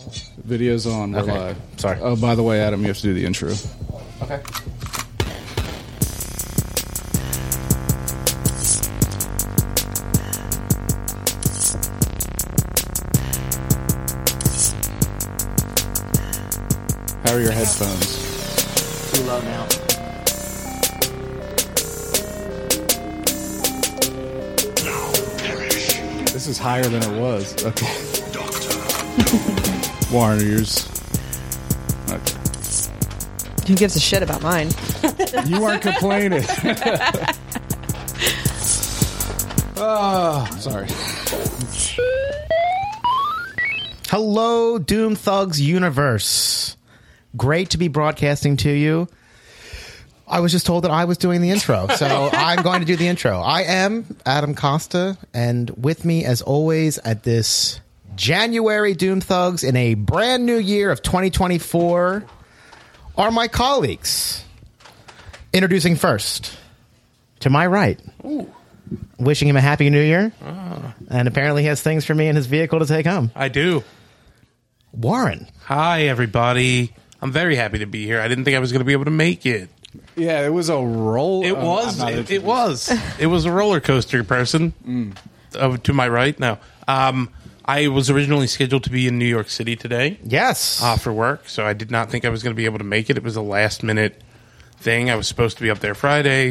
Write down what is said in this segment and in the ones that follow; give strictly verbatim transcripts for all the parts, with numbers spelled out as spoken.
Video's on. We're Okay. live. Sorry. Oh, by the way, Adam, you have to do the intro. Okay. How are your headphones? Too low now. This is higher than it was. Okay. Warren, yours. Okay. Who gives a shit about mine? You weren't complaining. Oh, sorry. Hello, Doom Thugs universe. Great to be broadcasting to you. I was just told that I was doing the intro, so I'm going to do the intro. I am Adam Costa, and with me, as always, at this January Doom Thugs in a brand new year of twenty twenty-four are my colleagues. Introducing first, to my right, Ooh. wishing him a happy new year, Ah. and apparently has things for me in his vehicle to take home. I do. Warren. Hi, everybody. I'm very happy to be here. I didn't think I was going to be able to make it. Yeah, it was a roll. It oh, was. I'm not It, it was. It was a roller coaster, person. Mm. Uh, to my right, no. Um, I was originally scheduled to be in New York City today Yes. uh, for work, so I did not think I was going to be able to make it. It was a last minute thing. I was supposed to be up there Friday.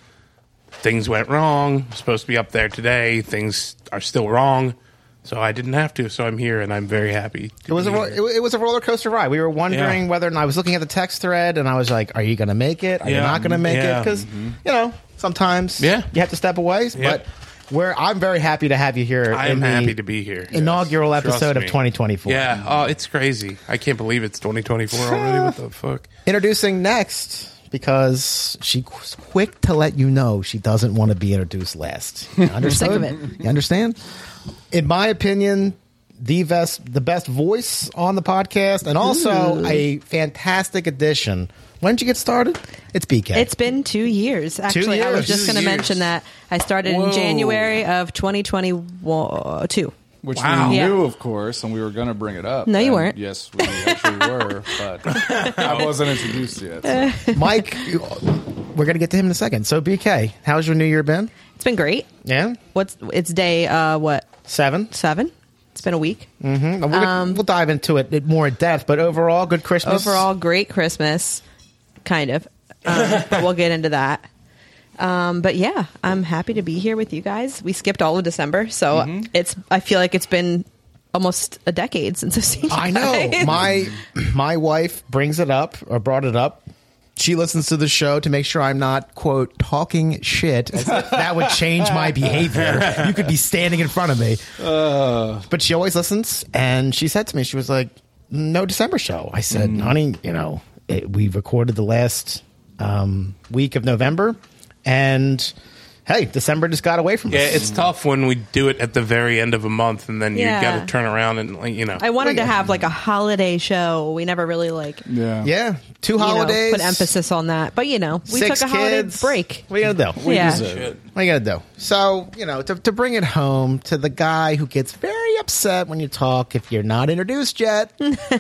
Things went wrong. I was supposed to be up there today. Things are still wrong. So I didn't have to. So I'm here, and I'm very happy. It was a be ro- here. it, it was a roller coaster ride. We were wondering Yeah. whether, and I was looking at the text thread, and I was like, "Are you going to make it? Are you Yeah. not going to make Yeah. it?" Because you know, sometimes Yeah. you have to step away. Yeah. But we're I'm very happy to have you here. I in am the happy to be here. inaugural Yes. episode Trust of me. twenty twenty-four. Yeah. Oh, it's crazy. I can't believe it's twenty twenty-four already. What the fuck? Introducing next, because she was quick to let you know she doesn't want to be introduced last. You understood? Sick of it. You understand? In my opinion, the best, the best voice on the podcast, and also Ooh. a fantastic addition. When did you get started? It's B K. It's been two years. Actually, I was years. just Two going to years. mention that I started Whoa. in January of twenty twenty-two. Which Wow. we Yeah. knew, of course, and we were going to bring it up. No, you And weren't. Yes, we actually were, but I wasn't introduced yet. so. Mike, we're going to get to him in a second. So, B K, how's your new year been? It's been great. Yeah? What's it's day? Uh, what Seven? seven? It's been a week. Mm-hmm. We're gonna, we'll dive into it more in depth, but overall, good Christmas. Overall, great Christmas, kind of. Um, but we'll get into that. Um, but yeah, I'm happy to be here with you guys. We skipped all of December, so Mm-hmm. it's. I feel like it's been almost a decade since I've seen you I know. guys. My my wife brings it up or brought it up. She listens to the show to make sure I'm not, quote, talking shit. As if that would change my behavior. You could be standing in front of me. Uh, But she always listens. And she said to me, she was like, no December show. I said, honey, you know, it, we recorded the last um, week of November. And, hey, December just got away from Yeah, us. it's tough when we do it at the very end of a month, and then Yeah. you got to turn around and, like, you know. I wanted Well, to yeah. have like a holiday show. We never really like yeah. Yeah, two you know, holidays. put emphasis on that. But you know, we six took a holiday kids. break. What are you going to do? We Yeah. deserve it. Shit. What are you gonna do? So, you know, to, to bring it home to the guy who gets very upset when you talk if you're not introduced yet,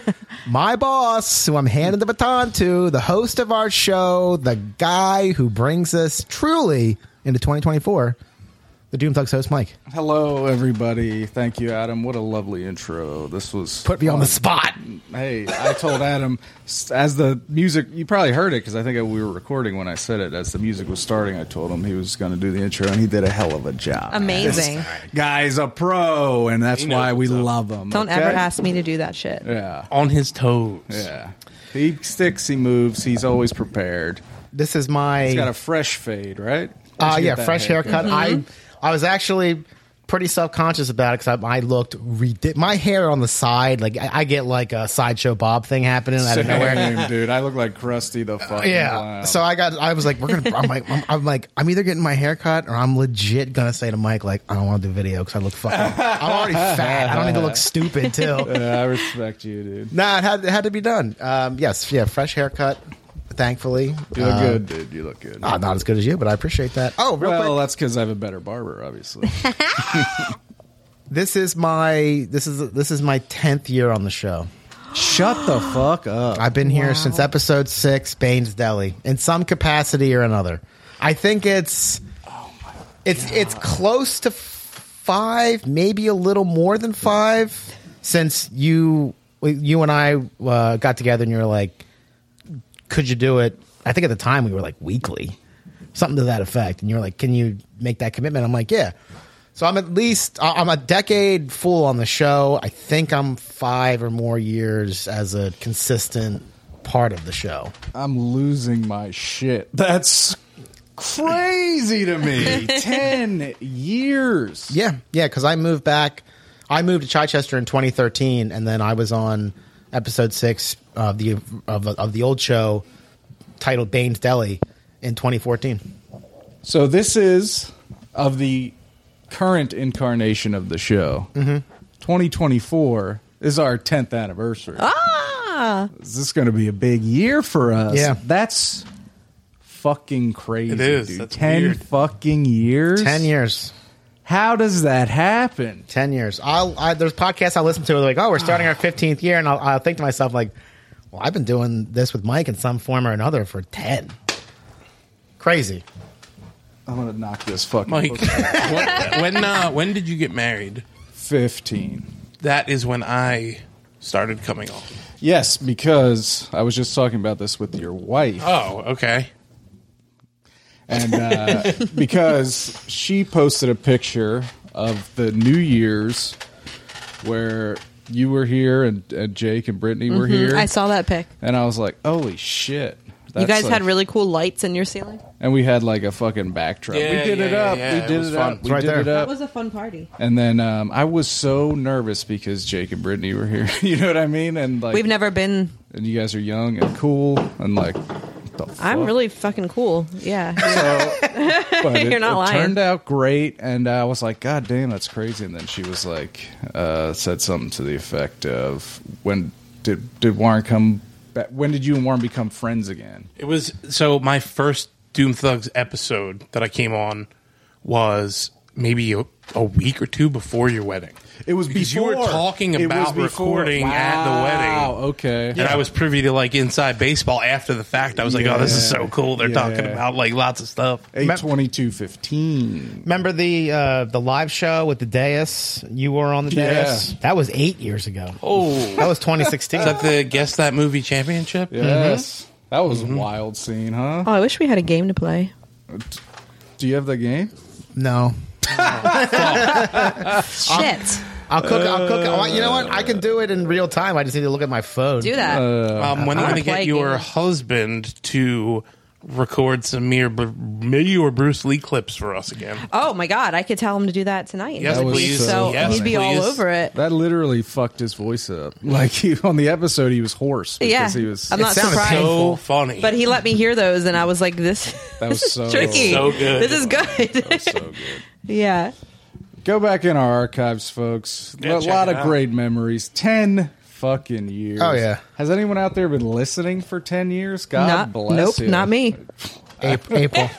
my boss, who I'm handing the baton to, the host of our show, the guy who brings us truly into twenty twenty-four, the Doom Thugs host, Mike. Hello, everybody. Thank you, Adam. What a lovely intro. This was Put me on the fun. spot. Hey, I told Adam s- as the music. You probably heard it because I think we were recording when I said it. As the music was starting, I told him he was going to do the intro, and he did a hell of a job. Amazing. This guy's a pro, and that's He knows why we what's up. love him. Don't okay? ever ask me to do that shit. Yeah, On his toes. yeah. He sticks. He moves. He's always prepared. This is my He's got a fresh fade, right? Uh, Where'd you yeah, get that fresh haircut. I I was actually pretty self conscious about it because I, I looked ridiculous. My hair on the side, like I, I get like a sideshow Bob thing happening out of nowhere. Same, dude. I look like Krusty the fucking Yeah, Clown. so I got. I was like, we're gonna. I'm like, I'm, I'm like, I'm either getting my hair cut or I'm legit gonna say to Mike, like, I don't want to do video because I look fucking. I'm already fat. I don't need to look stupid too. yeah, I respect you, dude. Nah, it had it had to be done. Um, yes, yeah, fresh haircut. Thankfully, You look Uh, good, dude. You look good. uh, not as good as you, but I appreciate that. Oh, real well, quick. that's because I have a better barber, obviously. This is my this is this is my tenth year on the show. Shut the fuck up. I've been here Wow. since episode six, Bane's Deli, in some capacity or another. I think it's it's it's close to five, maybe a little more than five, since you you and I uh, got together and you were like, could you do it? I think at the time we were like weekly, something to that effect, and you were like, can you make that commitment? I'm like, yeah. So I'm at least I'm a decade full on the show. I think I'm five or more years as a consistent part of the show. I'm losing my shit. That's crazy to me. Ten years. Yeah, yeah, because I moved back. I moved to Chichester in twenty thirteen, and then I was on episode six of the of, of the old show titled Bane's Deli in twenty fourteen. So this is of the current incarnation of the show. Mm-hmm. twenty twenty-four is our tenth anniversary. Ah, Is this going to be a big year for us? Yeah. That's fucking crazy, It is. dude. That's Ten weird. fucking years? Ten years. How does that happen? Ten years. I'll, I, there's podcasts I listen to where they're like, oh, we're starting our fifteenth year, and I'll, I'll think to myself like, well, I've been doing this with Mike in some form or another for ten. Crazy. I'm going to knock this fucking Mike, book when when, uh, when did you get married? fifteen. That is when I started coming on. Yes, because I was just talking about this with your wife. Oh, okay. And uh, because she posted a picture of the New Year's where you were here and, and Jake and Brittany were here. I saw that pic. And I was like, holy shit. You That's guys like- had really cool lights in your ceiling. And we had like a fucking backdrop. Yeah, we did yeah, it yeah, up. yeah. We It did was it fun. up. It's We right did there. it up. That was a fun party. And then um, I was so nervous because Jake and Brittany were here. You know what I mean? And like, We've never been. and you guys are young and cool and like, what the fuck? I'm really fucking cool. Yeah. But it, You're not it lying. turned out great, and I was like, God damn, that's crazy. And then she was like, uh, said something to the effect of, when did did Warren come back? When did you and Warren become friends again? It was so my first Doom Thugs episode that I came on was maybe a, a week or two before your wedding. It was Because you were before. talking It was about before. recording at the wedding. Wow, okay. And I was privy to like inside baseball after the fact. I was like, "Oh, this is so cool! They're Yeah. talking about like lots of stuff." eight twenty-two fifteen. Remember the uh, the live show with the dais? You were on the Yeah. dais? That was eight years ago. Oh, That was twenty sixteen. is that the Guess That Movie Championship? Yes. That was a wild scene, huh? Oh, I wish we had a game to play. Do you have the game? No. Shit. I'll cook. I'll cook. oh, you know what? I can do it in real time. I just need to look at my phone. Do that. Um, when I are wanna going to play get a your game. husband to record some mere, me or Bruce Lee clips for us again? Oh my god, I could tell him to do that tonight. Yes, That was please. So Yes, he'd be all please. over it. That literally fucked his voice up. Like he, on the episode, he was hoarse because Yeah. he was. I'm not sounded surprised. So funny. But he let me hear those, and I was like, "This, That was this so- is tricky. So good. This is good." That was so good. Yeah. Go back in our archives, folks. Yeah, a check lot it of out. great memories. Ten fucking years. Oh, yeah. Has anyone out there been listening for ten years? God Not, bless nope, you. not me. April. April.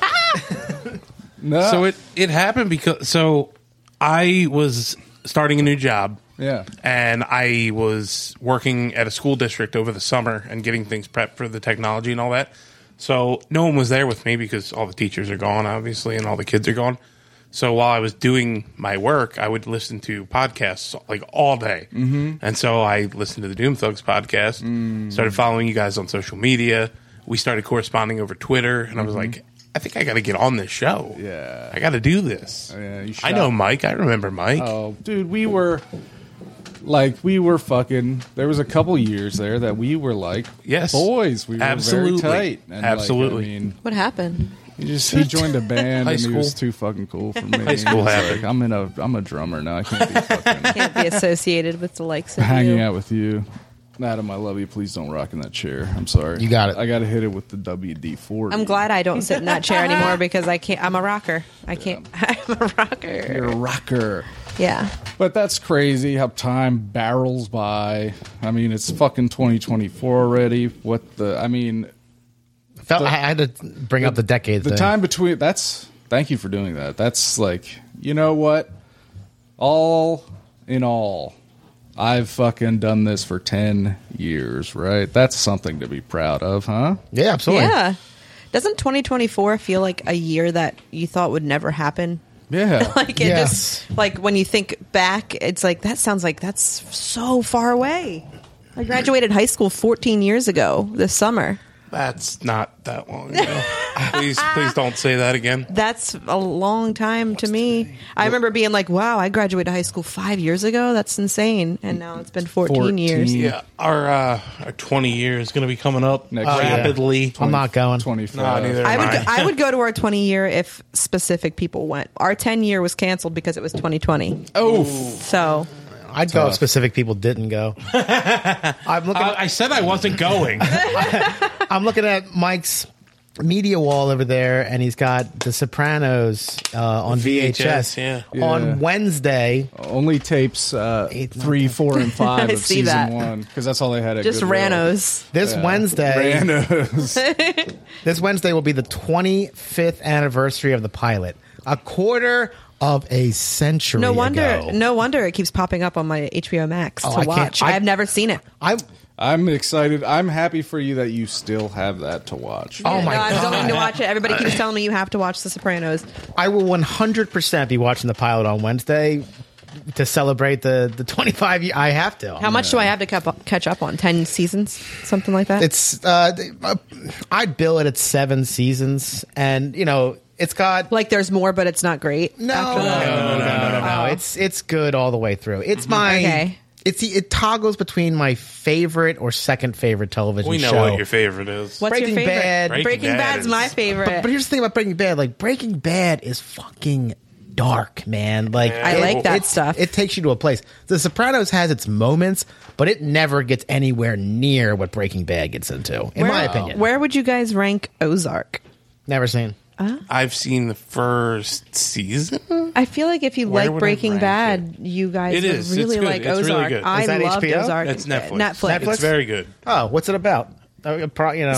No. So it it happened because so I was starting a new job. Yeah. And I was working at a school district over the summer and getting things prepped for the technology and all that. So no one was there with me because all the teachers are gone, obviously, and all the kids are gone. So while I was doing my work, I would listen to podcasts like all day. Mm-hmm. And so I listened to the Doom Thugs podcast, Mm. started following you guys on social media. We started corresponding over Twitter, and I was like, I think I got to get on this show. Mm-hmm. Yeah. I got to do this. Yeah, you I shot- know Mike. I remember Mike. Oh, dude, we were like we were fucking. There was a couple years there that we were like Yes. boys. We were Absolutely. very tight. And Absolutely. Like, I mean, What happened? he just he joined a band High and he was school. too fucking cool for me. High school He was happened. like, I'm in a I'm a drummer now. I can't be fucking Can't be associated with the likes of hanging you. out with you. Adam, I love you. Please don't rock in that chair. I'm sorry. You got it. I got to hit it with the W D forty. I'm glad I don't sit in that chair anymore because I can't. I'm a rocker. I can't. I'm a rocker. You're a rocker. Yeah. But that's crazy how time barrels by. I mean, it's fucking twenty twenty-four already. What the? I mean, Felt, I had to bring up the decade the thing. time between. That's. Thank you for doing that. That's like, you know what? All in all, I've fucking done this for ten years, right? That's something to be proud of, huh? Yeah, absolutely. Yeah. Doesn't twenty twenty-four feel like a year that you thought would never happen? Yeah. Like it Yes. just like when you think back, it's like that sounds like that's so far away. I graduated high school fourteen years ago this summer. That's not that long ago. please, please don't say that again. That's a long time to me. I remember being like, "Wow, I graduated high school five years ago. That's insane." And now it's been fourteen, years. fourteen. Yeah, our uh, our twenty year is going to be coming up Next year. rapidly. I'm not going. twenty-five. No, neither I am would I. go, I would go to our twenty year if specific people went. Our ten year was canceled because it was twenty twenty. Oh, So I'd go if Tough. specific people didn't go. I'm looking. Uh, At, I said I wasn't going. I'm looking at Mike's media wall over there, and he's got The Sopranos uh, on V H S. V H S, yeah. Yeah. On Wednesday. only tapes uh, Eight, nine, three, four, and five I of see season that. one because that's all they had. At just Goodwill. Ranos. This Yeah. Wednesday, Ranos. this Wednesday will be the twenty-fifth anniversary of the pilot. A quarter of a century. No wonder. ago. No wonder it keeps popping up on my H B O Max Oh, to I can't- watch. I- I've never seen it. I'm. I'm excited. I'm happy for you that you still have that to watch. Oh my no, I'm God. going to watch it. Everybody keeps telling me you have to watch The Sopranos. I will one hundred percent be watching the pilot on Wednesday to celebrate the the twenty-five year. I have to. How much do I have to cap- catch up on? Ten seasons, something like that. It's. Uh, I'd bill it at seven seasons, and you know it's got. like there's more, but it's not great. No, after no, that? no, no, no, no, no. Oh. It's it's good all the way through. It's my. Okay. It's it toggles between my favorite or second favorite television We know show. what your favorite is. What's Breaking your favorite? Bad. Breaking, Breaking Bad Bad's is- my favorite. But, but here's the thing about Breaking Bad. Like Breaking Bad is fucking dark, man. Like I like that it- stuff. It takes you to a place. The Sopranos has its moments, but it never gets anywhere near what Breaking Bad gets into, in where, my opinion. Where would you guys rank Ozark? Never seen. I've seen the first season. I feel like if you Where like would I Breaking rank Bad, you guys It would is. It's really good. like It's really Ozark. good. I Is that loved H B O? Ozark. It's Netflix. Netflix. Netflix? It's very good. Oh, what's it about? Uh, pro- you know,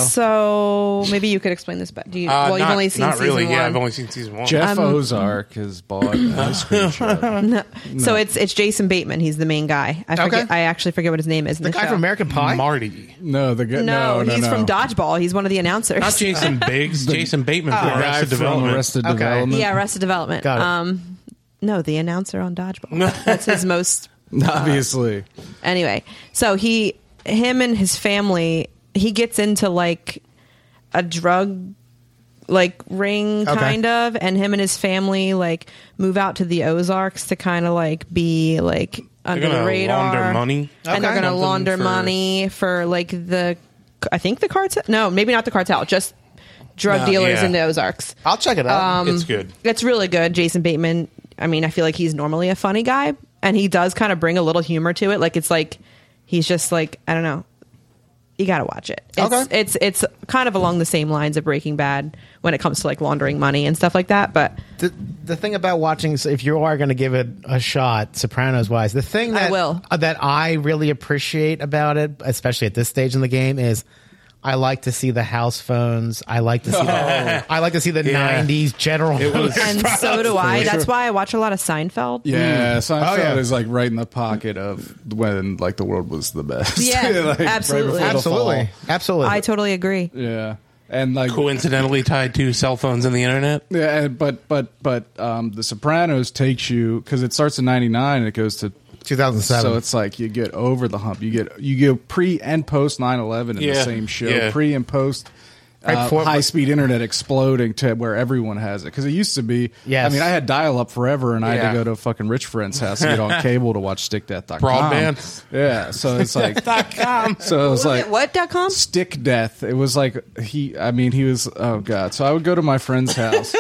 So maybe you could explain this. But do you? Uh, well, you've not, only seen not season really. one. Yeah, I've only seen season one. Jeff Um, Ozark has bought an ice cream shop. No. So it's it's Jason Bateman. He's the main guy. I forget. Okay. I actually forget what his name is. in the the guy show. from American Pie. Marty, No, the guy. No, No, no, he's no. from Dodgeball. He's one of the announcers. not Jason Biggs. Jason Bateman from The guy Arrested from Development. Arrested Okay. Development. Yeah, Arrested Development. Got it. Um, no, the announcer on Dodgeball. That's his most. Obviously. Anyway, so he, him, and his family, he gets into like a drug like ring Okay. kind of, and him and his family like move out to the Ozarks to kind of like be like They're under the gonna radar, launder money. and they're Okay. gonna Something launder for- money for like the, I think the cartel. No, maybe not the cartel. Just drug No, dealers yeah. in the Ozarks. I'll check it out. Um, It's good. It's really good. Jason Bateman. I mean, I feel like he's normally a funny guy, and he does kind of bring a little humor to it. Like it's like he's just like, I don't know. You got to watch it. It's, Okay. it's it's kind of along the same lines of Breaking Bad when it comes to like laundering money and stuff like that. But the the thing about watching, so if you are going to give it a shot, Sopranos wise, the thing I that will. uh, that I really appreciate about it, especially at this stage in the game, is I like to see the house phones. I like to see the, I like to see the Yeah. nineties General Motors. and so do I. That's why I watch a lot of Seinfeld. Yeah, Seinfeld Oh, yeah. is like right in the pocket of when like the world was the best. Yeah, Like, right absolutely. before the Absolutely, fall. absolutely. I totally agree. Yeah, and like Coincidentally tied to cell phones and the internet. yeah, and- but but but um, The Sopranos takes you because it starts in ninety-nine and it goes to two thousand seven. so it's like you get over the hump. You get you go pre and post nine eleven in the Yeah, same show. yeah. Pre and post. Right Uh, before- high speed internet exploding to where everyone has it because it used to be. Yes. I mean, I had dial up forever, and I had Yeah. to go to a fucking rich friend's house to get on cable to watch stick death dot com. Broadband. Yeah, so it's like so it was like What dot com? Stick Death. It was like he. I mean, he was. Oh god. So I would go to my friend's house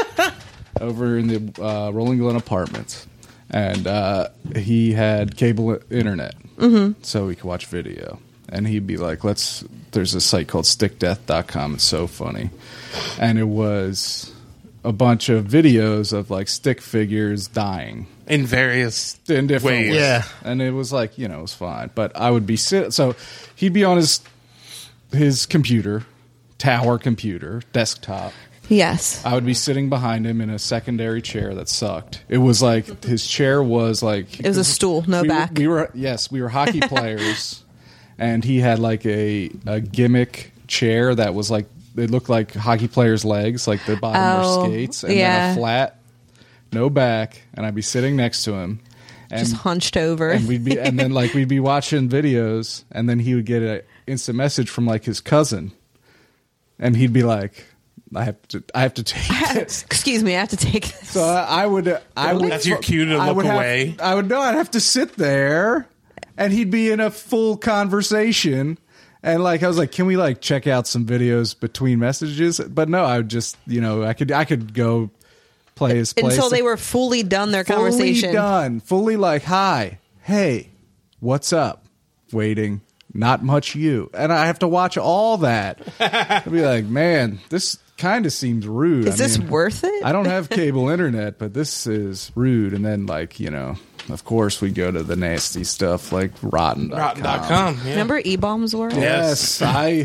over in the uh, Rolling Glen Apartments, and uh, he had cable internet, mm-hmm. so we could watch video. And he'd be like, "Let's." There's a site called stick death dot com. It's so funny, and it was a bunch of videos of like stick figures dying In various in different ways. ways. Yeah. And it was like, you know, it was fine. But I would be sit so he'd be on his his computer, tower computer, desktop. Yes. I would be sitting behind him in a secondary chair that sucked. It was like his chair was like It was a stool, no we, back. We were yes, we were hockey players, and he had like a a gimmick chair that was like it looked like hockey players' legs, like the bottom Oh, were skates, and yeah. then a flat, no back, and I'd be sitting next to him, and Just hunched over. and we'd be and then like we'd be watching videos, and then he would get an instant message from like his cousin, and he'd be like, I have to I have to take this. Excuse me, I have to take this. So I, I would I would That's your cue to I look would have- away. I would know I'd have to sit there, and he'd be in a full conversation, and like I was like, can we like check out some videos between messages? But no, I would just you know I could I could go play his place Until they were fully done their fully conversation. done, fully like hi, hey, what's up? Waiting. Not much you. And I have to watch all that. I'd be like, man, this kind of seems rude. Is I this mean, worth it? I don't have cable internet, but this is rude. And then, like, you know, of course, we go to the nasty stuff like rotten dot com. Rotten dot com. Yeah. Remember E-Bombs World? Yes, I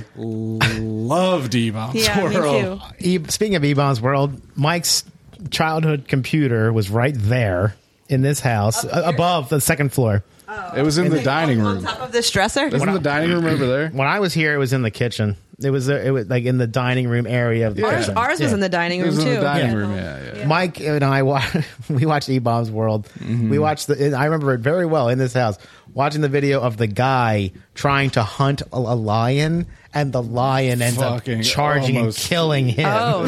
love D-Bombs Yeah, World. me too. E- speaking of E-Bombs World, Mike's childhood computer was right there in this house, uh, above the second floor. It was in the dining On room. top of this dresser? Wasn't the dining room over there? When I was here, it was in the kitchen. It was there, it was like in the dining room area of the Ours, kitchen. ours was Yeah. in the dining It room was too. in the dining Yeah. room, yeah, yeah. Mike and I wa- we watched E-Bombs World. Mm-hmm. We watched the. I remember it very well in this house, watching the video of the guy trying to hunt a, a lion, and the lion ends Fucking up charging almost- and killing him. Oh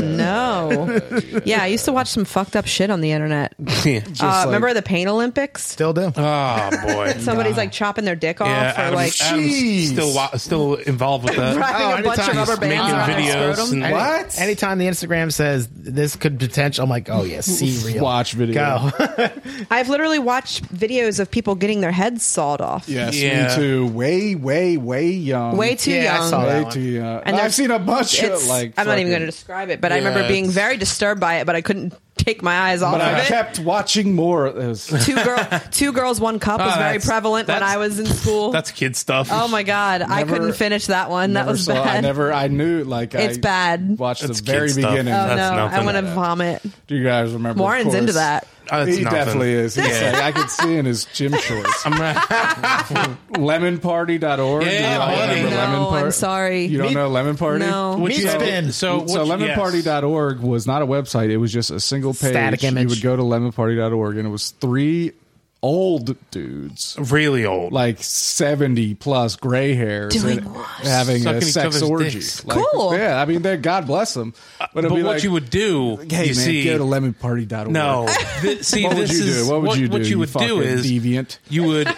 no! Yeah, I used to watch some fucked up shit on the internet. Yeah. Uh, like- remember the Pain Olympics? Still do. Oh boy. Somebody's like chopping their dick off, Yeah, or Adam's, like Adam's Jeez. still wa- still involved with that. wrapping Oh, a bunch of anytime rubber he's bands making around his videos scrotum. and- What? Anytime the Instagram says this could potential, I'm like, oh yeah, see real. Watch video. Go. I've literally watched videos of people getting their heads sawed off. Yes, Yeah. me too. Way, way, way young. Way too Yeah, I young. saw that Way one. too young. And And I've there's- seen a bunch It's, of like. I'm not even fucking- going to describe it, but I remember Yeah, being it's- very disturbed by it, but I couldn't take my eyes off But of I it. kept watching more. It was, two girl, two girls, one cup was Oh, very that's- prevalent when that's- I was in school. That's kid stuff. Oh my god, I Never- couldn't finish that one. That never was saw, bad. I never. I knew like It's I bad. Watched That's the very kid stuff. beginning. Oh That's no, I nothing. want to vomit. Do you guys remember? of Warren's into course? that. Oh, that's he nothing. definitely is. He's Yeah. like, I could see in his gym shorts. I'm right. lemon party dot org. Yeah, Do you all buddy. remember No, Lemon Party? I'm sorry. You don't Meat- know Lemon Party? No. What Meat you spin. So, So what you- lemon party dot org was not a website. It was just a single page. Static image. You would go to lemon party dot org, and it was three old dudes, yes. Really old. like seventy plus, gray hairs, Doing and what? having Sucking a each sex other's orgy. dicks. Like, Cool. Yeah, I mean, they God bless them. But, it'd but be what like, you would do, hey you man, see, go to lemon party dot org. no. Th- see, What would this you do? is What would you do? What you you would do fucking is deviant. you would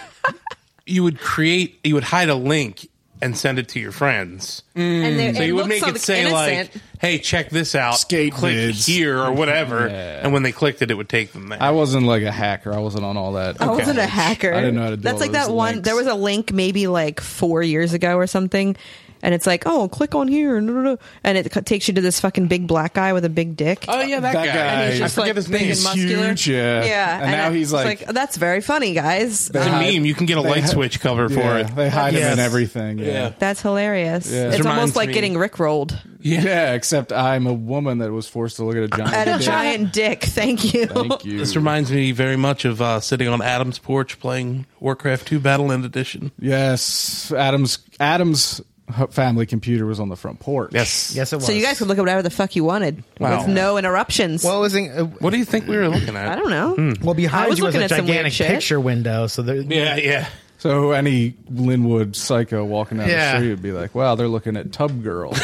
you would create you would hide a link and send it to your friends. And they, So you would looks make it like say innocent. like, "Hey, check this out. Skate Click vids." here or whatever." Yeah. And when they clicked it, it would take them there. I wasn't like a hacker. I wasn't on all that. I wasn't a hacker. I didn't know how to do That's all like those that one. links. There was a link maybe like four years ago or something, and it's like, oh, click on here, and it c- takes you to this fucking big black guy with a big dick. oh yeah, that, That guy. guy. And he's I just, forget like, his big name. and muscular. huge, yeah. Yeah, And now I- he's it's like- that's very funny, guys. They It's a Um, hide- meme. You can get a they light ha- switch cover for Yeah, it. they hide him Yes. in everything. Yeah. Yeah. that's hilarious. Yeah. It's This almost reminds like me- getting rickrolled Yeah, except I'm a woman that was forced to look at a giant. at a dick. giant dick. Thank you. Thank you. This reminds me very much of uh, sitting on Adam's porch playing Warcraft two Battleland Edition. Yes, Adam's Adam's family computer was on the front porch. Yes. Yes, it was. So you guys could look at whatever the fuck you wanted Wow. with no interruptions. Well, it was in, uh, What do you think we were looking at? I don't know. well I behind was you was looking a at some weird gigantic shit. picture window. So there, Yeah, yeah. So any Linwood psycho walking down Yeah. the street would be like, "Wow, they're looking at Tub Girl,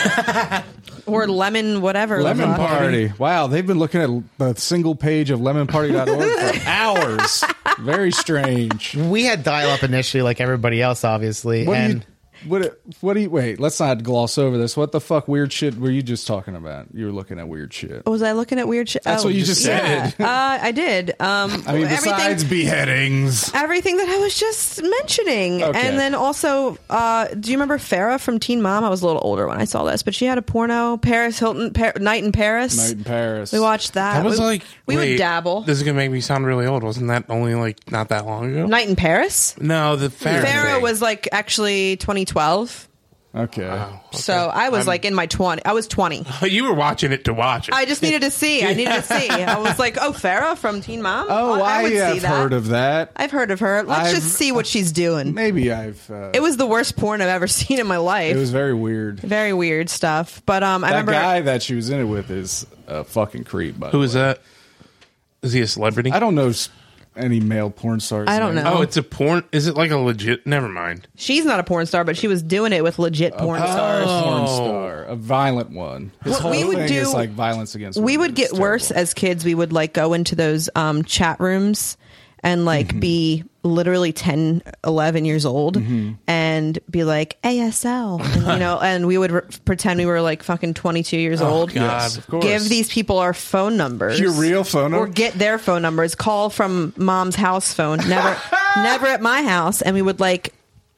Or lemon, whatever. the Lemon fuck. Party. Wow, they've been looking at the single page of lemon party dot org for hours. Very strange. we had dial up initially, like everybody else, obviously. What do and you? What? What do you? Wait, let's not gloss over this. What the fuck weird shit were you just talking about? You were looking at weird shit. Was I looking at weird shit? That's what you just yeah. said. uh, I did. Um, I mean, besides everything, beheadings. everything that I was just mentioning, Okay. and then also, uh, do you remember Farrah from Teen Mom? I was a little older when I saw this, but she had a porno. Paris Hilton, Par- Night in Paris. Night in Paris. We watched that. That was we, like we wait, would dabble. This is gonna make me sound really old. Wasn't that only like not that long ago? Night in Paris. No, the Farrah Farrah thing. was like actually twenty twelve. Okay. Wow. So I was I'm- like in my twenty. I was twenty. You were watching it to watch it. I just needed to see. I needed to see. I was like, oh, Farrah from Teen Mom. Oh, I, I would have see that. heard of that. I've heard of her. Let's I've- just see what she's doing. Maybe I've. Uh, It was the worst porn I've ever seen in my life. It was very weird. very weird stuff. But um, I That remember. guy that she was in it with is a fucking creep. By Who the is way. that? Is he a celebrity? I don't know s- any male porn stars. I don't names. know. Oh, it's a porn. Is it like a legit? Never mind. She's not a porn star, but she was doing it with legit porn stars. Porn Oh. star, a violent one. His What whole we would thing do- is like violence against. We women. would get It's worse terrible. as kids. We would like go into those um, chat rooms and like Mm-hmm. be literally ten, eleven years old Mm-hmm. and be like A S L, and, you know, and we would re- pretend we were like fucking twenty-two years old. God. Yes, of course. Give these people our phone numbers. Your real phone Or number? get their phone numbers. Call from mom's house phone. Never, never at my house. And we would like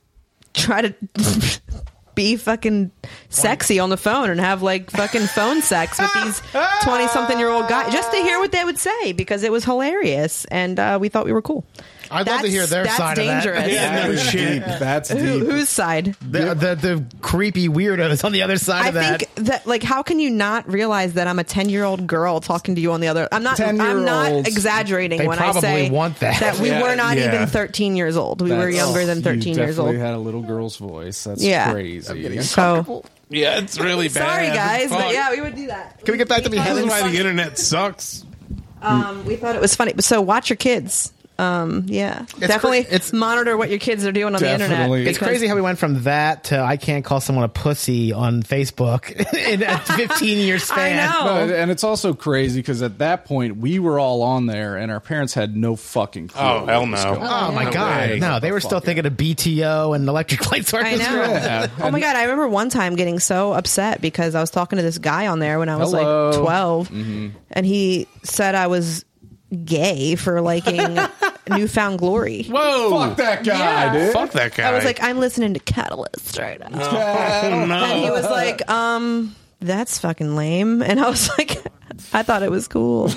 try to be fucking sexy on the phone and have like fucking phone sex with these twenty something year old guys just to hear what they would say because it was hilarious and uh, we thought we were cool. I'd love to hear their that's side of that. dangerous. That no is shit. deep. That's Who, deep. whose side? The, the the creepy weirdos on the other side I of that. think that like how can you not realize that I'm a ten year old girl talking to you on the other I'm not I'm not ten-year-olds, exaggerating they when I probably say want that. that we Yeah, were not yeah. even thirteen years old. We were That's- younger than you thirteen years old. definitely had a little girl's voice. That's Yeah. crazy. So Yeah, it's really bad. sorry guys, Fuck. but yeah, we would do that. Can we get back to thought it This is was why funny. the internet sucks. Um, we thought it was funny. So watch your kids. Um, yeah, definitely. cra- it's- monitor what your kids are doing on the Definitely. internet. It's because- crazy how we went from that to I can't call someone a pussy on Facebook in a fifteen year span. I know. No, and it's also crazy because at that point we were all on there and our parents had no fucking clue. Oh, what hell was no. going Oh on. my No god! way. No, they were still Fuck thinking of B T O and electric lights. I know. Yeah. Oh my god! I remember one time getting so upset because I was talking to this guy on there when I was Hello. like twelve, Mm-hmm. and he said I was gay for liking Newfound Glory. Whoa. Fuck that guy, Yeah. dude. Fuck that guy. I was like, I'm listening to Catalyst right now. oh, no. And he was like, um, that's fucking lame. And I was like, I thought it was cool.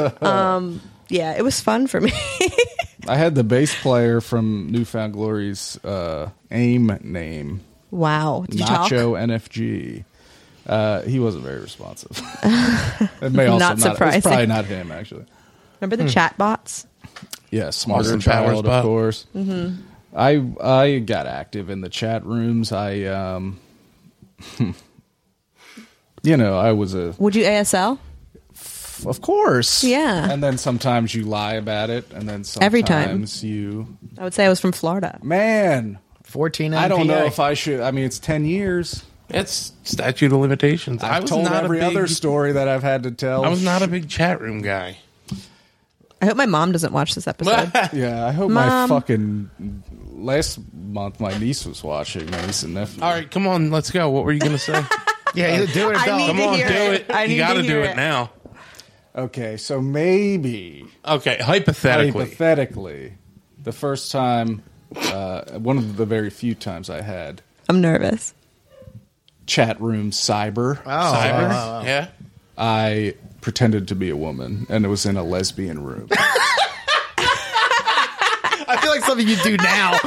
Um, yeah, it was fun for me. I had the bass player from Newfound Glory's uh, AIM name, Wow. Did you talk? Nacho N F G. Uh, he wasn't very responsive. It may also Not not, surprising. It's probably not him, actually. Remember the chat bots? Yeah, Smarter Austin Powers Child, bot. of course. Mm-hmm. I I got active in the chat rooms. I um, you know, I was a Would you A S L? of course, Yeah. And then sometimes you lie about it, and then sometimes Every time. you I would say I was from Florida. man. Fourteen. I don't know M P A. if I should. I mean, it's ten years. It's statute of limitations. I I've was told not every a big, other story that I've had to tell. I was not a big chat room guy. I hope my mom doesn't watch this episode. Yeah, I hope my Mom. fucking last month my niece was watching. My niece and nephew. All right, come on, let's go. What were you gonna say? Yeah, either do it or I don't. need Come to on, do hear it. it. I need You to got to do hear it it. now. Okay, so maybe Okay, hypothetically. hypothetically, the first time, uh, one of the very few times I had I'm nervous. chat room cyber, Oh, Cyber? wow, wow. Yeah. I pretended to be a woman, and it was in a lesbian room. I feel like something you do now.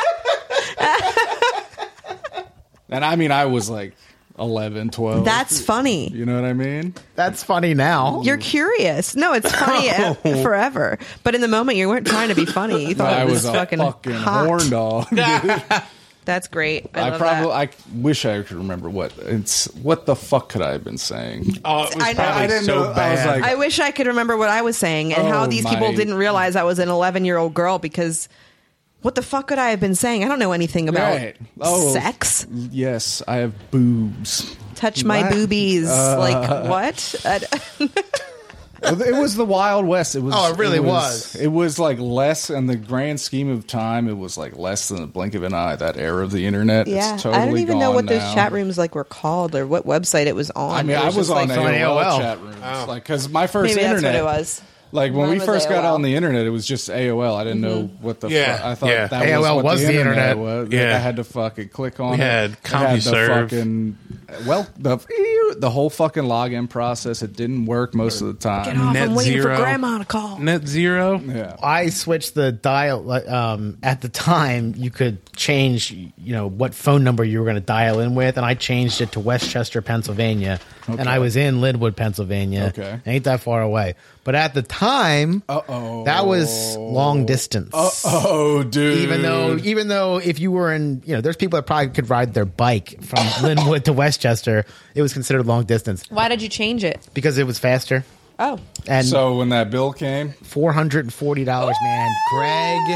And I mean, I was like eleven, twelve. That's funny. You know what I mean? That's funny now. You're curious. No, it's funny uh, forever. But in the moment, you weren't trying to be funny. You thought I it was, was a fucking, fucking hot. horn dog. dude. That's great. I, I love probably, that. I wish I could remember what it's. What the fuck could I have been saying? Oh, it was I know. probably I didn't so know- I was bad. like- I wish I could remember what I was saying and how Oh, these people my- didn't realize I was an eleven year old girl because what the fuck could I have been saying? I don't know anything about Right. Oh. sex. Yes, I have boobs. Touch my What? boobies. like, what? I- It was the Wild West. It was. Oh, it really was. It was like less in the grand scheme of time. It was like less than a blink of an eye. That era of the internet. yeah. It's totally I don't even know gone what those now. chat rooms like were called or what website it was on. I mean, It I was just on like, on A O L, A O L. chat rooms, Oh. like because my first maybe that's internet. what it was. Like when Mine we was first A O L. got on the internet, it was just A O L. I didn't know what the. Yeah, fuck. I thought yeah. that A O L was, what was the the internet. internet. Was. Yeah. I had to fucking click on. We it. had It had the CompuServe. fucking well the the whole fucking login process, it didn't work most of the Get time. off! Net I'm waiting zero. for Grandma to call. Net zero. Yeah. I switched the dial. like, Um, at the time, you could change, you know, what phone number you were going to dial in with, and I changed it to Westchester, Pennsylvania, and I was in Linwood, Pennsylvania. Okay. Ain't that far away. But at the time, Uh-oh. that was long distance. Oh, dude. Even though, even though, if you were in, you know, there's people that probably could ride their bike from Linwood to Westchester. It was considered long distance Why did you change it? because it was faster. Oh, And So when that bill came, four hundred and forty dollars, man. Greg,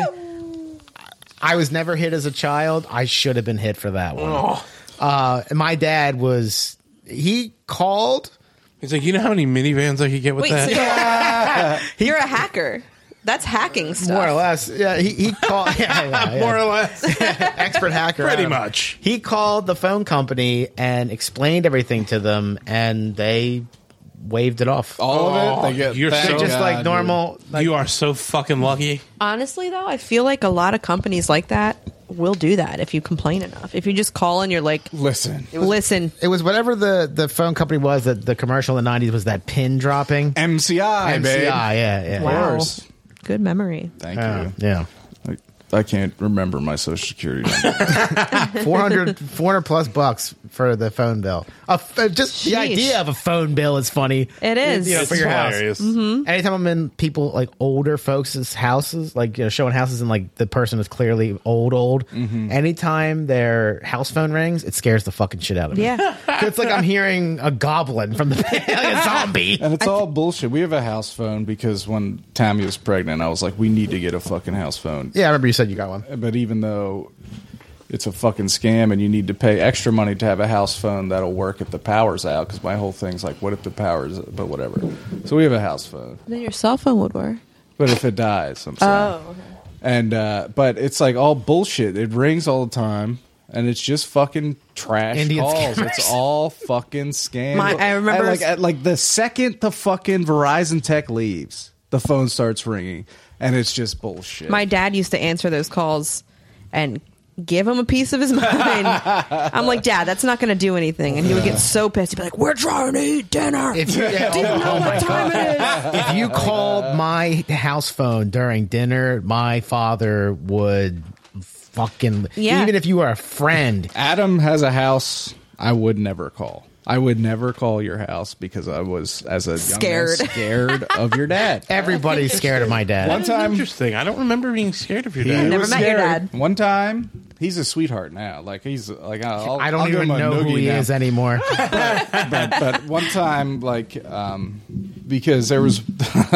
I was never hit as a child. I should have been hit for that one. Uh, and my dad was. He called. He's like, you know how many minivans I could get with wait, that? so you're, you're a hacker. That's hacking stuff. More or less, yeah. He, he called, yeah, yeah, yeah. More or less. expert hacker, Pretty Adam. much. He called the phone company and explained everything to them, and they waved it off. all of it, they get you're thank so- Just God, like dude. normal. Like, You are so fucking lucky. Honestly, though, I feel like a lot of companies like that will do that if you complain enough. If you just call and you're like, Listen, listen, it was whatever the, the phone company was that the commercial in the nineties was that pin dropping. M C I, M C I, babe. yeah, yeah. wow, course. good memory. Thank Yeah. you. yeah. I, I can't remember my social security number. four hundred, four hundred plus bucks for the phone bill. A f- uh, just the Sheesh. idea of a phone bill is funny. It is. You know, It's for your hilarious. house. Anytime I'm in people like older folks' houses, like you know, showing houses and like the person is clearly old, old. Anytime their house phone rings, it scares the fucking shit out of me. Yeah. It's like I'm hearing a goblin from the like a zombie. And it's all bullshit. We have a house phone because when Tammy was pregnant, I was like, we need to get a fucking house phone. Yeah, I remember you said you got one. But even though it's a fucking scam and you need to pay extra money to have a house phone that'll work if the power's out, because my whole thing's like, what if the power's, but whatever. So we have a house phone. Then your cell phone would work. But if it dies, I'm saying. Oh, okay. And, uh, but it's like all bullshit. It rings all the time. And it's just fucking trash Indian calls. scammers. It's all fucking scams. My- I remember- like at, like the second the fucking Verizon tech leaves, the phone starts ringing, and it's just bullshit. My dad used to answer those calls and give him a piece of his mind. I'm like, Dad, that's not going to do anything. And he would get so pissed. He'd be like, we're trying to eat dinner. If you, yeah, Do you oh, know oh my what time God. it is? If you called my house phone during dinner, my father would fucking Yeah. even if you were a friend. Adam has a house I would never call. I would never call your house because I was, as a young Scared. man, scared of your dad. Everybody's scared of my dad. One time, Interesting. I don't remember being scared of your he dad. Never was met your scared. dad. One time, he's a sweetheart now. Like he's like I'll, I don't I'll give even him a know who noogie he now. is anymore. but, but one time, like, um, because there was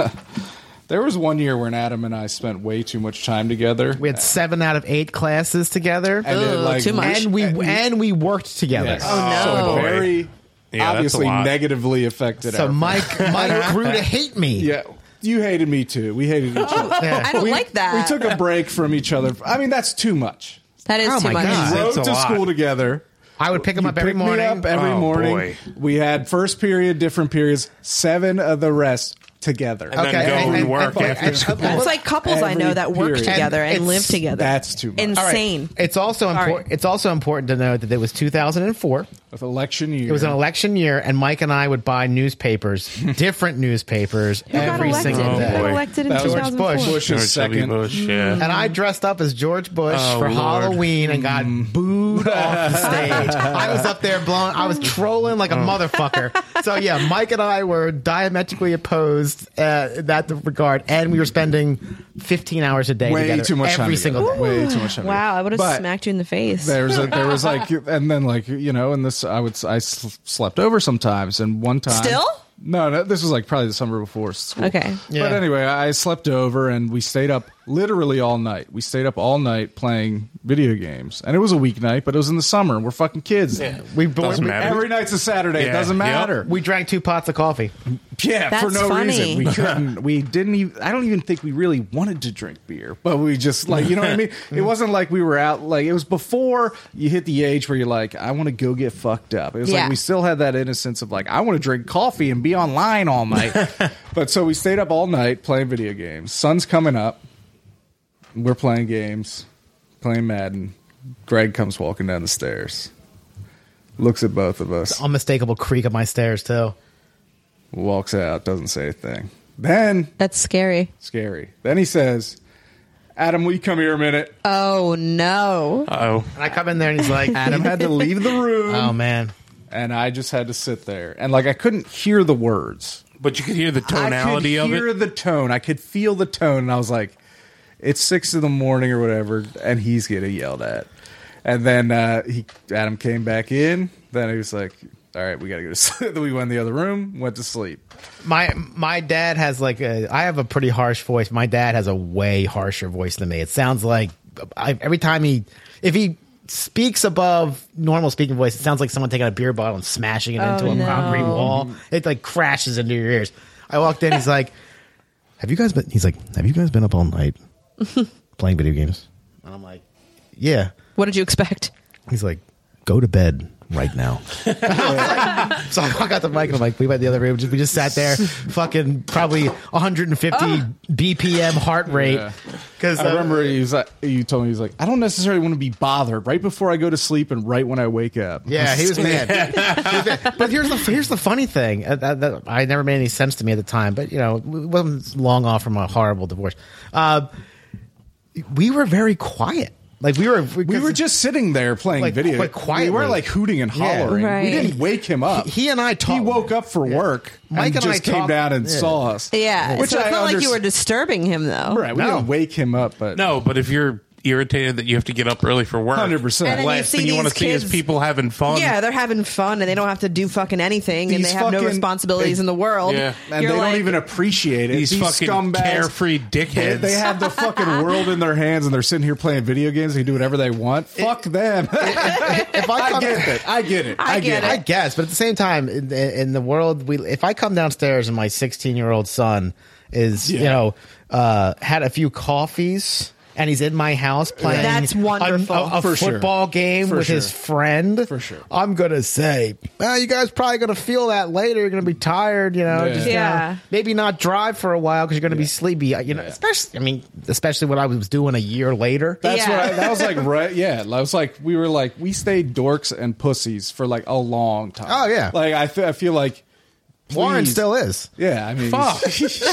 there was one year when Adam and I spent way too much time together. We had seven out of eight classes together, and it, Ugh, like, too much. and we and we worked together. Yes. Oh, no. So it very Yeah, that's a obviously lot. negatively affected. So our Mike Mike grew to hate me. yeah, you hated me too. We hated each other. Yeah. I don't we, like that. We took a break from each other. I mean, that's too much. That is Oh, too my much. God. We rode That's a to lot. school together. I would pick him You up every picked me morning. up every Oh, morning. boy. We had first period, different periods, seven of the rest together. And then go and work after school. That's like couples I know Every that work period. together and, And live it's- together. That's too much. All right. Insane. It's also Sorry. important. It's also important to note that it was two thousand four. With election year. It was an election year, and Mike and I would buy newspapers, different newspapers, Who got every elected? single Who day. got boy. elected in That was two George thousand Bush. four? Bush's George W. second. Bush, yeah. And I dressed up as George Bush Oh, for Lord. Halloween and got booed off the stage. I was up there blowing. I was trolling like a motherfucker. So yeah, Mike and I were diametrically opposed uh, in that regard, and we were spending fifteen hours a day Way together too much time every together. single day. Way too much time. Wow, I would have But smacked you in the face. There was a, there was like, and then like you know, and this I would I s- slept over sometimes, and one time Still? No, no, this was like probably the summer before school. Okay. Yeah. But anyway, I slept over and we stayed up literally all night. We stayed up all night playing video games. And it was a weeknight, but it was in the summer. We're fucking kids. We, Doesn't we, matter. Every night's a Saturday. It Yeah. doesn't Yep. matter. we drank two pots of coffee. Yeah, for That's no funny. reason. We couldn't. We didn't even. I don't even think we really wanted to drink beer, but we just like you know what I mean. It wasn't like we were out. Like it was before you hit the age where you're like, I want to go get fucked up. It was Yeah. like we still had that innocence of like, I want to drink coffee and be online all night. But so we stayed up all night playing video games. Sun's coming up. We're playing games, playing Madden. Greg comes walking down the stairs. looks at both of us, Unmistakable creak of my stairs too. walks out, doesn't say a thing. Then, That's scary. scary. Then he says, Adam, will you come here a minute? Oh no. Oh, And I come in there and he's like, Adam had to leave the room, "Oh man." and I just had to sit there. And, like, I couldn't hear the words. but you could hear the I tonality could of hear it. the tone. I could feel the tone, and I was like, it's six in the morning or whatever, and he's getting yelled at. And then uh, he Adam came back in. Then he was like, all right, we got to go to sleep. Then we went in the other room, went to sleep. My my dad has like a. I have a pretty harsh voice. My dad has a way harsher voice than me. It sounds like I, every time he, if he speaks above normal speaking voice, it sounds like someone taking a beer bottle and smashing it Oh, into a no. concrete wall. It like crashes into your ears. I walked in. He's like, "Have you guys been?" He's like, "Have you guys been up all night playing video games?" And I'm like, "Yeah." What did you expect? He's like, "Go to bed right now." So I walk out the mic and I'm like, we went to the other room. Just, we just sat there, fucking probably one hundred fifty B P M heart rate. Yeah. Because I remember he was like, you told me, he was like, I don't necessarily want to be bothered right before I go to sleep and right when I wake up. yeah, he was mad. He was mad. But here's the here's the funny thing. Uh, that, that, I never made any sense to me at the time. But you know, it wasn't long off from a horrible divorce. Uh, we were very quiet. Like we were, We were just sitting there playing Like, video. quite quietly. We weren't like hooting and Yeah. hollering. Right. We didn't wake him up. He and I talked. He woke up for work. Mike and and I just came talked- down and yeah. saw us. Yeah. Which so it's I not like you underst- were disturbing him though. Right. We No. didn't wake him up, but No, but if you're irritated that you have to get up early for work, one hundred And percent. then you last see thing you want to these see is kids- people having fun. Yeah, they're having fun and they don't have to do fucking anything and These they have no fucking- responsibilities they- in the world. Yeah. And You're they like, don't even appreciate it. These fucking scumbags, carefree They, dickheads. they have the fucking world in their hands and they're sitting here playing video games. They can do whatever they want. Fuck them. If I I come, get it. I get it. I get I it. guess, but at the same time, in, in the world, we if I come downstairs and my sixteen year old son is, you Yeah. know, uh, had a few coffees and he's in my house playing That's wonderful. a, a For sure. football game For with sure. his friend. For sure. I'm gonna say, well, you guys probably gonna feel that later. You're gonna be tired, you know. Yeah. Just, you know, Yeah. maybe not drive for a while because you're gonna be sleepy. You know, especially I mean, especially what I was doing a year later. That's Yeah. what I, that was like. Right? Yeah, I was like, we were like, we stayed dorks and pussies for like a long time. Oh, yeah. like I, fe- I feel like Warren please- still is. Yeah, I mean, Fuck.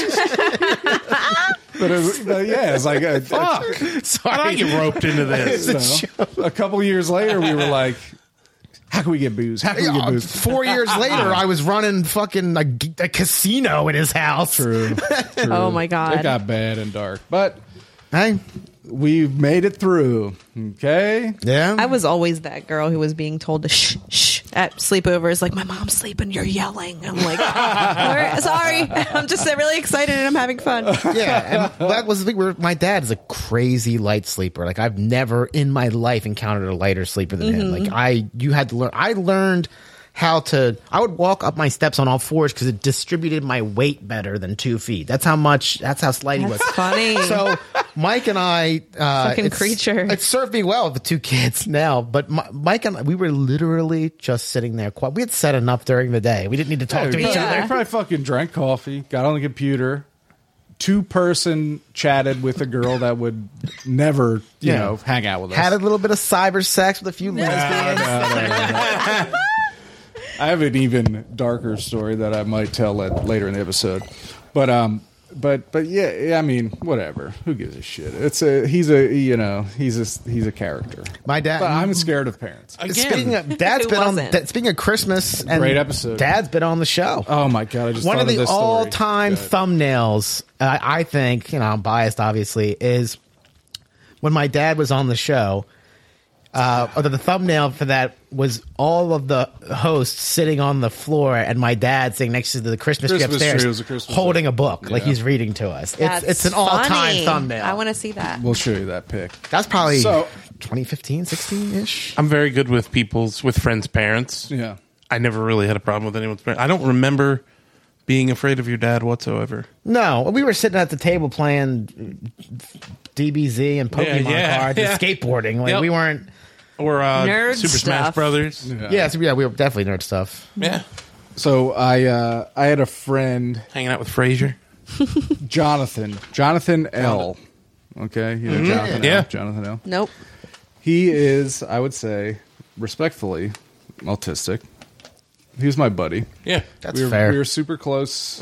but, it, was- but yeah, it's like a, Fuck. How did I Sorry. get roped into this? you know, a couple years later, we were like, how can we get booze? How can we get Yeah, booze? Four years later, I was running fucking a, a casino in his house. True. True. Oh, my God. It got bad and dark, but Hey, we've made it through. Okay. yeah. I was always that girl who was being told to shh, shh at sleepovers. Like, my mom's sleeping, you're yelling. I'm like, "All right, sorry. I'm just really excited and I'm having fun. yeah, and that was the thing. Where my dad is a crazy light sleeper. Like I've never in my life encountered a lighter sleeper than him. Like I, you had to learn. I learned how to. I would walk up my steps on all fours because it distributed my weight better than two feet. That's how much. That's how slight he was. That's funny. So Mike and I, uh, Fucking it's- creature. It served me well with the two kids now. But Mi- Mike and I, we were literally just sitting there. Quiet. We had said enough during the day. We didn't need to talk to Yeah, each Yeah. other. They probably fucking drank coffee, got on the computer, two person chatted with a girl that would never, you Yeah. know, hang out with us. Had a little bit of cyber sex with a few lesbians. I have an even darker story that I might tell at, later in the episode, but um, but but yeah, yeah, I mean, whatever. Who gives a shit? It's a he's a you know he's a he's a character. My dad. But I'm scared of parents. Again. Speaking of, Dad's Who been on. wasn't? da- Speaking of Christmas, and Great episode. Dad's been on the show. Oh my god! I just One thought of the this story. all-time Good. thumbnails, uh, I think, you know, I'm biased, obviously, is when my dad was on the show. Uh, or the, the thumbnail for that was all of the hosts sitting on the floor, and my dad sitting next to the Christmas, tree Christmas upstairs, tree, it was a Christmas holding tree. a book like Yeah. he's reading to us. That's It's it's an all-time funny. thumbnail. I want to see that. We'll show you that pic. That's probably So- twenty fifteen, sixteen ish. I'm very good with people's with friends' parents. Yeah. I never really had a problem with anyone's parents. I don't remember being afraid of your dad whatsoever. No, we were sitting at the table playing D B Z and Pokemon Yeah, yeah, cards yeah. and skateboarding. Like Yep. we weren't. Or uh, Nerd Super Smash stuff. Brothers. Yeah. Yeah, so yeah, we were definitely nerd stuff. Yeah. So I uh, I had a friend, Hanging out with Frasier. Jonathan, Jonathan L. Okay, you know Jonathan Yeah. L. Jonathan L. Nope. He is, I would say, respectfully, autistic. He was my buddy. Yeah. That's we were, fair. We were super close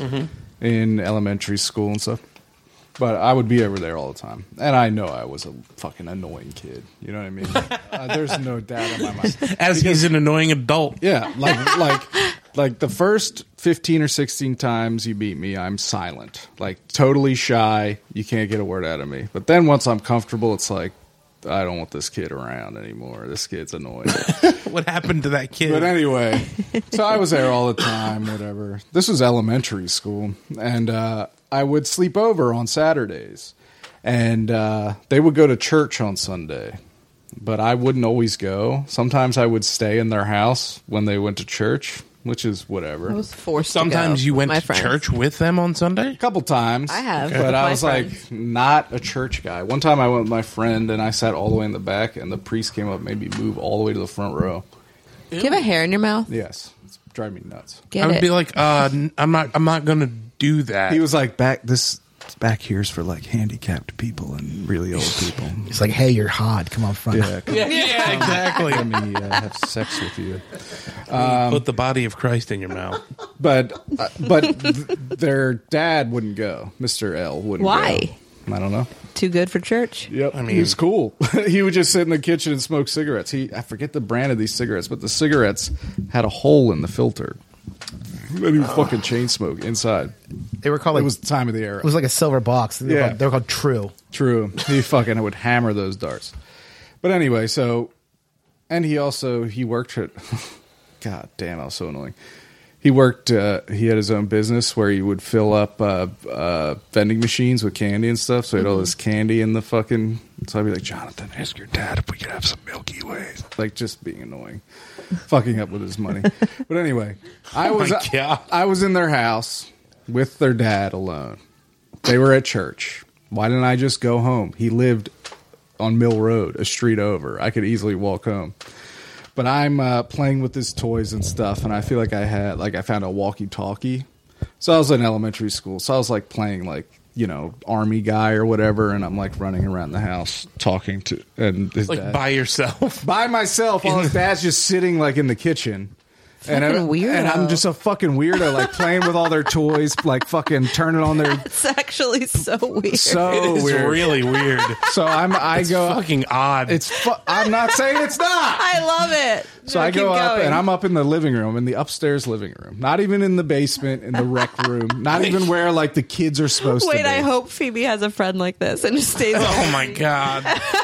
in elementary school and stuff. But I would be over there all the time. And I know I was a fucking annoying kid. You know what I mean? uh, there's no doubt in my mind. As he's an annoying adult. Yeah, like like like the first fifteen or sixteen times you beat me, I'm silent. Like totally shy. You can't get a word out of me. But then once I'm comfortable, it's like I don't want this kid around anymore. This kid's annoying. What happened to that kid? But anyway, so I was there all the time, whatever. This was elementary school, and uh, I would sleep over on Saturdays, and uh, they would go to church on Sunday, but I wouldn't always go. Sometimes I would stay in their house when they went to church, which is whatever. I was forced Sometimes to go you with went my to friends. church with them on Sunday? A couple times. I have, But with I my was friends. like not a church guy. One time I went with my friend and I sat all the way in the back and the priest came up and made me move all the way to the front row. Do you have a hair in your mouth? Yes. It's driving me nuts. Get I would it. be like, uh, n- I'm not I'm not going to do that. He was like, back this back here's for like handicapped people and really old people. It's like, hey, you're hot. Come on, front. Yeah, come yeah, yeah, exactly. let me uh, have sex with you. Put the body of Christ in your mouth. But uh, but th- their dad wouldn't go. Mister L wouldn't Why? go. I don't know. Too good for church? Yep, I I mean- mean, he was cool. He would just sit in the kitchen and smoke cigarettes. He I forget the brand of these cigarettes, but the cigarettes had a hole in the filter. And he would fucking chain smoke inside. They were called like It was the time of the era. it was like a silver box. They were, Yeah. called, they were called True. True. He fucking would hammer those darts. But anyway, so and he also he worked at God damn, I was so annoying. He worked uh, he had his own business where he would fill up uh, uh, vending machines with candy and stuff. So he had all this candy in the fucking so I'd be like, Jonathan, ask your dad if we could have some Milky Ways. Like just being annoying. Fucking up with his money. But anyway, I was my God. I was in their house with their dad alone. They were at church. Why didn't I just go home? He lived on Mill Road, a street over. I could easily walk home. But I'm uh, playing with his toys and stuff, and I feel like I had like I found a walkie-talkie. So I was in elementary school, so I was like playing like you know army guy or whatever, and I'm like running around the house talking to and his Like dad. by yourself. by myself while his dad's just sitting like in the kitchen. And, I, Fucking weirdo. and I'm just a fucking weirdo, like playing with all their toys, like fucking turning on their It's actually so weird. so It is weird. really weird. So I'm I It's go fucking odd. It's fu- I'm not saying it's not. I love it. So No, I keep go up going. and I'm up in the living room, in the upstairs living room, not even in the basement, in the rec room, not even where like the kids are supposed to Wait, be. I hope Phoebe has a friend like this and just stays. oh my God.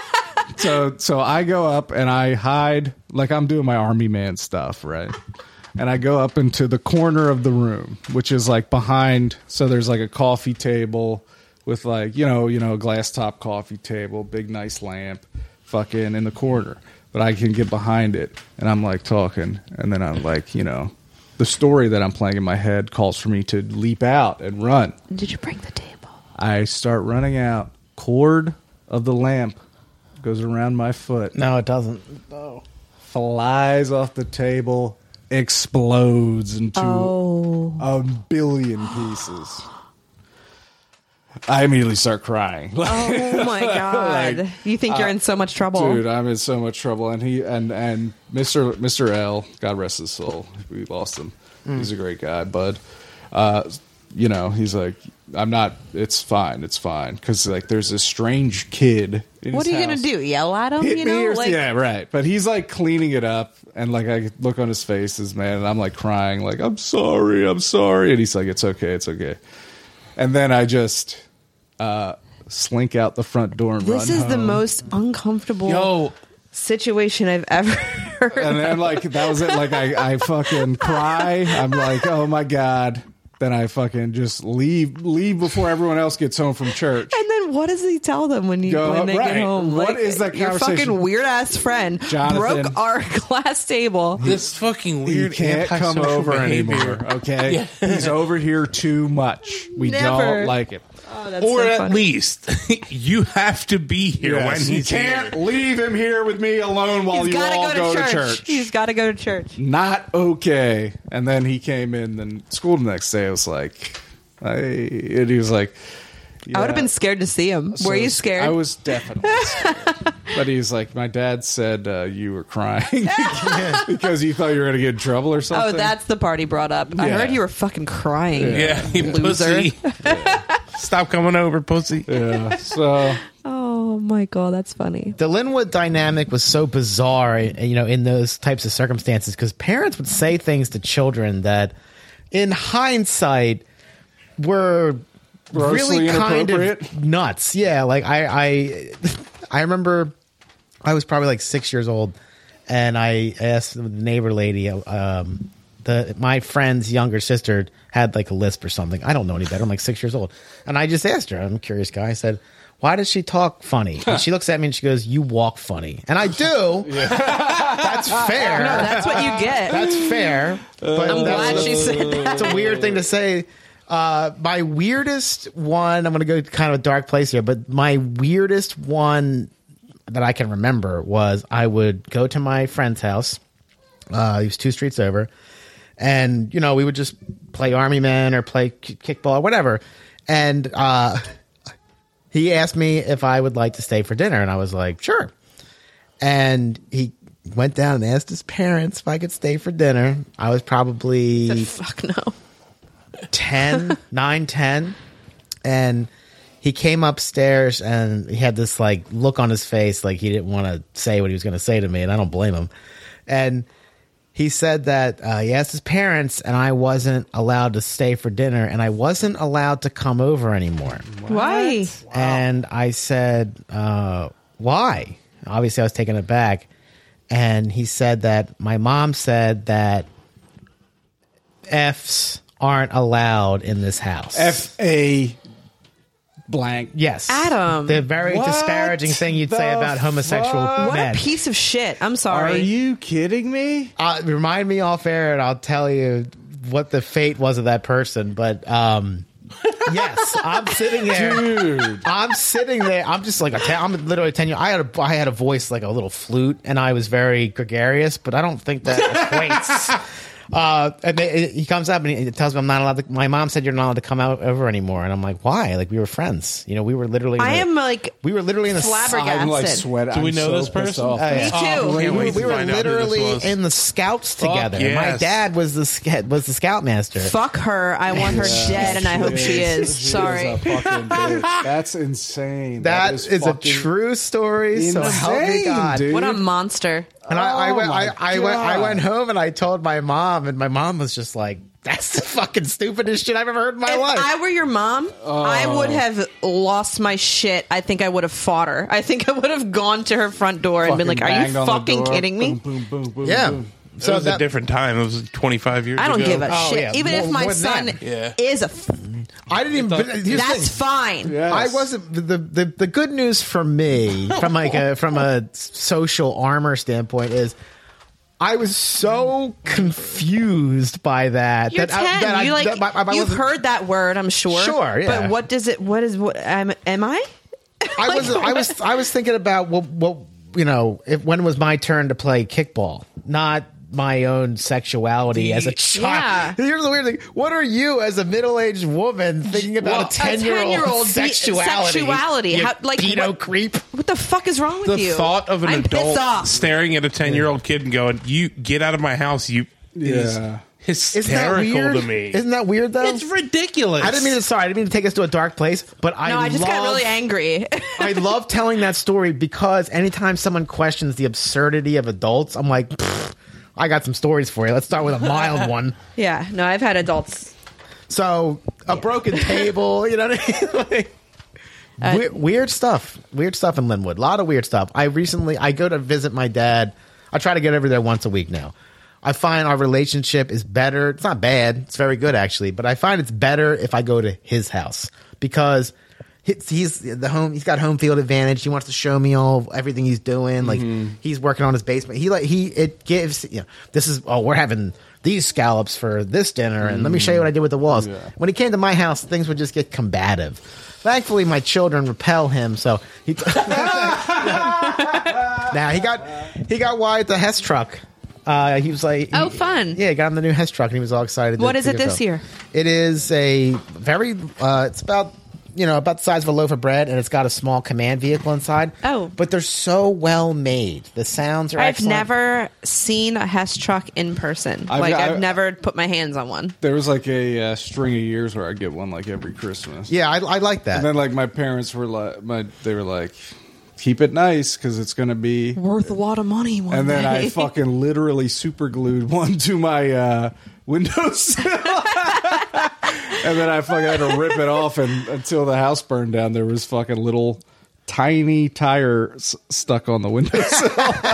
So so I go up and I hide like I'm doing my army man stuff, right? And I go up into the corner of the room, which is like behind. So there's like a coffee table with like you know you know a glass top coffee table, big nice lamp, fucking in the corner. But I can get behind it, and I'm like talking, and then I'm like you know, the story that I'm playing in my head calls for me to leap out and run. Did you break the table? I start running out. Cord of the lamp goes around my foot. No, it doesn't. No. Flies off the table, explodes into Oh. a billion pieces. I immediately start crying. Oh my god! Like, you think you're in so much trouble? Dude, I'm in so much trouble. And he and and Mister Mister L, God rest his soul, we lost him. He's a great guy, bud. Uh, you know, he's like, I'm not. It's fine. It's fine. Because like, there's this strange kid. In What are his you gonna house. do? Yell at him? Hit You me know, or- like yeah, right. But he's like cleaning it up, and like I look on his face, as man, and I'm like crying, like I'm sorry, I'm sorry, and he's like, it's okay, it's okay. And then I just uh, slink out the front door and this run is the home. most uncomfortable Yo, situation I've ever heard. And then like that was it. Like I, I fucking cry. I'm like, oh my god. Then I fucking just leave, leave before everyone else gets home from church. And then what does he tell them when you Go- when they right. get home? What is that Your conversation? fucking weird ass friend Jonathan. broke our glass table. this fucking He weird can't come antisocial over behavior. anymore. Okay, he's over here too much. We Never. don't like it. Oh, that's Or so at funny. least you have to be here Yes, when you he's can't here. leave him here with me alone while He's you gotta all go, go, to, to church. church. He's got to go to church. Not okay. And then he came in. Then school the next day. I was like, I, and he was like, I would have Yeah. been scared to see him. So Were you scared? I was definitely scared. But he's like, my dad said uh, you were crying because you thought you were going to get in trouble or Oh, something. that's the part he brought up. I Yeah. heard you were fucking crying. Yeah, you Loser. pussy. Stop coming over, pussy. Yeah. So Oh my god, that's funny. The Linwood dynamic was so bizarre, you know, in those types of circumstances, because parents would say things to children that, in hindsight, were Grossly really kind inappropriate? of nuts. Yeah, like I, I, I remember I was probably like six years old, and I asked the neighbor lady, um, the my friend's younger sister had like a lisp or something. I don't know any better. I'm like six years old, and I just asked her. I'm a curious guy. I said, why does she talk funny? And she looks at me and she goes, you walk funny. And I do. That's fair. No, that's what you get. That's fair. But I'm that's, glad she said that. it's a weird thing to say. Uh, my weirdest one, I'm going to go kind of a dark place here, but my weirdest one that I can remember was I would go to my friend's house. Uh, he was two streets over. And, you know, we would just play Army Men or play k- kickball or whatever. And uh, he asked me if I would like to stay for dinner. And I was like, sure. And he went down and asked his parents if I could stay for dinner. I was probably Fuck no. ten, nine, ten. And he came upstairs and he had this like look on his face like he didn't want to say what he was going to say to me. And I don't blame him. And he said that uh, he asked his parents and I wasn't allowed to stay for dinner and I wasn't allowed to come over anymore. Why? And I said, uh, why? Obviously, I was taken aback. And he said that my mom said that F's aren't allowed in this house. F A blank. Yes. Adam. The very What disparaging thing you'd say the about homosexual fuck? What men. a piece of shit. I'm Are sorry. you kidding me? Uh, remind me off air and I'll tell you what the fate was of that person. But um, yes, I'm sitting there. Dude. I'm sitting there. I'm just like a ten, I'm literally ten years. I had a I had a voice like a little flute, and I was very gregarious. But I don't think that equates. Uh, and they, he comes up and he tells me I'm not allowed to. My mom said you're not allowed to come out over anymore, and I'm like, why? Like we were friends. You know, we were literally. in I the- am like We were literally in the. flabbergasted. I'm like Acid. sweating. Do we I'm know so this pissed person? off. Uh, Me too. we Can't were, wait we to were find out who this literally was. in the scouts Fuck together. yes. My dad was the sc- was the scoutmaster. fuck her. I want her dead, and I hope she is. She Sorry. a fucking bitch. That's insane. That is, a fucking true story. So help me insane, God. dude. What a monster. And I, I Oh went, I, my I went, I God. went home and I told my mom, and my mom was just like, "That's the fucking stupidest shit I've ever heard in my If life." I were your mom, I would have lost my shit. I think I would have fought her. I think I would have gone to her front door and been like, "Are you banged on the fucking door. kidding me?" Boom, boom, boom, boom, yeah. boom. It So was that, a different time. It was twenty-five years I don't ago. give a Oh, shit. yeah. Even More- if my more than son that. Yeah. is a, f- I didn't even. but here's the that's thing. fine. Yes. I wasn't the, the the good news for me from like a from a social armor standpoint is I was so confused by that. You're that I- ten. that I- you like that my- I you've wasn't- heard that word, I'm sure. Sure, yeah. But what does it? What is what? Am, am I? I was I was I was thinking about what what you know if, when was my turn to play kickball, not my own sexuality as a child. Yeah. Here's the weird thing: what are you as a middle aged woman thinking about Well, a ten year old ten-year-old sexuality? sexuality. You How- like, pedo what- creep. What the fuck is wrong with The you? thought of an I'm adult pissed off. staring at a ten-year-old kid and going, "You get out of my house!" You Yeah. is Isn't that hysterical weird? to me. Isn't that weird though? It's ridiculous. I didn't mean to. Sorry, I didn't mean to take us to a dark place. But I No, I just love, got really angry. I love telling that story because anytime someone questions the absurdity of adults, I'm like, "Pfft, I got some stories for you. Let's start with a mild one. Yeah, no, I've had adults. So a broken table, you know what I mean? Like, Uh, we- weird stuff. Weird stuff in Linwood. A lot of weird stuff. I recently I go to visit my dad. I try to get over there once a week now. I find our relationship is better. It's not bad. It's very good actually, but I find it's better if I go to his house because he's, he's the home. He's got home field advantage. He wants to show me all everything he's doing. Like he's working on his basement. He like he it gives you know this is oh we're having these scallops for this dinner and let me show you what I did with the walls. Yeah. When he came to my house, things would just get combative. Thankfully, my children repel him, so he. Now he got he got Wyatt the Hess truck. Uh, he was like, Oh, he- fun. Yeah, he got him the new Hess truck, and he was all excited. to- What is to it get this go. year? It is a very. Uh, it's about you know, about the size of a loaf of bread, and it's got a small command vehicle inside. Oh. But they're so well made. The sounds are I've excellent. never seen a Hess truck in person. I've like got- I've never put my hands on one. There was like a uh, string of years where I get one like every Christmas. Yeah, I, I like that. And then like my parents were like, my they were like, keep it nice because it's gonna be. Worth a lot of money one And then I day. fucking literally super glued one to my uh, windowsill. And then I fucking had to rip it off, and until the house burned down, there was fucking little tiny tires stuck on the windowsill.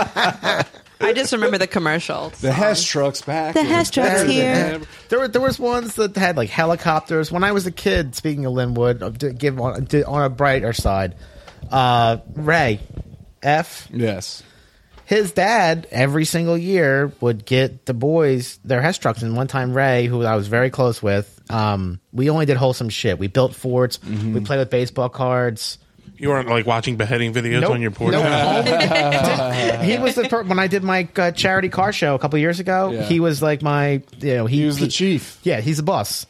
I just remember the commercial. The Hess truck's back. The Hess truck's Better than here. ever. There were there was ones that had like helicopters. When I was a kid, speaking of Linwood, uh, to give on to, on a brighter side, uh, Ray F. Yes. His dad every single year would get the boys their Hess trucks. And one time, Ray, who I was very close with, um, we only did wholesome shit. We built forts. Mm-hmm. We played with baseball cards. You weren't like watching beheading videos Nope. on your porch. Nope. He was the per- when I did my uh, charity car show a couple years ago. Yeah. He was like my, you know, he, He was the chief. Yeah, he's the boss.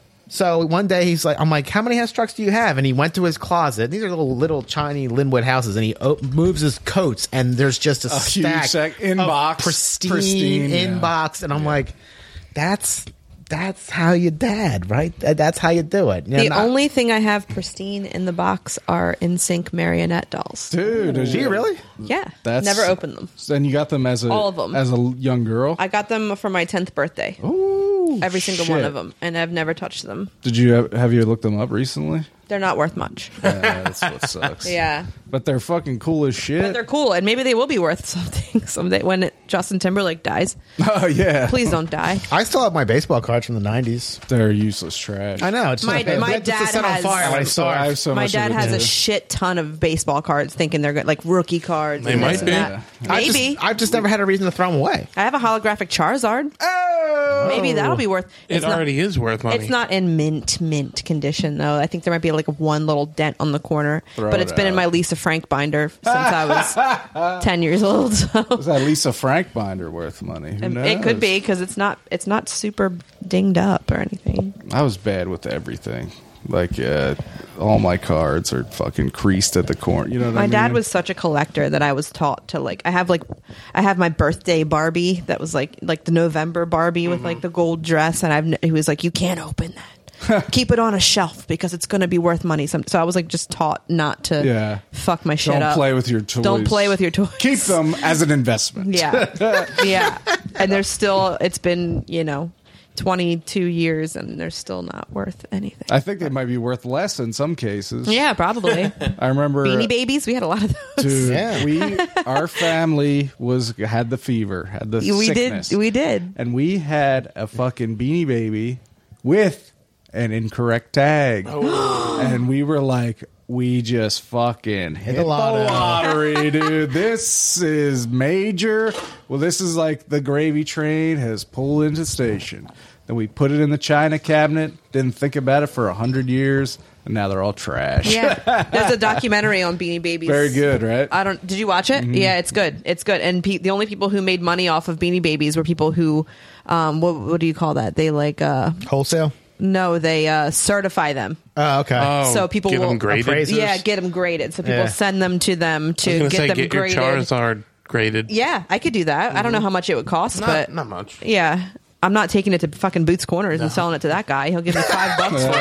So one day he's like, I'm like, how many Hess trucks do you have? And he went to his closet. These are little little tiny Linwood houses, and he o- moves his coats, and there's just a, A huge stack stack in of box, pristine, pristine, yeah. in box, and I'm like, that's that's how you dad, right? That- That's how you do it. You The know, not- only thing I have pristine in the box are N Sync marionette dolls. Dude, did do you really? Yeah, That's- never opened them. And you got them as a All of them. as a young girl. I got them for my tenth birthday. Ooh, Every single one shit. of them, and I've never touched them. Did you have, have you looked them up recently? They're not worth much. Yeah, that's what sucks. Yeah, But they're fucking cool as but shit. they're cool, and maybe they will be worth something someday when it, Justin Timberlake dies. Oh yeah. Please don't die. I still have my baseball cards from the nineties. They're useless trash. I know. It's My- not, my it's just dad set on has- fire when I I'm sorry, I have starve. so My much dad of it, has a too. shit ton of baseball cards, thinking they're good, like rookie cards. They and might this and be. that. I've just- Maybe I've just never had a reason to throw them away. I have a holographic Charizard. Oh! Maybe that'll be worth. It It's not- already is worth money. It's not in mint mint condition though. I think there might be like one little dent on the corner, Throw but it it's been in out. my Lisa Frank binder since I was ten years old. So Is that Lisa Frank binder worth money? Who knows? it could be because it's not it's not super dinged up or anything. I was bad with everything. Like uh, all my cards are fucking creased at the corner. You know what I My mean? dad was such a collector that I was taught to like. I have like, I have my birthday Barbie that was like like the November Barbie with like the gold dress, and I've n- he was like, you can't open that. Keep it on a shelf because it's going to be worth money. Some, so I was like just taught not to Yeah. fuck my shit Don't up. play with your toys. Don't play with your toys. Keep them as an investment. Yeah, yeah. And there's still. It's been you know, twenty-two years, and they're still not worth anything. I think they might be worth less in some cases. Yeah, probably. I remember Beanie Babies. We had a lot of those. Dude, Yeah. we our family was had the fever, had the we sickness. did. We did. and we had a fucking Beanie Baby with an incorrect tag. And we were like, we just fucking hit the the lotto. lottery, dude. This is major. Well, this is like the gravy train has pulled into station. Then we put it in the china cabinet, didn't think about it for a hundred years, and now they're all trash. Yeah, there's a documentary on Beanie Babies. Very good, right? I don't. Did you watch it? Yeah, it's good. It's good. And pe- the only people who made money off of Beanie Babies were people who, um, what, what do you call that? They like, uh, Wholesale. no, they uh, certify them. Oh, okay. Oh, So people get will- them graded. Appraisers. Yeah, get them graded. So people Yeah. send them to them I was to gonna get say, them get graded. your Charizard graded. Yeah, I could do that. I don't know how much it would cost, Not, but not much. yeah. I'm not taking it to fucking Boots Corners and selling it to that guy. He'll give me five bucks for it.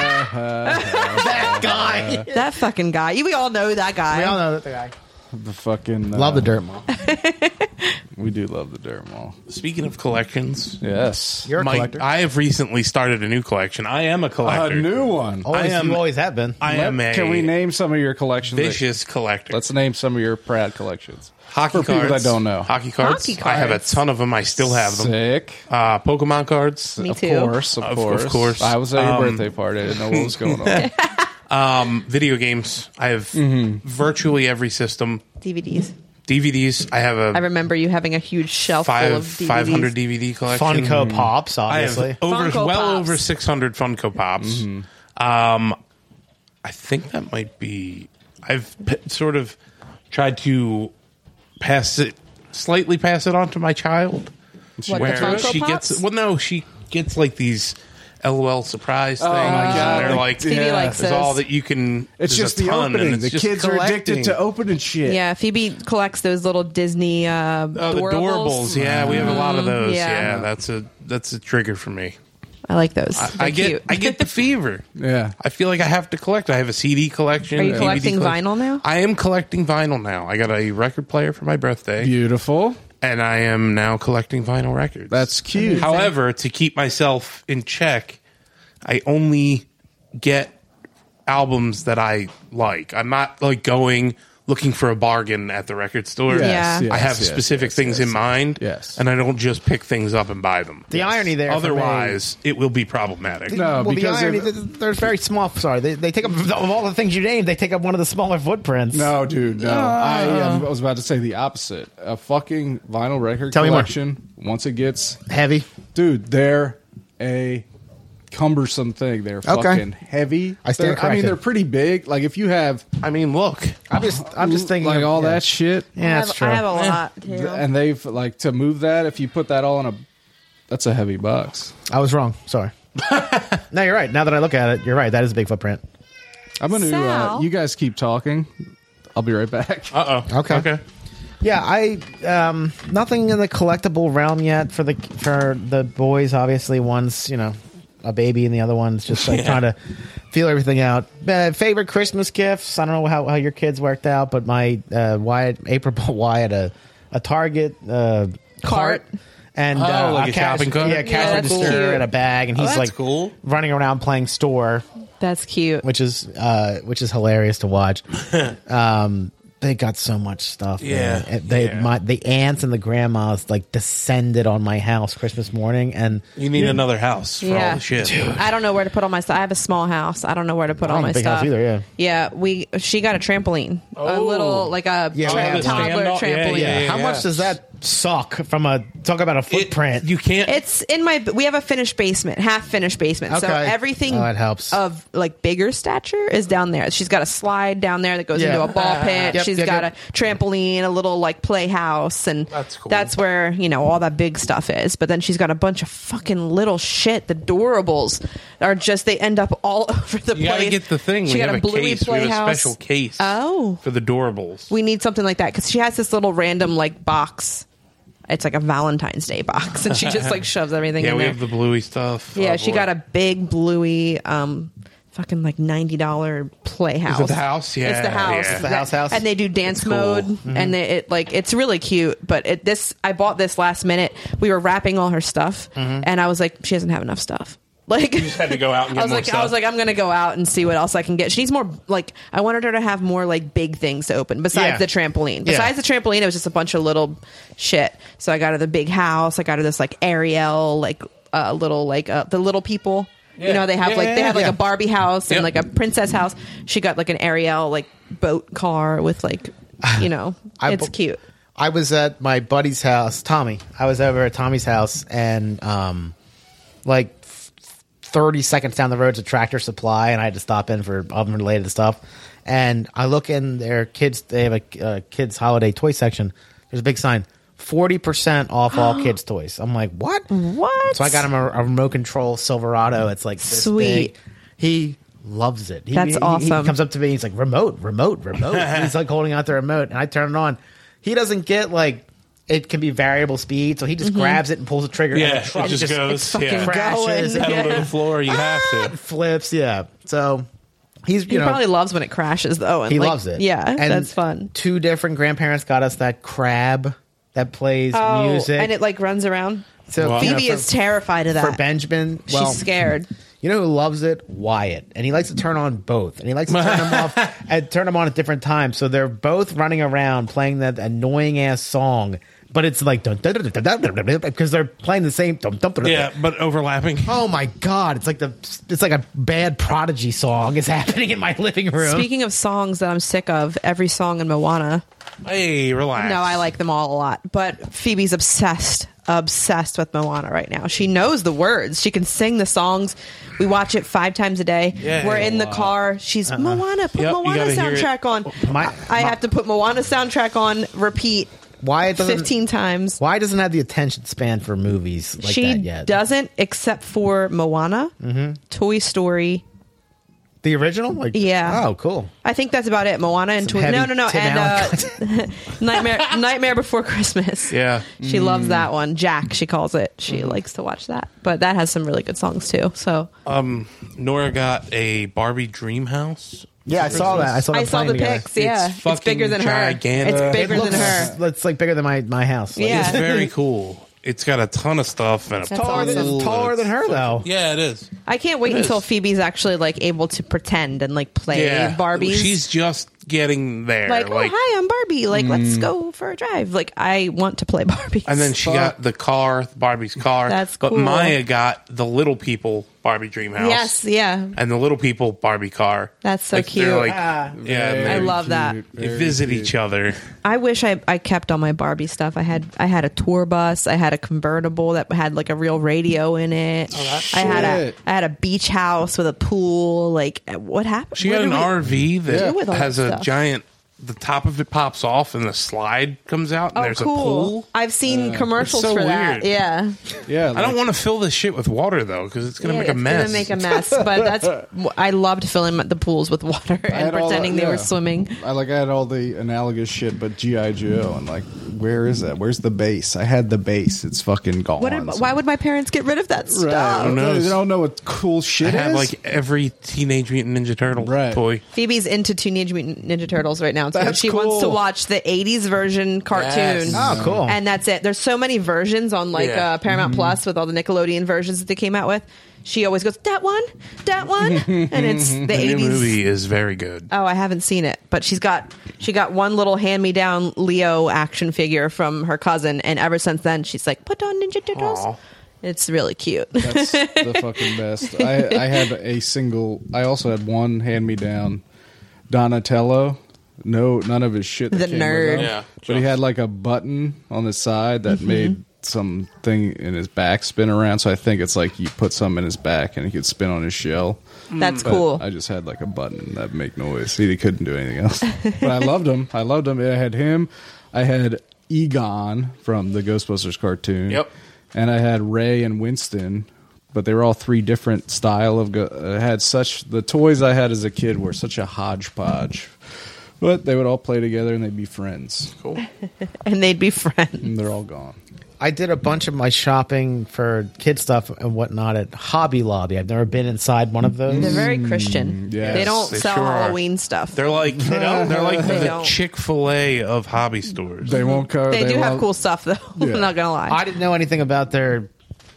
that guy. That fucking guy. You, we all know that guy. We all know that the guy. The fucking uh, Love the dirt mall. We do love the dirt mall. Speaking of collections, Yes, You're a my- collector. I have recently started a new collection. I am a a collector. new one. Always, I am- you always have been. I am a Can we name some of your collections? vicious collector. Let's name some of your Pratt collections. Hockey for people cards. that don't know. Hockey cards. Hockey I have a cards. ton of them. I still have them. Sick. Uh, Pokemon cards. Me Of too. course, of, Of- of course, course. I was at your Um, birthday party. I didn't know what was going on. Um, video games. I have Mm-hmm. virtually every system. D V Ds. D V Ds. I have a I remember you having a huge shelf full five of D V Ds. five hundred D V D collection. Funko Pops, I have obviously. over Funko well Pops. over six hundred Funko Pops. Um, I think that might be. I've p- sort of tried to pass it slightly, pass it on to my child. What, the where Funko she Pops? gets well, no, she gets like these LOL surprise things. Oh my God, And they're like, Phoebe yeah. likes there's those. all that you can. It's there's just a the ton, and opening. it's The just kids are addicted collecting. to opening shit. Yeah, Phoebe collects those little Disney uh, Oh, the doorables. doorables. Yeah, we have a lot of those. Yeah. Yeah. that's a that's a trigger for me. I like those. I, They're I get cute. I get the fever. Yeah. I feel like I have to collect. I have a C D collection. Are you D V D collecting collect- vinyl now? I am collecting vinyl now. I got a record player for my birthday, Beautiful. and I am now collecting vinyl records. That's cute. However, to keep myself in check, I only get albums that I like. I'm not like going looking for a bargain at the record store. Yes, Yeah. I have yes, yes, specific yes, things yes. in mind. Yes. And I don't just pick things up and buy them. The irony there. for me- Otherwise, it will be problematic. No, well, the because irony, if- th- they're very small. Sorry, they, they take up of all the things you named. They take up one of the smaller footprints. No, dude, no. I, um, I was about to say the opposite. A fucking vinyl record Tell me more. collection, once it gets... Heavy. Dude, they're a cumbersome thing. They're Okay. fucking heavy. I stand They're- I mean, corrected. they're pretty big. Like, if you have... I mean, look. I'm just, I'm just thinking Like, of- all yeah. that shit. Yeah, I that's have, true. I have a lot too. And they've, like, to move that, if you put that all in a... That's a heavy box. I was wrong. Sorry. No, you're right. Now that I look at it, you're right. That is a big footprint. I'm going to... Uh, Sal? you guys keep talking. I'll be right back. Uh oh. Okay. Okay. Yeah, I um, nothing in the collectible realm yet for the for the boys. Obviously, one's you know a baby, and the other one's just like Yeah. trying to feel everything out. Uh, favorite Christmas gifts? I don't know how, how your kids worked out, but my uh, Wyatt, April bought Wyatt a a Target uh, cart. And Oh, uh, like a cash, shopping cart? yeah, cash Yeah, that's register cute. and a bag, and Oh, he's that's like cool. running around playing store, That's cute. which is uh, which is hilarious to watch. um, they got so much stuff. Yeah, man. And they yeah. my the aunts and the grandmas like descended on my house Christmas morning, and You need another house for all Yeah. the shit. I don't know where to put all my stuff. I have a small house. I don't know where to put I all don't my have a big stuff. house either, yeah. Yeah, we she got a trampoline, a Oh. little like a Yeah, we have toddler stand up- yeah, trampoline. yeah, yeah. how much does that suck from a talk about a It- footprint? you can't. It's in my. We have a finished basement, half finished basement. So Okay. everything Oh, that helps. of like bigger stature is down there. She's got a slide down there that goes Yeah. into a ball pit. Yep, She's yep, got yep. a trampoline, a little like playhouse, and That's cool. that's where you know all that big stuff is. But then she's got a bunch of fucking little shit. The Doorables are just they end up all over the you place. gotta get the thing. She we got have a a Bluey case. We have a playhouse. special case. Oh. for the Doorables. We need something like that because she has this little random like box. It's like a Valentine's Day box, and she just like shoves everything yeah, in we there. have the Bluey stuff. Yeah, Oh, she boy. got a big Bluey, um, fucking like ninety dollar playhouse. Is it the house? Yeah, it's the house. yeah. It's the house house? and they do dance It's cool. mode, Mm-hmm. and they, it like it's really cute. But it this I bought this last minute. We were wrapping all her stuff, Mm-hmm. and I was like, she doesn't have enough stuff. Like, just had to go out and get I was more like, I stuff. was like, I'm gonna go out and see what else I can get. She needs more. Like, I wanted her to have more like big things to open besides Yeah. the trampoline. Yeah. Besides the trampoline, it was just a bunch of little shit. So I got her the big house. I got her this like Ariel, like uh, little like uh, the little people. You Yeah. know, they have Yeah, like yeah, they have like yeah. a Barbie house and Yep. like a princess house. She got like an Ariel like boat car with like, you know, I it's bu- cute. I was at my buddy's house, Tommy. I was over at Tommy's house, and um, like f- thirty seconds down the road's a Tractor Supply, and I had to stop in for oven related stuff. And I look in their kids; they have a uh, kids holiday toy section. There's a big sign: forty percent off all kids' toys. I'm like, what? What? So I got him a, a remote control Silverado. It's like this Sweet. big. He loves it. He, That's he- he awesome. comes up to me. He's like, remote, remote, remote. And he's like holding out the remote, and I turn it on. He doesn't get like it can be variable speed, so he just grabs it and pulls the trigger. Yeah, and the it truck just just goes. it's fucking yeah. crashes going. and Pedal to Yeah. the floor. You have to. flips. Yeah. So he's you He know probably loves when it crashes though. And he like, loves it. Yeah, And that's fun. Two different grandparents got us that crab that plays Oh, music, and it like runs around. so Wow. you know, Phoebe for- is terrified of that. for Benjamin. Well, She's scared. You know who loves it? Wyatt. And he likes to turn on both. And he likes to turn them off and turn them on at different times. So they're both running around playing that annoying ass song. But it's like because they're playing the same. Yeah, but overlapping. Oh my god! It's like the it's like a bad Prodigy song is happening in my living room. Speaking of songs that I'm sick of, every song in Moana. Hey, relax. No, I like them all a lot. But Phoebe's obsessed, obsessed with Moana right now. She knows the words. She can sing the songs. We watch it five times a day. Yeah. We're in the car. She's Moana. Put Yep, you Moana gotta hear it. soundtrack on. My- I my- have to put Moana soundtrack on repeat. Wyatt doesn't. fifteen times. Wyatt doesn't have the attention span for movies like she that yet. doesn't, except for Moana, Mm-hmm. Toy Story. The original? Like, Yeah. Oh, cool. I think that's about it. Moana and Some Toy. No, heavy no, no, Tim and Allen uh, Nightmare Nightmare Before Christmas. Yeah. She loves that one. Jack, she calls it. She Mm-hmm. likes to watch that. But that has some really good songs too. So Um, Nora got a Barbie dream house. Yeah, I saw that. I saw, them I saw playing the together. pics. Yeah, It's it's, bigger than fucking her. gigantic. It's It bigger It than looks, her. it's like bigger than my, my house. Like, Yeah. It's very cool. It's got a ton of stuff and a That's taller, than, awesome. it's taller than her, though. Yeah, it is. I can't wait It until is. Phoebe's actually like able to pretend and like play Yeah, Barbies. She's just getting there. like, oh hi, I'm Barbie. Like, let's go for a drive. Like, I want to play Barbies. And then she got the car, Barbie's car. That's But cool. Maya got the Little People Barbie Dream House. yes, yeah, And the Little People Barbie car. That's so Like, they're cute. Like, Ah. yeah, Very I love cute, that. they very visit cute. each other. I wish I, I kept all my Barbie stuff. I had I had a tour bus. I had a convertible that had like a real radio in it. I had a shit. I had a beach house with a pool. Like, what happened? She What got did an we- R V that do with all has that a stuff? giant. The top of it pops off and the slide comes out and Oh, there's cool! a pool. I've seen commercials It's so for that. weird. Yeah, Yeah, I don't want to fill this shit with water though because it's gonna Yeah, make a it's mess. gonna make a mess. But that's I loved filling the pools with water and had all pretending that- they were yeah. swimming. I like I had all the analogous shit, but G I Joe and like, where is that? Where's the base? I had the base. It's fucking gone. What did, why would my parents get rid of that stuff? Right. Who knows? They don't know what cool I shit have is. like every Teenage Mutant Ninja Turtle Right. toy. Phoebe's into Teenage Mutant Ninja Turtles right now too. That's she wants to cool. watch the eighties version cartoon. Yes. Oh, cool. And that's it. There's so many versions on like Yeah. uh, Paramount Plus with all the Nickelodeon versions that they came out with. She always goes, that one, that one, and it's the The new eighties. movie is very good. Oh, I haven't seen it, but she's got she got one little hand me down Leo action figure from her cousin, and ever since then she's like, put on Ninja Turtles. Aw. It's really cute. That's the fucking best. I, I had a single. I also had one hand me down Donatello. No, none of his shit. that The came with nerd. him. Yeah, but he had like a button on the side that Mm-hmm. made something in his back spin around. So I think it's like you put something in his back and he could spin on his shell. That's But cool. I just had like a button that make noise. He couldn't do anything else. But I loved him. I loved him. I had him. I had Egon from the Ghostbusters cartoon. Yep. And I had Ray and Winston, but they were all three different style of. Go- I had such the toys I had as a kid were such a hodgepodge, but they would all play together and they'd be friends. Cool. And they'd be friends. And they're all gone. I did a bunch of my shopping for kid stuff and whatnot at Hobby Lobby. I've never been inside one of those. They're very Christian. yes, they don't they sell sure are. Halloween stuff. They're like don't? They're like They the don't. Chick Fil A of hobby stores. They won't cover. They, do have love- cool stuff though. Yeah. I'm not gonna lie. I didn't know anything about their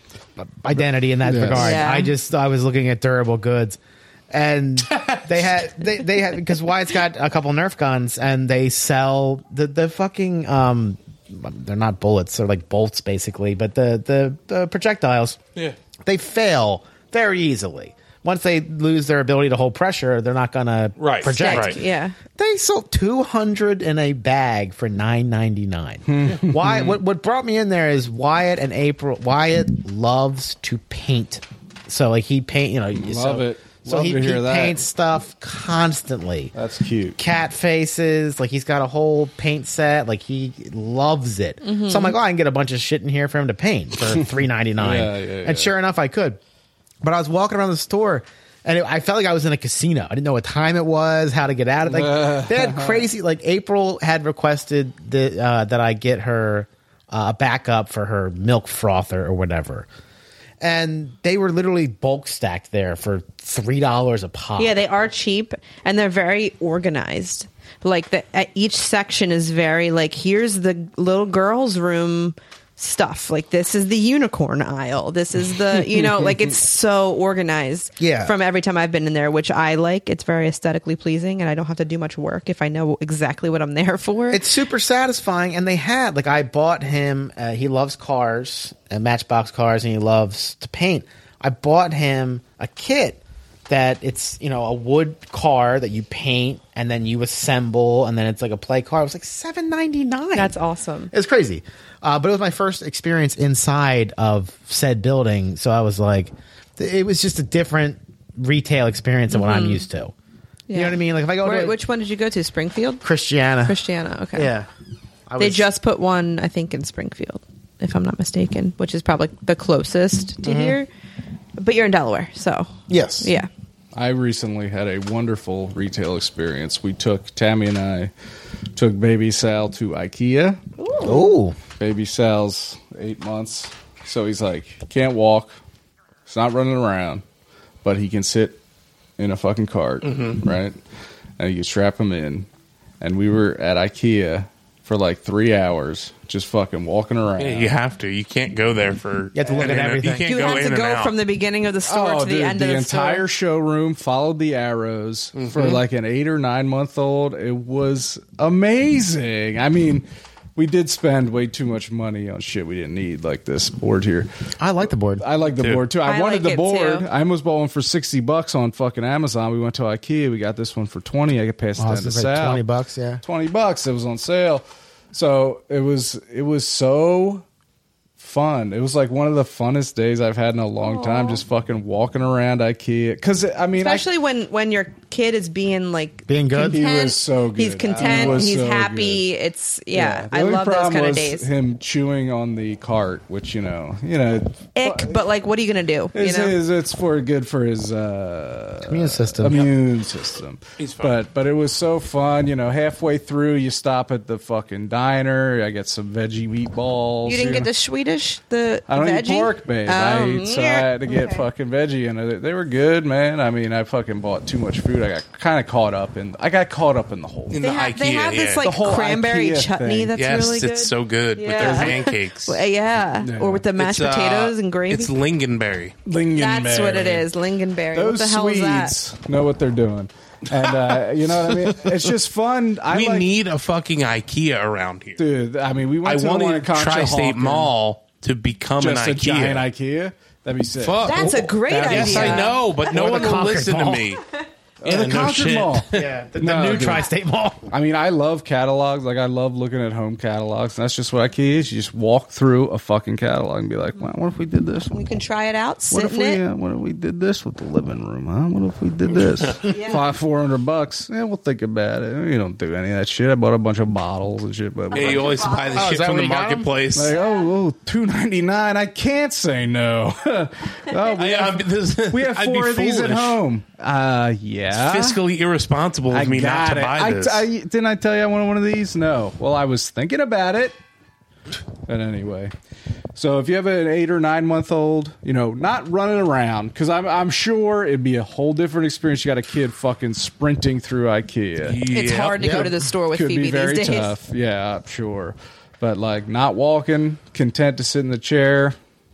identity in that Yes. regard. Yeah. I just I was looking at durable goods, and they had they they had because Wyatt's got a couple Nerf guns, and they sell the the fucking um they're not bullets, they're like bolts basically, but the the, the projectiles Yeah. they fail very easily. Once they lose their ability to hold pressure, they're not gonna Right, project. right. yeah. They sold two hundred in a bag for nine ninety nine. Why? What what brought me in there is Wyatt and April. Wyatt loves to paint, so like he paint. You know, Love so, it. So Love he, to hear he that. paints stuff constantly. That's cute. Cat faces, like he's got a whole paint set. Like he loves it. So I'm like, oh, I can get a bunch of shit in here for him to paint for three ninety nine. Yeah, yeah, yeah. And sure enough, I could. But I was walking around the store, and it, I felt like I was in a casino. I didn't know what time it was, how to get out of it. Like they had crazy. Like April had requested that uh, that I get her uh, a backup for her milk frother or whatever, and they were literally bulk stacked there for three dollars a pop. Yeah, they are cheap and they're very organized. Like the at each section is very like here's the little girl's room stuff. Like this is the unicorn aisle. This is the you know like it's so organized. Yeah. From every time I've been in there, which I like. It's very aesthetically pleasing, and I don't have to do much work if I know exactly what I'm there for. It's super satisfying, and they had like I bought him. Uh, he loves cars and Matchbox cars, and he loves to paint. I bought him a kit that it's you know a wood car that you paint and then you assemble, and then it's like a play car. It was like seven ninety nine. That's awesome. It was crazy, uh, but it was my first experience inside of said building, so I was like, it was just a different retail experience than what I'm used to. You know what I mean? Like if I go Where, to which one did you go to? Springfield, Christiana, Christiana. Okay. yeah. I They was- just put one, I think, in Springfield, if I'm not mistaken, which is probably the closest to here. But you're in Delaware, so Yes. yeah. I recently had a wonderful retail experience. We took, Tammy and I took baby Sal to IKEA. Ooh. Baby Sal's eight months, so he's like, can't walk. He's not running around, but he can sit in a fucking cart, right? And you can strap him in. And we were at IKEA for like three hours, just fucking walking around. Yeah, you have to. You can't go there for. You have to look in at and out. everything. You can't You go have in to and go out. from the beginning of the store Oh, to the dude, end the of the entire store. showroom followed the arrows Mm-hmm. for like an eight or nine month old. It was amazing. I mean, we did spend way too much money on shit we didn't need, like this board here. I like the board. I like the Dude. board too. I, I wanted like the it, board. too. I almost bought one for sixty bucks on fucking Amazon. We went to IKEA. We got this one for twenty. I could pass it Oh, down it's to just like Sal. twenty bucks, yeah. twenty bucks. It was on sale. So it was it was so fun. It was like one of the funnest days I've had in a long time, just fucking walking around IKEA. Because I mean, I, Especially when, when your kid is being like Being good? He content. was so good. He's content. He was he's so happy. It's yeah. the I only love those problem kind of was days. him chewing on the cart, which you know, you know, Ick, but like, what are you gonna do? You It's, know, his, it's for good for his uh, Immune system. Immune system. He's fine. But but it was so fun. You know, halfway through, you stop at the fucking diner. I get some veggie meatballs. you didn't get know. the Swedish the I don't veggie? eat pork, babe. I Oh, eat, so I yeah. had to get Okay. fucking veggie, and they- they were good, man. I mean, I fucking bought too much food. I got kind of caught up in. I got caught up in the whole. In They the have, IKEA, they have yeah. this The like whole cranberry IKEA chutney thing. that's yes, really good. it's so good with Yeah. their pancakes. Well, yeah. Yeah. or with the mashed It's, uh, potatoes and gravy. It's lingonberry. That's what it is, lingonberry. Those what the hell is that? Swedes know what they're doing, and uh, you know what I mean. It's just fun. I we like, need a fucking IKEA around here. dude. I mean, we I went to the one in wanted Tri-State Conshohocken, Mall to become just an a IKEA. giant IKEA. That'd be sick. Fuck. That's a great That- idea. Yes, I know, but no Or the one will Concord listen Mall. to me. Or the Yeah, no Concord shit. Mall. Yeah, the, the No, new dude. Tri-State Mall. I mean, I love catalogs. Like, I love looking at home catalogs. And that's just what IKEA is. You just walk through a fucking catalog and be like, wow, what if we did this? We can try it out, What sit if in we? it. Uh, what if we did this with the living room? Huh? What if we did this? Five, four hundred bucks. Yeah, we'll think about it. You don't do any of that shit. I bought a bunch of bottles and shit, but Yeah, you always buy the Oh, is shit that from where the you got 'em? marketplace. like, oh, oh, two ninety nine. I can't say no. oh, we, I, have, I'm- this- we have I'd be four of these at foolish. home. Uh, yeah. Fiscally irresponsible I of me not got to it. buy I, this. I, didn't I tell you I wanted one of these? No. Well, I was thinking about it. But anyway, so if you have an eight or nine month old, you know, not running around, because I'm I'm sure it'd be a whole different experience. You got a kid fucking sprinting through IKEA. It's Yep. hard to go to the store with Could Phoebe be very these days. tough. Yeah, I'm sure. But like not walking, content to sit in the chair,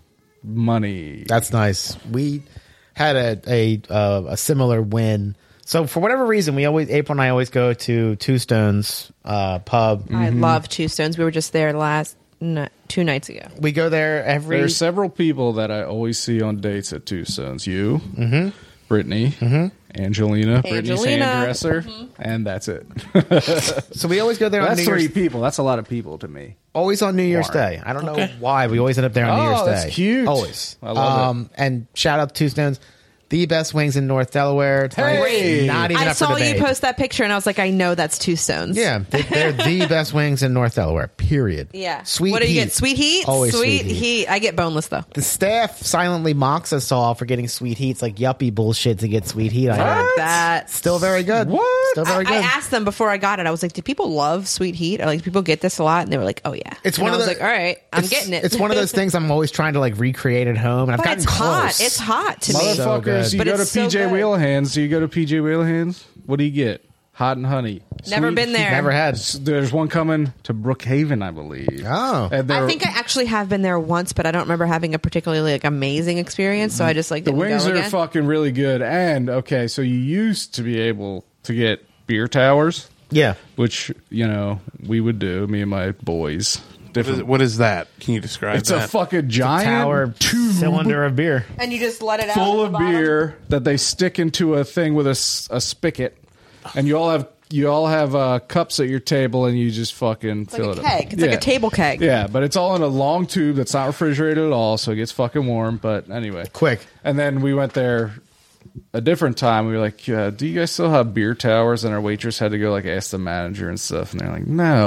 money. That's nice. We had a a, uh, a similar win. So for whatever reason, we always April and I always go to Two Stones uh, pub. I love Two Stones. We were just there last no, two nights ago. We go there every. There are several people that I always see on dates at Two Stones. You, mm-hmm. Brittany, mm-hmm. Angelina, Brittany's Angelina. hairdresser, and that's it. So we always go there on That's New three Year's. people. That's a lot of people to me. Always on New Year's Warren. Day. I don't know why we always end up there on New Oh, Year's that's Day. cute. Always. I love it. um, And shout out to Two Stones, the best wings in North Delaware. It's like Hey! not even I up for saw you debate. post that picture, and I was like, I know that's Two Stones. Yeah, they, they're the best wings in North Delaware. Period. Yeah. Sweet. What do you heat. get? Sweet heat? Always sweet, sweet heat. heat. I get boneless, though. The staff silently mocks us all for getting sweet heat. It's like yuppie bullshit to get sweet heat. I heard. That. Still very good. What? Still very I, I good. asked them before I got it. I was like, "Do people love sweet heat? Or like, do people get this a lot?" And they were like, "Oh yeah." It's and one I of was the- like, "All right, I'm It's- getting it." It's one of those things I'm always trying to like recreate at home, and I've But gotten it's hot. close. It's hot to me. So good. Motherfuckers, you But go to it's so P J good. Wheelhands. Do you go to P J Wheelhands? What do you get? Hot and honey. Never Sweet been there. Never had. There's one coming to Brookhaven, I believe. Oh. And I they're- think I actually have been there once, but I don't remember having a particularly like amazing experience. So I just like the didn't wings go are again. fucking really good. And okay, so you used to be able to get beer towers, Yeah. which you know we would do. Me and my boys. What is, Different. what is that? Can you describe It's that? a fucking giant Tower tube cylinder of beer. and you just let it out full at of the bottom. beer that they stick into a thing with a, s- a spigot, and you all have you all have uh, cups at your table, and you just fucking It's fill like a it up. keg. It's like a table keg. Yeah, but it's all in a long tube that's not refrigerated at all, so it gets fucking warm. But anyway, Quick. And then we went there a different time. We were like, uh, "Do you guys still have beer towers?" And our waitress had to go like ask the manager and stuff, and they're like, "No."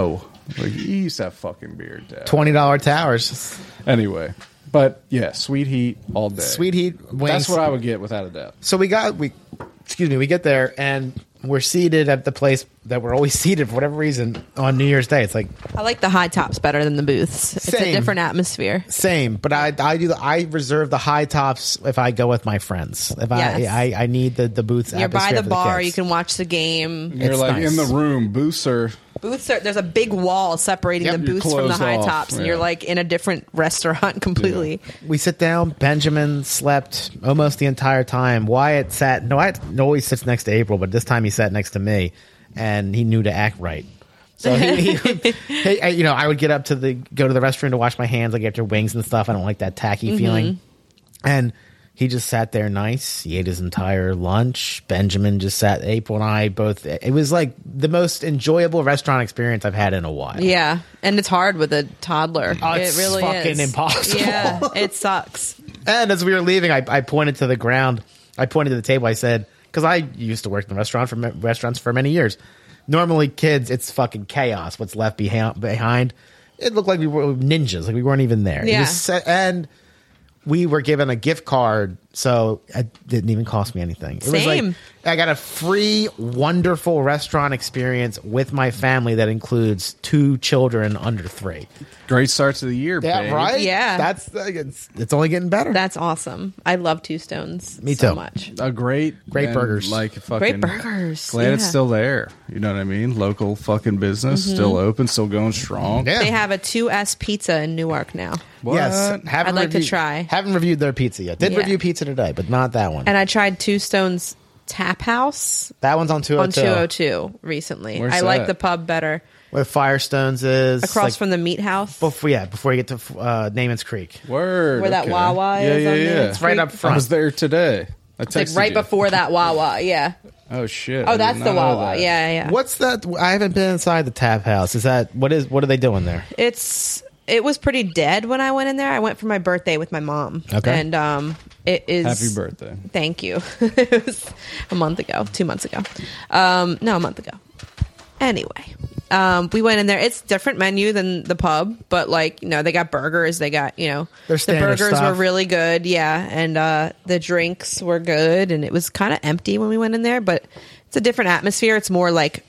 Like, you used to have fucking beer, Dad. twenty dollars towers. Anyway, but yeah, Sweet Heat all day. Sweet Heat wings. That's what I would get without a doubt. So we got we, excuse me, we get there and we're seated at the place that we're always seated for whatever reason on New Year's Day. It's like I like the high tops better than the booths. It's Same. a different atmosphere. same, but I I do the, I reserve the high tops if I go with my friends. If Yes. I, I I need the the booths. You're by atmosphere the for bar. kids. You can watch the game. You're It's like nice. in the room, booths are Booths are there's a big wall separating Yep, the you're booths from the closed high off, tops, and yeah. you're like in a different restaurant completely. We sit down. Benjamin slept almost the entire time. Wyatt sat. No, Wyatt always sits next to April, but this time he sat next to me, and he knew to act right. So he, he, he I- you know, I would get up to the go to the restroom to wash my hands, like after wings and stuff. I don't like that tacky feeling, and he just sat there nice. He ate his entire lunch. Benjamin just sat. April and I both. It was like the most enjoyable restaurant experience I've had in a while. Yeah, and it's hard with a toddler. Oh, it's it really fucking is impossible. Yeah, it sucks. And as we were leaving, I, I pointed to the ground. I pointed to the table. I said, because I used to work in the restaurant for ma- restaurants for many years. Normally, kids, it's fucking chaos. What's left behind? behind. It looked like we were ninjas. Like we weren't even there. It Yeah. was se- and we were given a gift card, so it didn't even cost me anything. It was Same. like I got a free, wonderful restaurant experience with my family that includes two children under three. great starts of the year, Yeah, babe. right. Yeah. that's it's, it's only getting better. That's awesome. I love Two Stones Me so too. much. A great, Great and, burgers. like fucking Great burgers, Glad it's yeah. still there. You know what I mean? Local fucking business, still open, still going strong. yeah. They have a two S pizza in Newark now. What? Yes, haven't I'd like to reviewed- try. Haven't reviewed their pizza yet. Did Yeah. review pizza today, but not that one. And I tried Two Stones Tap House that one's on two oh on two. two oh two recently. Where's I like that? the pub better. Where Firestones is Across like, from the meat house. before, yeah, before you get to uh, Naaman's Creek. Word. Where that okay. Wawa yeah, is Yeah, on yeah, there. yeah. It's right up I front. was there today. I It's like texted right you. before that Wawa. Yeah. Oh shit! I Oh, did that's not the know Wawa. that. Yeah, yeah. What's that? I haven't been inside the tap house. Is that what is? What are they doing there? It's it was pretty dead when I went in there. I went for my birthday with my mom. Okay. And um it is Happy birthday. Thank you. It was a month ago, two months ago. Um no, a month ago. Anyway. Um, we went in there. It's different menu than the pub, but like, you know, they got burgers. They got, you know, Their the standard burgers stuff. were really good. Yeah. And, uh, the drinks were good, and it was kind of empty when we went in there, but it's a different atmosphere. It's more like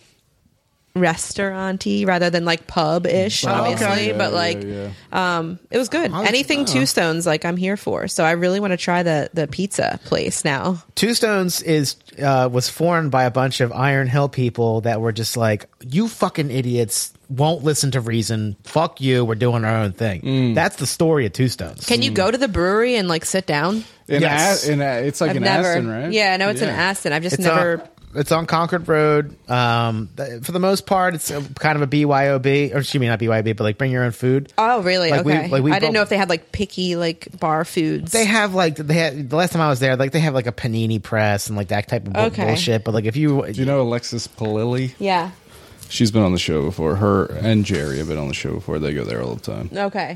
restaurant-y rather than like pub-ish, Oh, okay. obviously, Yeah, but yeah, like, yeah. um, it was good. I- Anything oh. Two Stones, like I'm here for. So I really want to try the, the pizza place now. Two Stones is uh, was formed by a bunch of Iron Hill people that were just like, you fucking idiots won't listen to reason. Fuck you. We're doing our own thing. Mm. That's the story of Two Stones. Can you go to the brewery and like sit down? In, Yes. A- in a, it's like I've an never. Aston, right? Yeah, I know it's Yeah. an Aston. I've just It's never. on, it's on Concord Road. Um, th- for the most part, it's a, kind of a B Y O B, or excuse me, not B Y O B, but like bring your own food. Oh, really? Like we- okay. like we I didn't both- know if they had like picky like bar foods. They have like they had the last time I was there, like they have like a panini press and like that type of bu- Okay. bullshit. But like if you, Do you know Alexis Palilli? Yeah. She's been on the show before. Her and Jerry have been on the show before. They go there all the time. Okay.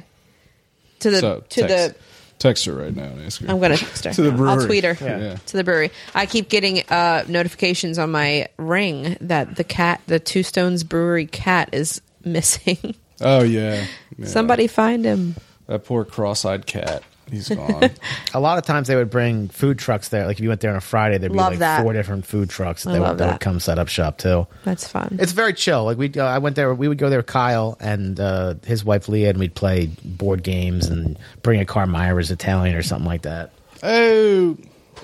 To the So to text, the. text her right now and ask her. I'm gonna text her. To the I'll brewery. tweet her Yeah. to the brewery. I keep getting uh, notifications on my Ring that the cat, the Two Stones Brewery cat, is missing. Oh yeah. Yeah. Somebody find him. That poor cross-eyed cat. He's gone. a lot of times they would bring food trucks there. Like if you went there on a Friday, there'd be Love like that. four different food trucks that, I they would, love that would that. come set up shop too. That's fun. It's very chill. Like we, uh, I went there. We would go there with Kyle and uh, his wife Leah, and we'd play board games and bring a Carmira's Italian or something like that. oh.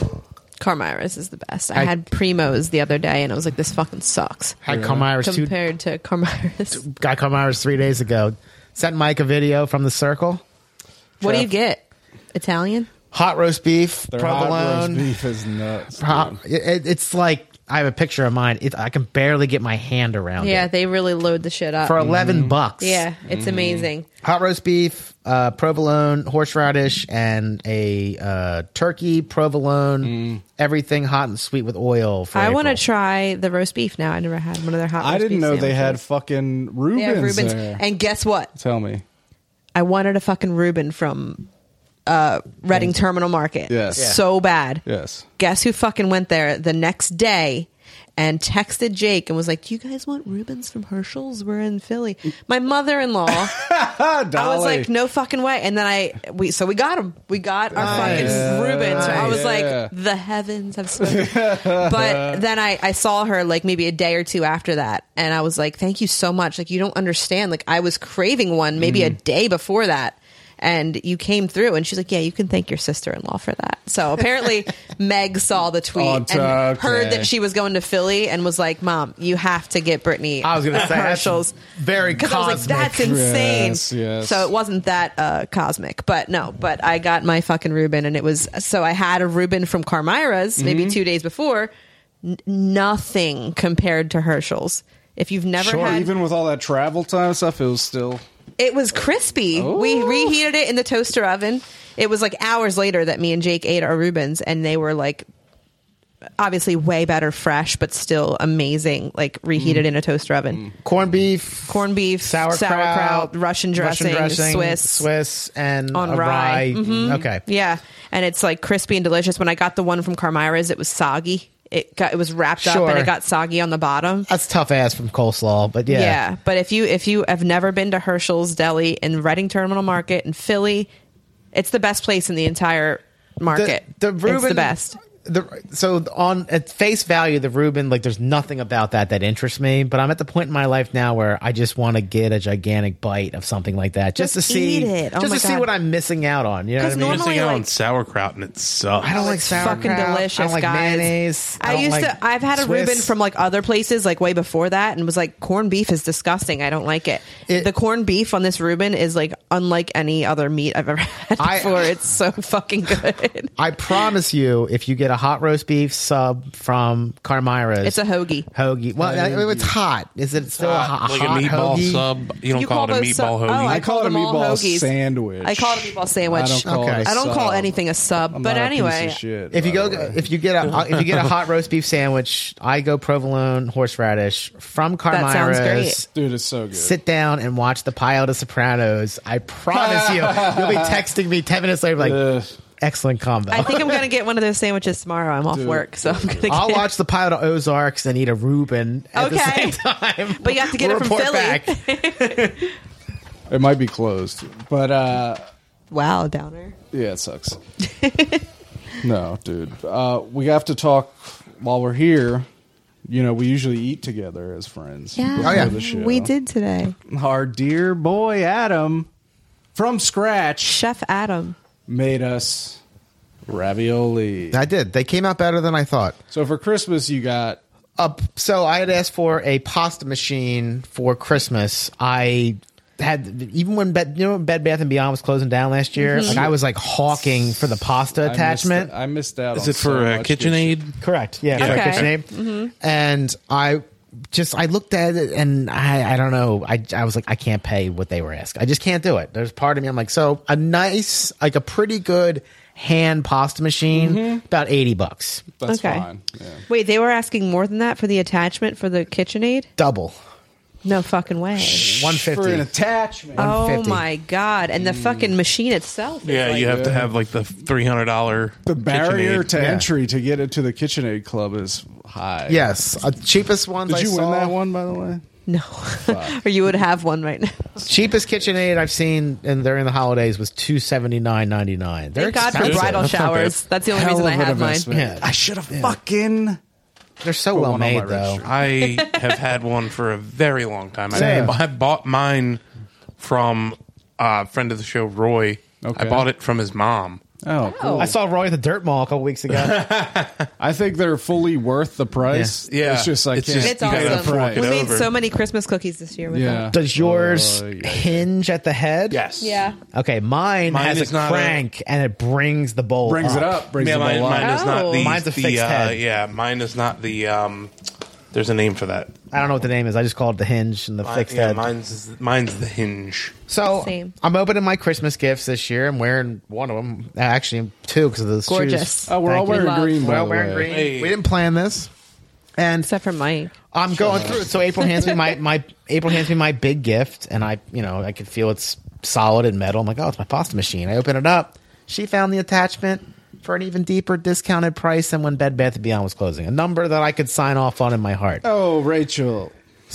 Carmira's is the best. I, I- had Primo's the other day, and I was like, "This fucking sucks." Had Carmira's two, Compared to Carmira's, got Carmira's three days ago. Sent Mike a video from the circle. what do Trev. you get? Italian? Hot roast beef, Their hot roast provolone. beef is nuts. Hot- dude. it, it's like I have a picture of mine. It, I can barely get my hand around Yeah, it they really load the shit up. for eleven bucks. yeah, it's amazing. Hot roast beef, uh, provolone, horseradish, and a uh, turkey provolone. Everything hot and sweet with oil. For I want to April. try the roast beef now. I never had one of their hot. I roast didn't beef know they had sandwiches. fucking Reubens, They have Rubens. there. And guess what? Tell me. I wanted a fucking Reuben from uh, Reading Terminal Market. Yes. Yeah. So bad. Yes. Guess who fucking went there the next day and texted Jake and was like, "Do you guys want Reubens from Herschel's? We're in Philly." My mother-in-law, I was like, "No fucking way!" And then I we so we got them. We got our Nice. fucking Reubens. I was Yeah. like, "The heavens have spoken." But then I I saw her like maybe a day or two after that, and I was like, "Thank you so much." Like, you don't understand. Like, I was craving one maybe a day before that. And you came through, and she's like, "Yeah, you can thank your sister-in-law for that." So apparently, Meg saw the tweet Oh, and okay. heard that she was going to Philly, and was like, "Mom, you have to get Brittany." I was going to say that's Herschel's. very Because I was like, cosmic. "That's insane." Yes, yes. So it wasn't that uh, cosmic, but no. But I got my fucking Reuben, and it was so I had a Reuben from Carmira's maybe Mm-hmm. two days before. N- nothing compared to Herschel's. If you've never Sure, had, even with all that travel time stuff, it was still. it was crispy. We reheated it in the toaster oven. It was like hours later that me and Jake ate our Reubens, and they were like obviously way better fresh, but still amazing, like reheated in a toaster oven. Corned beef, Corned beef, sauerkraut, sauerkraut, Russian dressing, Swiss. Swiss, and On a rye. rye. Mhm. Okay. Yeah, and it's like crispy and delicious. When I got the one from Carmira's, it was soggy. It got it was wrapped up Sure. and it got soggy on the bottom. That's tough ass from coleslaw, but yeah. Yeah. But if you if you have never been to Herschel's Deli in Reading Terminal Market in Philly, it's the best place in the entire market. The, the Reuben, it's the best. The, so on at face value, the Reuben, like there's nothing about that that interests me. But I'm at the point in my life now where I just want to get a gigantic bite of something like that, just, Just to see, eat it. Oh just my to see God. what I'm missing out on. You know what I 'Cause mean? normally- Missing out on like- sauerkraut and it sucks. I don't like It's sauerkraut. fucking delicious, I don't like guys. mayonnaise. I, don't used like to. I've had a Swiss. Reuben from like other places, like way before that, and was like, corned beef is disgusting. I don't like it. It- the corned beef on this Reuben is like unlike any other meat I've ever had I- before. it's so fucking good. I promise you, if you get a hot roast beef sub from Carmira's, It's a hoagie. hoagie. Well, I- it's hot. Is it still a, hot, like a hot meatball hogie? sub. You don't You call, call it a those meatball sub- hoagie. Oh, I call it a them all meatball hoagies. sandwich. I call it a meatball sandwich. I don't call Okay. it a I don't call sub. anything a sub. I'm but not a anyway, piece of shit, If you by go, the way. if you get a, if you get a hot roast beef sandwich, I go provolone horseradish from That sounds Carmira's. great. dude, it's so good. Sit down and watch the pile of Sopranos. I promise you, you'll be texting me ten minutes later, like, Ugh. excellent combo. I think I'm gonna get one of those sandwiches tomorrow. I'm off Dude. work, so I'm gonna. Get I'll watch the pile of Ozarks and eat a Reuben at the Okay. same time. But you have to get it from Report Philly. back. It might be closed, but uh, Wow, downer. yeah, it sucks. No, dude, uh, we have to talk while we're here. You know, we usually eat together as friends. Yeah. before Oh, yeah. the show. We did today. Our dear boy Adam, from scratch, Chef Adam. made us ravioli. I did. They came out better than I thought. So for Christmas, you got Uh, so I had asked for a pasta machine for Christmas. I had even when Bed, you know when Bed Bath and Beyond was closing down last year. Like I was like hawking for the pasta attachment. I missed, I missed out. Is on it so for uh, much KitchenAid? Correct. Yeah. For Okay. KitchenAid. And I just I looked at it and I I don't know. I I was like I can't pay what they were asking. I just can't do it. There's part of me I'm like so a nice like a pretty good hand pasta machine about eighty bucks. That's Okay. fine. Yeah. Wait, they were asking more than that for the attachment for the KitchenAid? Double. No fucking way. one For an fifty. attachment. Oh one fifty. my god! And the fucking machine itself. Is Yeah, like, you have to Yeah. have like the three hundred dollar. The barrier to Yeah. entry to get into the KitchenAid Club is high. Yes, uh, cheapest ones. Did I you saw, win that one, by the way? no, or you would have one right now. Cheapest KitchenAid I've seen in during the holidays was two seventy nine ninety nine. They're Thank God for expensive. bridal That's not showers. That's the only Hell reason I of an have mine. investment. Yeah. I should have fucking. They're so Put well one on made my though. register. I have had one for a very long time. I, Same. I bought mine from a friend of the show, Roy. Okay. I bought it from his mom. Oh, cool. I saw Roy at the Dirt Mall a couple weeks ago. I think they're fully worth the price. Yeah. Yeah. It's just I It's can't. just- It's You gotta awesome. fork it We made over. so many Christmas cookies this year with Yeah. that. Does yours Uh, yeah. hinge at the head? Yes. Yeah. Okay, mine, Mine has is a not a- crank and it brings the bowl. brings it up. up. Brings Yeah, the mine, bowl mine up. is not Oh. the. Mine's a the, fixed uh, head. Yeah, mine is not the. Um, there's a name for that. I don't know what the name is. I just call it the hinge and the Mine- fixed yeah, head. mine's mine's the hinge. So Same. I'm opening my Christmas gifts this year. I'm wearing one of them, actually two, because of those Gorgeous. shoes. Oh, we're all Thank you. wearing Love. green. We're By all the wearing way. green. Hey. We didn't plan this, and Except for Mike. I'm going through it. So April hands me my, my April hands me my big gift, and I you know I could feel it's solid and metal. I'm like, oh, it's my pasta machine. I open it up. She found the attachment. for an even deeper discounted price than when Bed Bath and Beyond was closing. A number that I could sign off on in my heart. Oh, Rachel.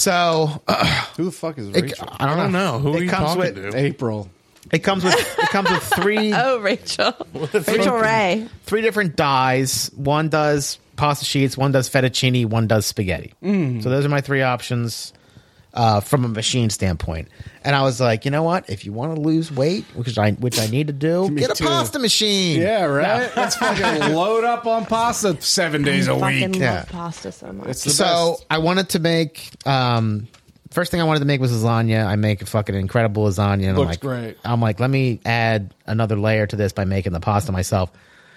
So uh, Who the fuck is it, Rachel? I don't I don't know. know. Who it are you comes talking with, to? April. It comes with it comes with three Oh, Rachel. Rachel Ray. three different dyes. One does pasta sheets, one does fettuccine, one does spaghetti. Mm. So those are my three options uh, from a machine standpoint. And I was like, you know what? If you want to lose weight, which I which I need to do, Me get a too. pasta machine. Yeah, right? Let's fucking load up on pasta seven days a Fucking week. Yeah. love pasta so much. It's the So best. I wanted to make. Um, first thing I wanted to make was lasagna. I make a fucking incredible lasagna. And Looks I'm like, great. I'm like, let me add another layer to this by making the pasta myself.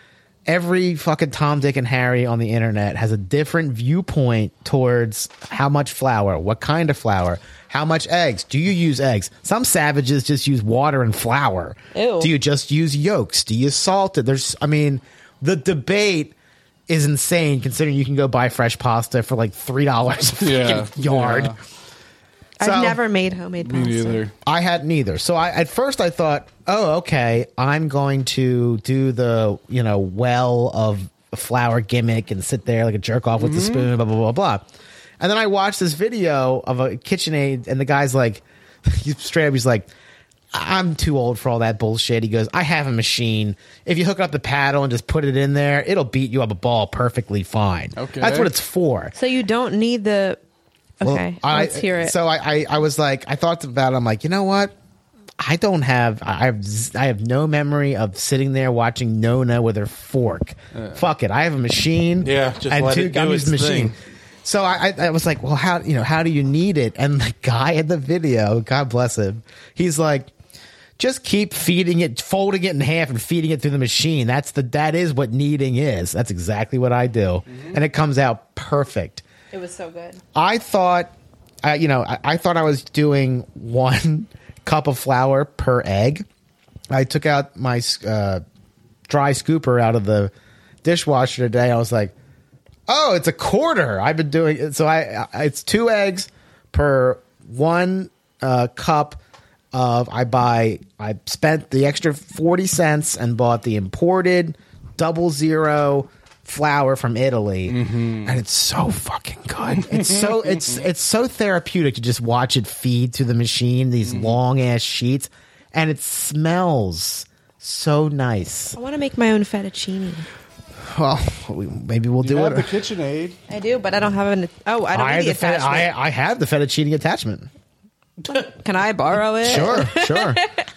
Every fucking Tom, Dick, and Harry on the internet has a different viewpoint towards how much flour, what kind of flour, how much eggs. Do you use eggs? Some savages just use water and flour. Ew. Do you just use yolks? Do you salt it? There's, I mean, the debate is insane considering you can go buy fresh pasta for like three dollars a Yeah, fucking yard. yeah. So- I've never made homemade Me pasta. neither. I hadn't either. So I, at first I thought, oh, okay, I'm going to do the, you know, well of flour gimmick and sit there like a jerk off with the spoon, blah, blah, blah, blah. And then I watched this video of a KitchenAid and the guy's like, he's straight up, he's like, I'm too old for all that bullshit. He goes, I have a machine. If you hook up the paddle and just put it in there, it'll beat you up a ball perfectly fine. Okay. That's what it's for. So you don't need the. Okay, Well, I- let's hear it. So I, I, I was like, I thought about it. I'm like, you know what? I don't have, I have, z- I have no memory of sitting there watching Nona with her fork. Fuck it. I have a machine. Yeah, just and let two, it do I'm its using the machine. thing. So I, I, I was like, well, how, you know, how do you need it? And the guy in the video, God bless him, he's like, just keep feeding it, folding it in half and feeding it through the machine. That's the, that is what kneading is. That's exactly what I do. Mm-hmm. And it comes out perfect. it was so good. I thought, uh, you know, I, I thought I was doing one cup of flour per egg. I took out my uh, dry scooper out of the dishwasher today. I was like, oh, it's a quarter. I've been doing it. So I, I it's two eggs per one uh, cup of, I buy, I spent the extra forty cents and bought the imported double zero flour from Italy, and it's so fucking good. It's so it's it's so therapeutic to just watch it feed through the machine, these long ass sheets, and it smells so nice. I want to make my own fettuccine. Well, we, maybe we'll You do have the it. KitchenAid. I do, but I don't have an. Oh, I don't I have, need the the fet- I, attachment. I have the fettuccine attachment. Can I borrow it? Sure, sure.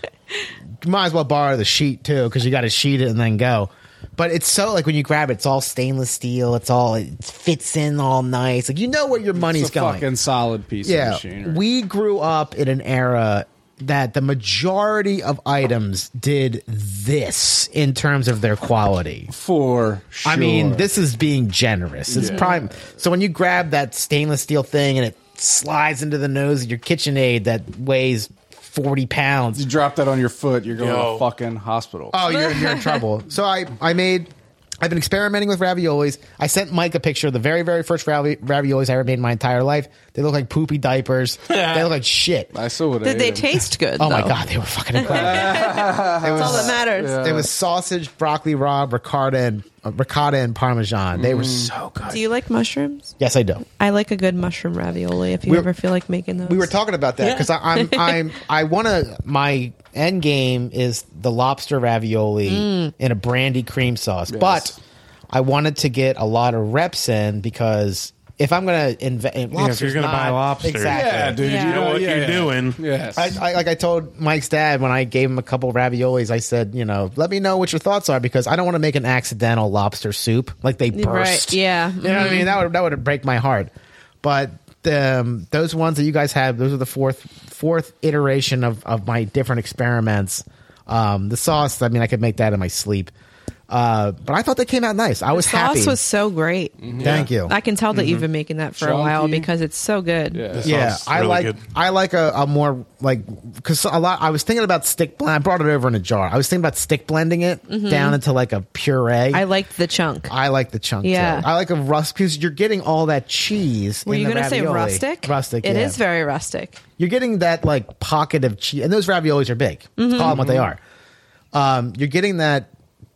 You might as well borrow the sheet too, because you got to sheet it and then go. But it's so like when you grab it, it's all stainless steel. It's all it fits in all nice. Like you know where your money's It's a going. fucking solid piece Yeah, of machinery. we grew up in an era that the majority of items did this in terms of their quality. For sure. I mean, this is being generous. It's Yeah. prime. So when you grab that stainless steel thing and it slides into the nose of your KitchenAid that weighs forty pounds, You drop that on your foot, you're going to Yo. a fucking hospital. oh, you're, you're in trouble. So I, I made, I've been experimenting with raviolis. I sent Mike a picture of the very, very first ravi- raviolis I ever made in my entire life. They look like poopy diapers. They look like shit. I still would. Did they taste good? Oh my though? God, they were fucking incredible. That's all that matters. It was sausage, broccoli raw, ricotta, and uh, ricotta and parmesan. They were so good. Do you like mushrooms? Yes, I do. I like a good mushroom ravioli. If you We- ever feel like making those, We were talking about that because I'm I'm I want to. My end game is the lobster ravioli in a brandy cream sauce, but I wanted to get a lot of reps in because if I'm gonna invest, if you're gonna buy lobster. exactly. Yeah, dude. Yeah. You You know what yeah, you're yeah. doing. Yes. I, I like I told Mike's dad when I gave him a couple raviolis, I said, you know, let me know what your thoughts are because I don't want to make an accidental lobster soup like they burst. Right, yeah. You know what I mean? That would that would break my heart. But um, those ones that you guys have, those are the fourth fourth iteration of, of my different experiments. Um, the sauce, I mean, I could make that in my sleep. Uh, but I thought they came out nice. I was sauce happy. was so great. Thank you. I can tell that you've been making that for a while Chunky. because it's so good. Yeah. The Yeah, sauce is I really like good. I like a, a more like because a lot. I was thinking about stick blend. I brought it over in a jar. I was thinking about stick blending it down into like a puree. I liked the chunk. I like the chunk. Yeah. too. I like a rust because you're getting all that cheese. Were in you the going to say ravioli. rustic? Rustic. It yeah. is very rustic. You're getting that like pocket of cheese, and those raviolis are big. Call them what they are. Um, you're getting that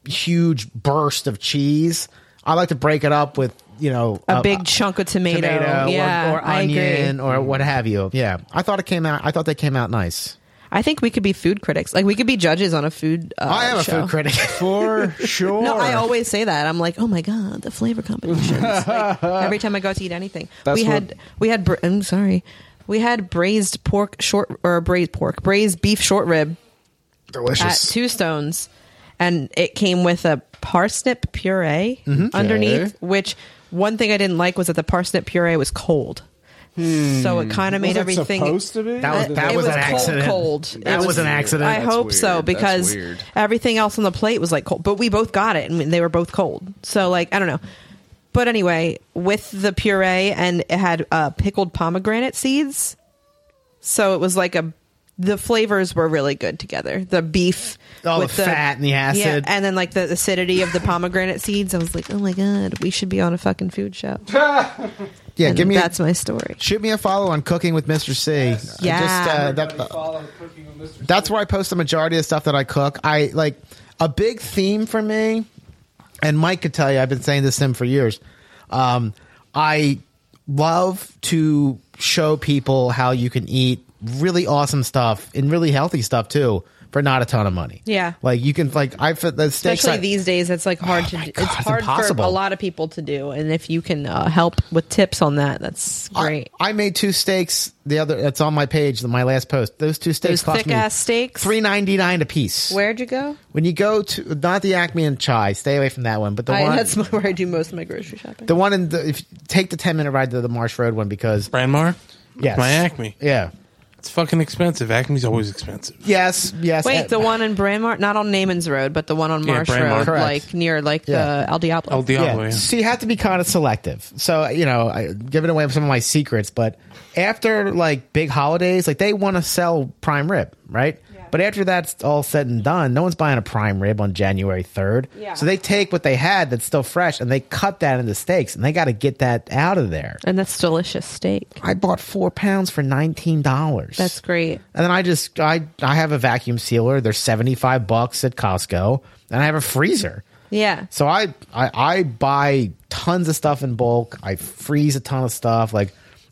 huge burst of cheese. I like to break it up with, you know, A big chunk of tomato. tomato Yeah, or, or I agree. onion or what have you. Yeah, I thought it came out. I thought they came out nice. I think we could be food critics. Like we could be judges on a food. Uh, I am a show. food critic. For sure. No, I always say that. I'm like, oh my god, the flavor competitions. Like, every time I go out to eat anything, That's we what- had we had. br- I'm sorry, we had braised pork short or braised pork, braised beef short rib at Delicious. Two Stones, and it came with a parsnip puree underneath. Okay. Which one thing I didn't like was that the parsnip puree was cold. So it kind of made Was it everything supposed to be? That was- it- that it was was an cold, accident. cold. That It was an accident. I That's hope weird. so That's because weird. everything else on the plate was like cold, but we both got it and they were both cold. So like I don't know. But anyway, with the puree and it had uh, pickled pomegranate seeds, so it was like a. The flavors were really good together. The beef, Oh, with the fat and the acid. yeah, and then like the acidity of the pomegranate seeds. I was like, oh my god, we should be on a fucking food show. Yeah, And give me. that's A, my story. shoot me a follow on Cooking with Mister C. I Yeah. Just, uh, that, that's where I post the majority of stuff that I cook. I like a big theme for me, and Mike could tell you. I've been saying this to him for years. Um, I love to show people how you can eat really awesome stuff and really healthy stuff too for not a ton of money. Yeah. like you can like I the steaks. Especially I- these days, it's like hard Oh to my do. God, It's it's hard impossible. for a lot of people to do, and if you can uh, help with tips on that, that's great. I, I made two steaks. The other that's on my page. My last post. Those two steaks Those cost thick me ass steaks. three ninety nine a piece. Where'd you go? When you go to not the Acme and Chai, stay away from that one. But the I, one, that's where I do most of my grocery shopping. the one in the if you take the ten minute ride to the Marsh Road one because Brandmar? yes, My Acme. yeah, It's fucking expensive. Acme's always expensive. yes, yes. Wait, uh, the one in Brandmart, not on Naaman's Road, but the one on Yeah, Marsh Brandmart. Road, Correct. like near like Yeah. the El Diablo. El Diablo, yeah. yeah. So you have to be kind of selective. So you know, I, giving away some of my secrets, but after like big holidays, like they want to sell prime rib, right? But after that's all said and done, no one's buying a prime rib on January third. Yeah. So they take what they had that's still fresh and they cut that into steaks, and they got to get that out of there. And that's delicious steak. I bought four pounds for nineteen dollars. That's great. And then I just I I have a vacuum sealer. They're seventy five bucks at Costco, and I have a freezer. Yeah. So I, I I buy tons of stuff in bulk. I freeze a ton of stuff. Like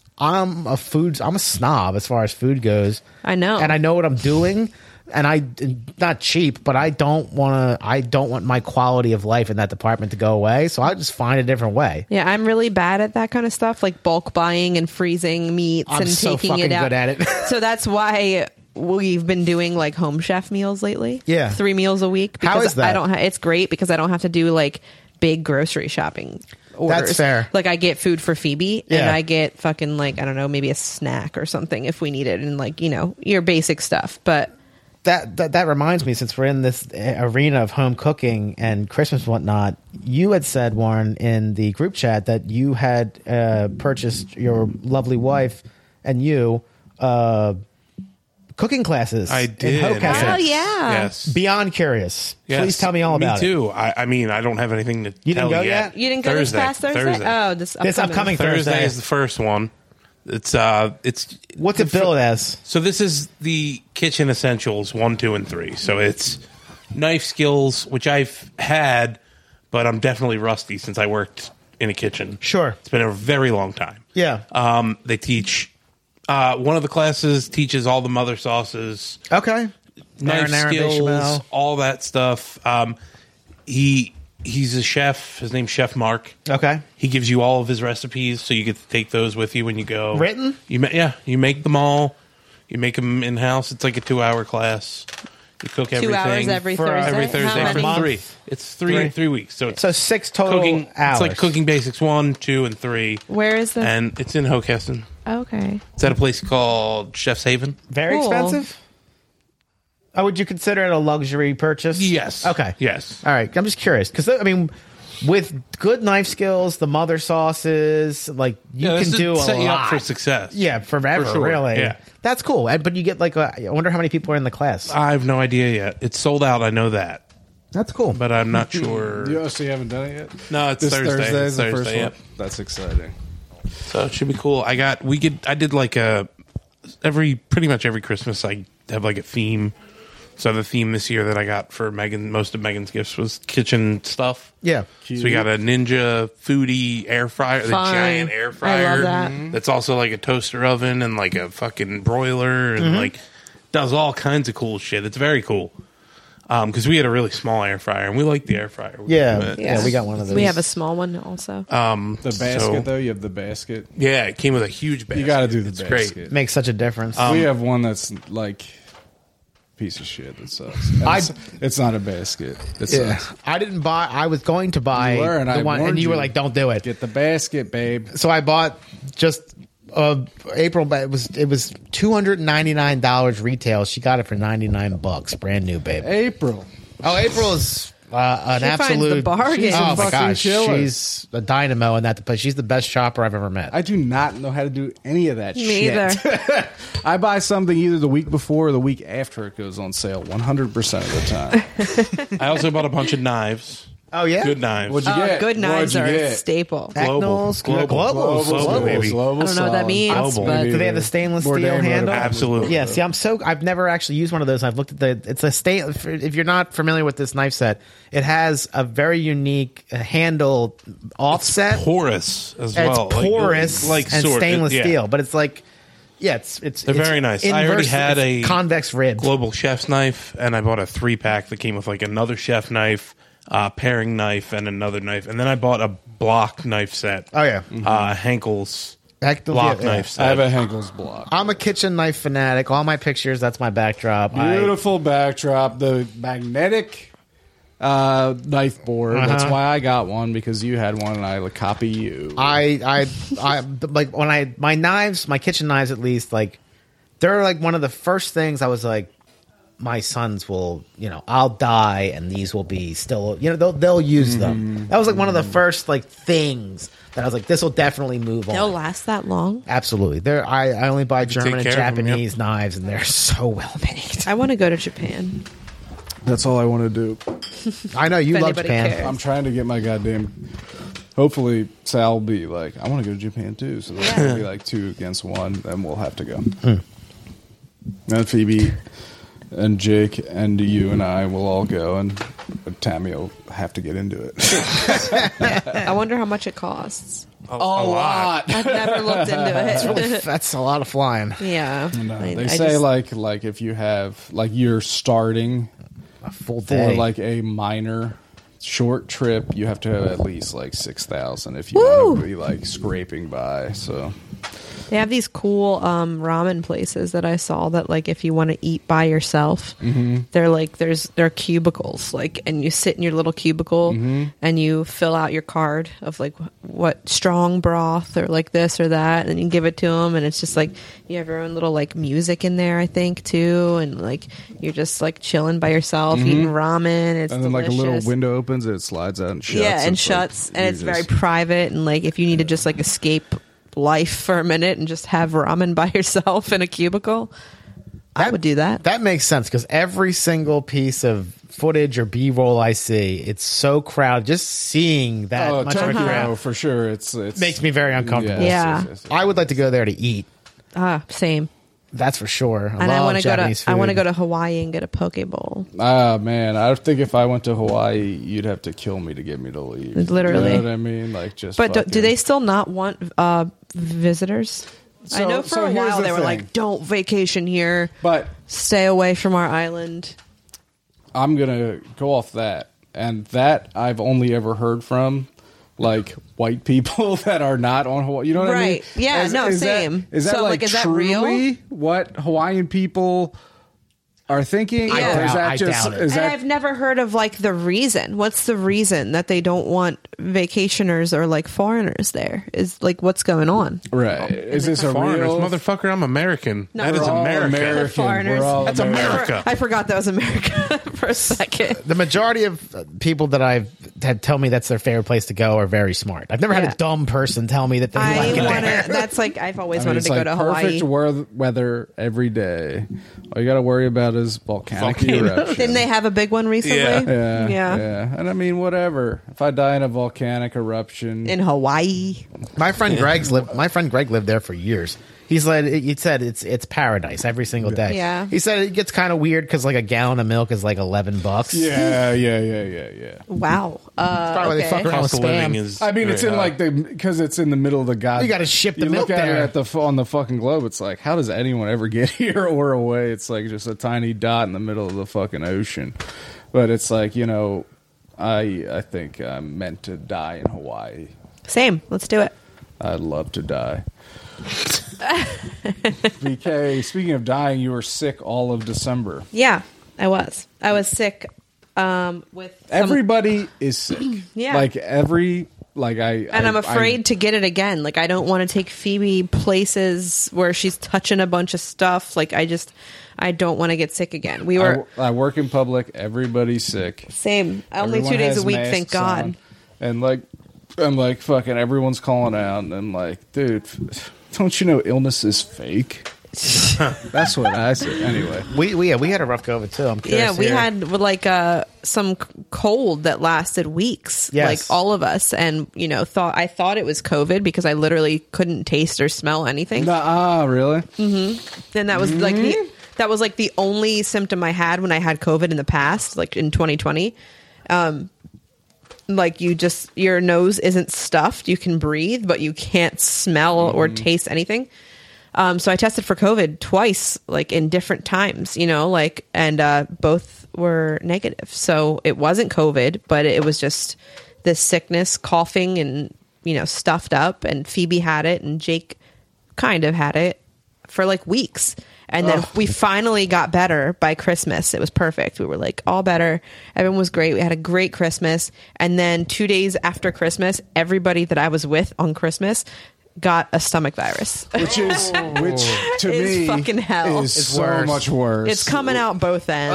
I'm a food I'm a snob as far as food goes. I know. and I know what I'm doing. And I not cheap, but I don't want to. I don't want my quality of life in that department to go away. So I just find a different way. Yeah, I'm really bad at that kind of stuff, like bulk buying and freezing meats I'm and so taking fucking it out. good at it. So that's why we've been doing like home chef meals lately. Yeah. three meals a week. How Because is that? I don't. Ha- it's great because I don't have to do like big grocery shopping orders. That's fair. Like I get food for Phoebe, and Yeah. I get fucking like I don't know, maybe a snack or something if we need it, and like you know your basic stuff, but. That, that that reminds me, since we're in this arena of home cooking and Christmas and whatnot, you had said, Warren, in the group chat that you had uh, purchased your lovely wife and you uh, cooking classes. I in did. Hockessin. Oh yeah. Yes. Beyond curious. Yes. Please tell me all about Me it. too. I, I mean, I don't have anything to You didn't tell go yet. yet? You didn't go Thursday. this past Thursday? Thursday. Oh, this upcoming. This upcoming Thursday Thursday. is the first one. It's uh, it's What's it billed as? So this is the kitchen essentials one, two, and three. So it's knife skills, which I've had, but I'm definitely rusty since I worked in a kitchen. Sure. It's been a very long time. Yeah. Um, they teach. Uh, one of the classes teaches all the mother sauces, Okay. knife Marinara, skills, bechamel. all that stuff. Um, he he's a chef. His name's Chef Mark. Okay. He gives you all of his recipes, so you get to take those with you when you go. Written? You ma- yeah, you make them all. You make them in house. It's like a two-hour class. You cook Two everything hours every For Thursday. every How Thursday many? for Month? three. It's three Three. three weeks. So it's So six total cooking. hours. It's like cooking basics one, two, and three. Where is the? And it's in Hockessin. Okay. It's at a place called Chef's Haven. Very Cool. expensive? Oh, would you consider it a luxury purchase? Yes. Okay. Yes. All right. I'm just curious because I mean, with good knife skills, the mother sauces, like you Yeah, can this is do a set you lot up for success. Yeah, forever. For sure. Really. Yeah. That's cool. And- But you get like, a, I wonder how many people are in the class. I have no idea yet. It's sold out. I know that, That's cool. but I'm not sure. You actually haven't done it yet? No, it's This Thursday. Thursday It's is the Thursday, first yep. one. That's exciting. So it should be cool. I got we get I did like a every pretty much every Christmas I have like a theme. So the theme this year that I got for Megan, most of Megan's gifts was kitchen stuff. Yeah. So we got a Ninja Foodie air fryer, the Fun. giant air I love fryer. that. That's also like a toaster oven and like a fucking broiler and Mm-hmm. like does all kinds of cool shit. It's very cool. Um, because we had a really small air fryer and we like the air fryer. Yeah. But- Yeah, we got one of those. We have a small one also. Um, The basket, so- though, you have the basket. Yeah, it came with a huge basket. You got to do the it's basket. great. Makes such a difference. Um, we have one that's like piece of shit. That sucks. And I- it's, it's not a basket. It yeah. sucks. I didn't buy. I was going to buy You were, and the I one, and warned you were you. like, "Don't do it." Get the basket, babe. So I bought just uh, April, but it was it was two hundred and ninety nine dollars retail. She got it for ninety nine bucks, brand new, babe. April. Oh, April is uh, an She finds the absolute bargain. She's a Oh my fucking gosh, killer. she's a dynamo in that place. She's the best shopper I've ever met. I do not know how to do any of that Me shit. either. I buy something either the week before or the week after it goes on sale one hundred percent of the time. I also bought a bunch of knives. Oh yeah, Good knives. What'd you Oh, get? good knives What'd are you a get? staple. Acnals, Global. global, Global. global, Global, baby. Global I don't know what that solid. means, Global. but Do they have the stainless Bourdain steel wrote handle? about it. Absolutely. Yeah, see, I'm so I've never actually used one of those. I've looked at the. It's a stain. If you're not familiar with this knife set, it has a very unique uh, handle offset. Porous as and well. it's porous like, like and sort- stainless yeah. steel, but it's like, yeah, it's it's. They're it's very nice. I already inverse- had it's a convex rib. Global chef's knife, and I bought a three pack that came with like another chef knife, uh, paring knife, and another knife. And then I bought a block knife set. Oh yeah, Uh, Henkel's Heck, block yeah, yeah. knife set. I have a Henkel's block. I'm a kitchen knife fanatic. All my pictures, that's my backdrop. I- Beautiful backdrop. The magnetic uh, knife board. That's Uh-huh. why I got one, because you had one and I like copy you. I, I, I, like when I, my knives, my kitchen knives at least, like, they're like one of the first things I was like, my sons will, you know, I'll die and these will be still, you know, they'll, they'll use them. That was like one of the first like things that I was like, this will definitely move they'll on. last that long. Absolutely. They're, I, I only buy German and care of 'em, Japanese knives and they're so well made. I want to go to Japan. That's all I want to do. I know you If love anybody Japan. cares. I'm trying to get my goddamn. Hopefully, Sal will be like, I want to go to Japan too. So there's going to be like two against one. Then we'll have to go. And Phoebe and Jake and you and I will all go, and Tammy will have to get into it. I wonder how much it costs. a, a lot. I've never looked into it. That's really, that's a lot of flying. yeah. No, I- they I say just- like like if you have like you're starting A full for day. like a minor short trip, you have to have at least like six thousand if you want to Woo! be like scraping by. So They have these cool um, ramen places that I saw that, like, if you want to eat by yourself, Mm-hmm. they're like there's they're cubicles, like, and you sit in your little cubicle Mm-hmm. and you fill out your card of like wh- what strong broth or like this or that, and you give it to them, and it's just like you have your own little like music in there, I think too, and like you're just like chilling by yourself eating ramen. It's Mm-hmm. and then like a little delicious. window opens, it slides out and shuts. yeah, and It's like, shuts, and you it's very just- private. And like, if you need to just like escape life for a minute and just have ramen by yourself in a cubicle, I would do that. That makes sense because every single piece of footage or B-roll I see, it's so crowded. Just seeing that Oh, much of a Tokyo crowd for sure. It's, it's makes me very uncomfortable. Yeah. I would like to go there to eat. Ah, same. That's for sure. I And I love want to go to Japanese I want to food. go to Hawaii and get a poke bowl. Ah man, I think if I went to Hawaii, you'd have to kill me to get me to leave. Literally. you know what I mean? Like just. But do, fucking- do they still not want uh, visitors? I So- know for so a here's while the they were thing. like, "Don't vacation here. But Stay away from our island." I'm gonna go off that, and that I've only ever heard from like white people that are not on Hawaii. You know what I mean? Right. Yeah, no, that- same. is that So, like, like, is that real? truly what Hawaiian people are thinking? I or is doubt- that I just doubt it. is And that I've never heard of like the reason. What's the reason that they don't want vacationers or like foreigners there? Is like what's going on? right? Is this a Foreigners, real motherfucker, I'm American. No, that we're is all America. American. Foreigners. We're all That's American. America. I forgot that was America for a second. The majority of uh, people that I've had tell me that's their favorite place to go are very smart. I've never had Yeah. a dumb person tell me that they I like it want there. to. That's like I've always I mean, wanted it's to like go to perfect Hawaii. wor- weather every day. All you got to worry about is volcanic Volcanoes. eruption. Didn't they have a big one recently? Yeah. Yeah, Yeah. yeah, And I mean, whatever. If I die in a volcanic eruption, In Hawaii. My friend Greg's lived. My friend Greg lived there for years. He He said he said it's it's paradise every single day. Yeah. He said it gets kind of weird because like a gallon of milk is like eleven bucks. Yeah, yeah, yeah, yeah, yeah. Wow. Uh, Probably they okay. fuck around with Cost of living spam. is. I mean, it's very in high. like the because it's in the middle of the god. You gotta ship the you milk look at there. it at the f- on the fucking globe. It's like, how does anyone ever get here or away? It's like just a tiny dot in the middle of the fucking ocean. But it's like, you know, I I think I'm meant to die in Hawaii. Same. Let's do it. I'd love to die. B K, speaking of dying, you were sick all of December. Yeah, I was. I was sick um, with some- Everybody is sick. Yeah. Like every like I and I, I'm afraid I, to get it again. Like I don't want to take Phoebe places where she's touching a bunch of stuff. Like I just, I don't want to get sick again. We were I, I work in public. Everybody's sick. same. Only Everyone two days has a week. Thank masks God. on. And like, I'm like, fucking everyone's calling out. And I'm like, dude, don't you know illness is fake? That's what I said. Anyway. We we yeah, we had a rough go of it too. I'm curious. Yeah, we here. had like uh, some c- cold that lasted weeks, Yes. like all of us, and you know, thought I thought it was COVID because I literally couldn't taste or smell anything, Nuh-uh, really? and that was like the, that was like the only symptom I had when I had COVID in the past, like in twenty twenty. Um, like you just your nose isn't stuffed, you can breathe, but you can't smell or taste anything. Um, so I tested for COVID twice, like in different times, you know, like, and uh, both were negative. So it wasn't COVID, but it was just this sickness, coughing and, you know, stuffed up. And Phoebe had it and Jake kind of had it for like weeks. And then we finally got better by Christmas. It was perfect. We were like all better. Everyone was great. We had a great Christmas. And then two days after Christmas, everybody that I was with on Christmas got a stomach virus. Which is, which to Is me fucking hell. is It's so worse. much worse. It's coming out both ends.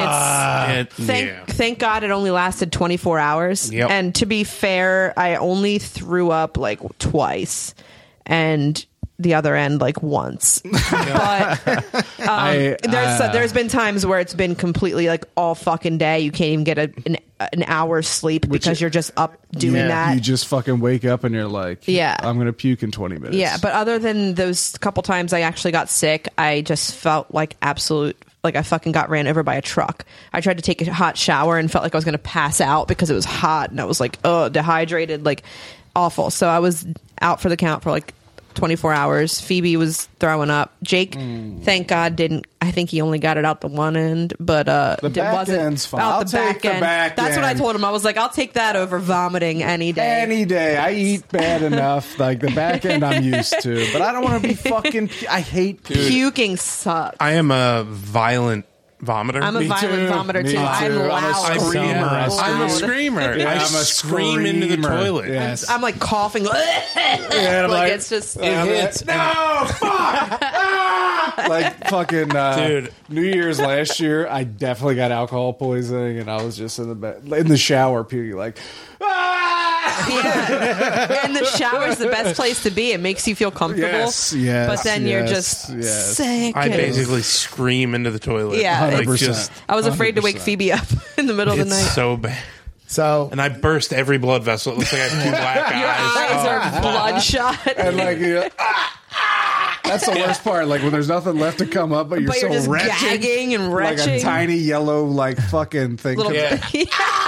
It- it's thank yeah. thank God it only lasted twenty-four hours. Yep. And to be fair, I only threw up like twice, and the other end like once. But um, I, there's uh, there's been times where it's been completely like all fucking day. You can't even get a, an an hour's sleep because you're just up doing yeah, that. You just fucking wake up and you're like, Yeah. I'm going to puke in twenty minutes. Yeah, but other than those couple times I actually got sick, I just felt like absolute, like I fucking got ran over by a truck. I tried to take a hot shower and felt like I was going to pass out because it was hot, and I was like, oh, dehydrated, like awful. So I was out for the count for like twenty-four hours. Phoebe was throwing up. Jake, thank God, didn't. I think he only got it out the one end, but uh, The it back wasn't end's fine. out I'll the take back the end. back That's what I end. told him. I was like, I'll take that over vomiting any day. Any day. I eat bad enough. Like the back end I'm used to. But I don't want to be fucking, I hate Puking sucks. I am a violent vomiter. I'm a Me violent too. vomiter Me too. too. I'm I'm a loud. I screamer. yeah, I I'm a Loud. screamer. Yeah, I I'm a scream into the screamer. toilet. Yes. I'm like coughing. Yeah, like, like- it's just. It hits. No, fuck! Ah! Like fucking uh, Dude. New Year's last year, I definitely got alcohol poisoning, and I was just in the bed, in the shower, puking like. Ah! Yeah. And the shower's the best place to be. It makes you feel comfortable. Yes, yes, But then you're yes, just yes. sick. I and- basically scream into the toilet. Yeah. Like one hundred percent. just, I was afraid to wake one hundred percent. Phoebe up in the middle of the it's night. so bad. So And I burst every blood vessel. It looks like I have two black Your eyes. eyes are bloodshot. And like, you know, ah, ah. That's the worst part. Like when there's nothing left to come up, but you're But so you're just wretched, gagging and like a retching. tiny yellow like fucking thing. Little comes- Yeah.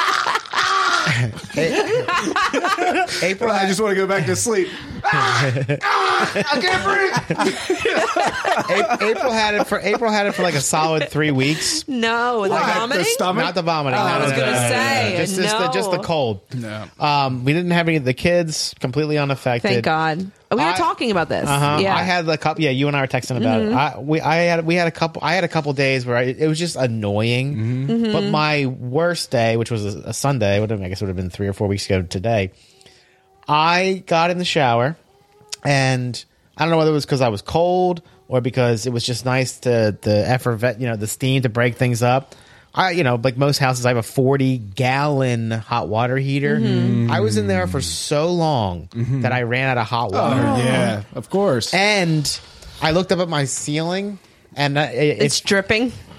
April, I just want to go back to sleep. Ah, ah, I can't breathe. A- April had it for April had it for like a solid three weeks. No, the What, the vomiting. stomach? Not the vomiting. Oh, no, I was no, gonna no, no, no, no. say, just, just, the, just the no. cold. No. Um, we didn't have any of the kids, completely unaffected. Thank God. We were I- talking about this. Uh-huh. Yeah. I had a couple. Yeah, you and I were texting about Mm-hmm. it. I we I had we had a couple. I had a couple days where I, it was just annoying. Mm-hmm. But my worst day, which was a, a Sunday, would have, I guess it would have been three or four weeks ago today. I got in the shower, and I don't know whether it was because I was cold or because it was just nice to the effervescent, you know, the steam to break things up. I, you know, like most houses, I have a forty gallon hot water heater. Mm-hmm. I was in there for so long that I ran out of hot water. Oh, yeah, of course. And I looked up at my ceiling, and uh, it, it's it's dripping.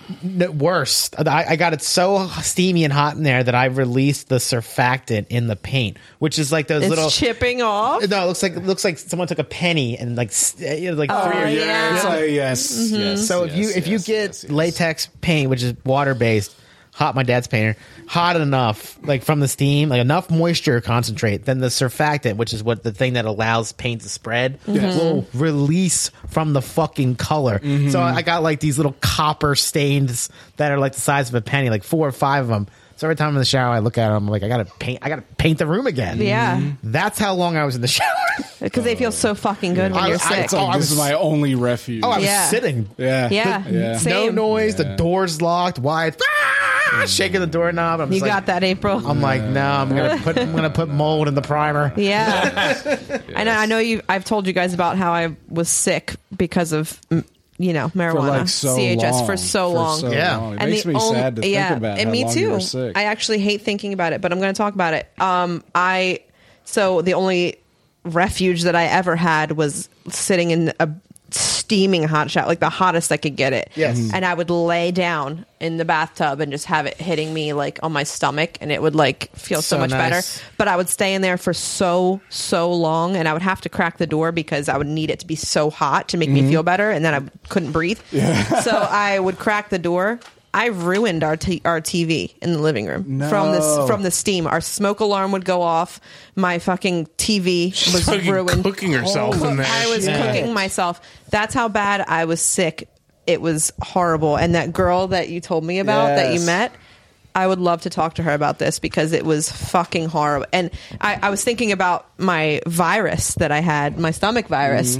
n- worse. I, I got it so steamy and hot in there that I released the surfactant in the paint, which is like those It's little. chipping off. No, it looks like it looks like someone took a penny and like s- you know, like Oh, three or yeah. It's like, yes, yes. So if you yes, if you yes, get yes, yes. latex paint, which is water based, hot, my dad's painter, hot enough, like from the steam, like enough moisture concentrate, then the surfactant, which is what the thing that allows paint to spread, will release from the fucking color. So I got like these little copper stains that are like the size of a penny, like four or five of them. So every time I'm in the shower, I look at them, I'm like, I gotta paint, I gotta paint the room again. Yeah. That's how long I was in the shower. Because they feel so fucking good when I- you're I- sick. It's like, Oh, I this is was- my only refuge. Oh, I was Yeah. sitting. yeah, yeah, yeah. No same. noise. The Yeah. door's locked. Wide. Ah, shaking the doorknob. I'm You just like, got that, April. I'm like, no, I'm gonna put I'm gonna put mold in the primer. Yeah. I know. I know you. I've told you guys about how I was sick because of mm, you know For marijuana, like so C H S long. for so long. so Yeah. long. It And makes the me only- sad to yeah, think about and how me long too. you were sick. I actually hate thinking about it, but I'm going to talk about it. Um, I so the only refuge that I ever had was sitting in a steaming hot shower, like the hottest I could get it. Yes. Mhm. And I would lay down in the bathtub and just have it hitting me like on my stomach, and it would like feel so, So much better. nice. But I would stay in there for so so long, and I would have to crack the door because I would need it to be so hot to make Mm-hmm. me feel better, and then I couldn't breathe. So I would crack the door. I ruined our t- our T V in the living room from this No. from the steam. Our smoke alarm would go off. My fucking T V was Fucking ruined. cooking herself in there. I was Yeah. cooking myself. That's how bad I was sick. It was horrible. And that girl that you told me about that you Yes. met, I would love to talk to her about this because it was fucking horrible. And I, I was thinking about my virus that I had, my stomach virus.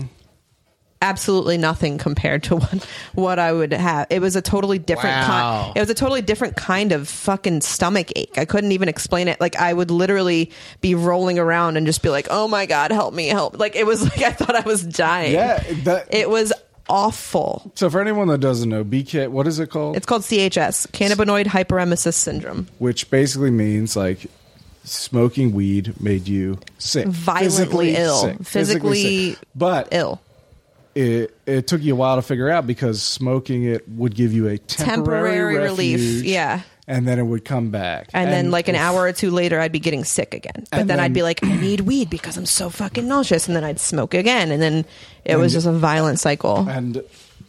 Absolutely nothing compared to what, what I would have. It was a totally different Wow. kind. It was a totally different kind of fucking stomach ache. I couldn't even explain it. Like I would literally be rolling around and just be like, "Oh my god, help me, help!" Like it was like I thought I was dying. yeah, that, It was awful. so for anyone that doesn't know, B K, what is it called? It's called C H S, cannabinoid hyperemesis syndrome. Which basically means like smoking weed made you sick, Violently Physically ill. sick. Physically sick. But Ill. it it took you a while to figure out because smoking it would give you a temporary, Temporary relief, refuge, yeah. and then it would come back, And, then like an hour or two later, I'd be getting sick again. But And then, I'd then- be like, I need weed because I'm so fucking nauseous. And then I'd smoke again. And then it was just a violent cycle. and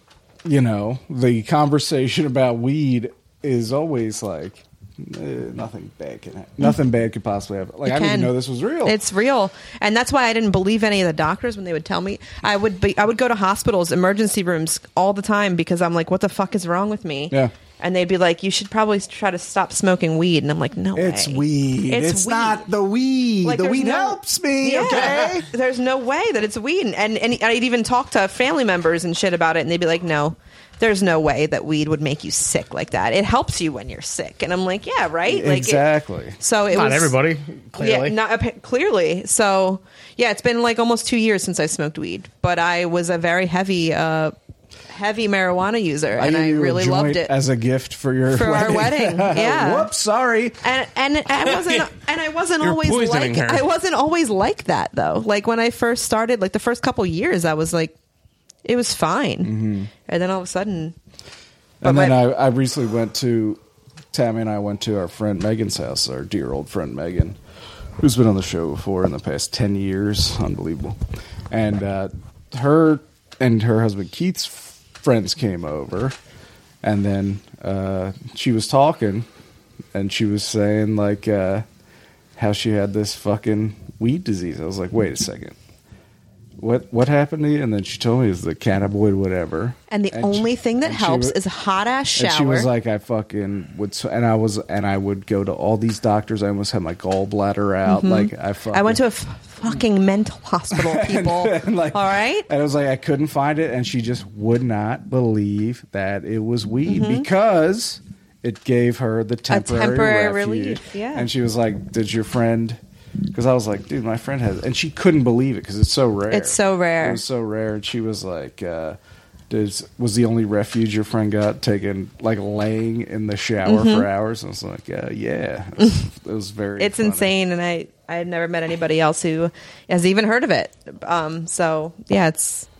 you know the conversation about weed is always like eh, nothing bad can happen. Nothing bad could possibly happen. Like It I didn't can. even know this was real. It's real, and that's why I didn't believe any of the doctors when they would tell me. I would be, I would go to hospitals, emergency rooms all the time because I'm like, what the fuck is wrong with me? Yeah. And they'd be like, you should probably try to stop smoking weed. And I'm like, no It's way. weed. It's It's, weed. not the weed. Like, the there's weed no- helps me. Yeah. Okay. There's no way that it's weed. And, and I'd even talk to family members and shit about it, and they'd be like, no, there's no way that weed would make you sick like that. It helps you when you're sick. And I'm like, yeah, right? Like it- Exactly. so it Not was everybody, clearly. Yeah, not appa- clearly. So yeah, it's been like almost two years since I smoked weed, but I was a very heavy, uh, heavy marijuana user, and gave I you a really joint loved it. as a gift for your For our wedding, yeah. Whoops, sorry. and and I wasn't and I wasn't You're always poisoning like her. I wasn't always like that though. Like when I first started, like the first couple years, I was like, it was fine, Mm-hmm. and then all of a sudden, And But then my- I, I recently went to Tammy and I went to our friend Megan's house, our dear old friend Megan, who's been on the show before in the past ten years. Unbelievable. And uh, her and her husband Keith's friends came over, and then uh, she was talking, and she was saying like uh, how she had this fucking weed disease. I was like, wait a second. What what happened to you? And then she told me it was the cannabinoid, whatever. and the And only she- thing that and she helps wa- is a hot ass shower. and she was like, I fucking would, s- and I was, and I would go to all these doctors. I almost had my gallbladder out. Like I, fucking, Mm-hmm. I went to a f- fucking mental hospital, people. and like, all right. And I was like, I couldn't find it, and she just would not believe that it was weed because it gave her the temporary, Mm-hmm. temporary refuge. relief, yeah. And she was like, "Did your friend?" Because I was like, "Dude, my friend has," and she couldn't believe it because it's so rare. It's so rare. It was so rare, and she was like. Uh, Does, was the only refuge your friend got taken, like laying in the shower for hours? And I was like, uh, yeah, it was, it was very. It's funny. insane, and I I had never met anybody else who has even heard of it. Um, so yeah, it's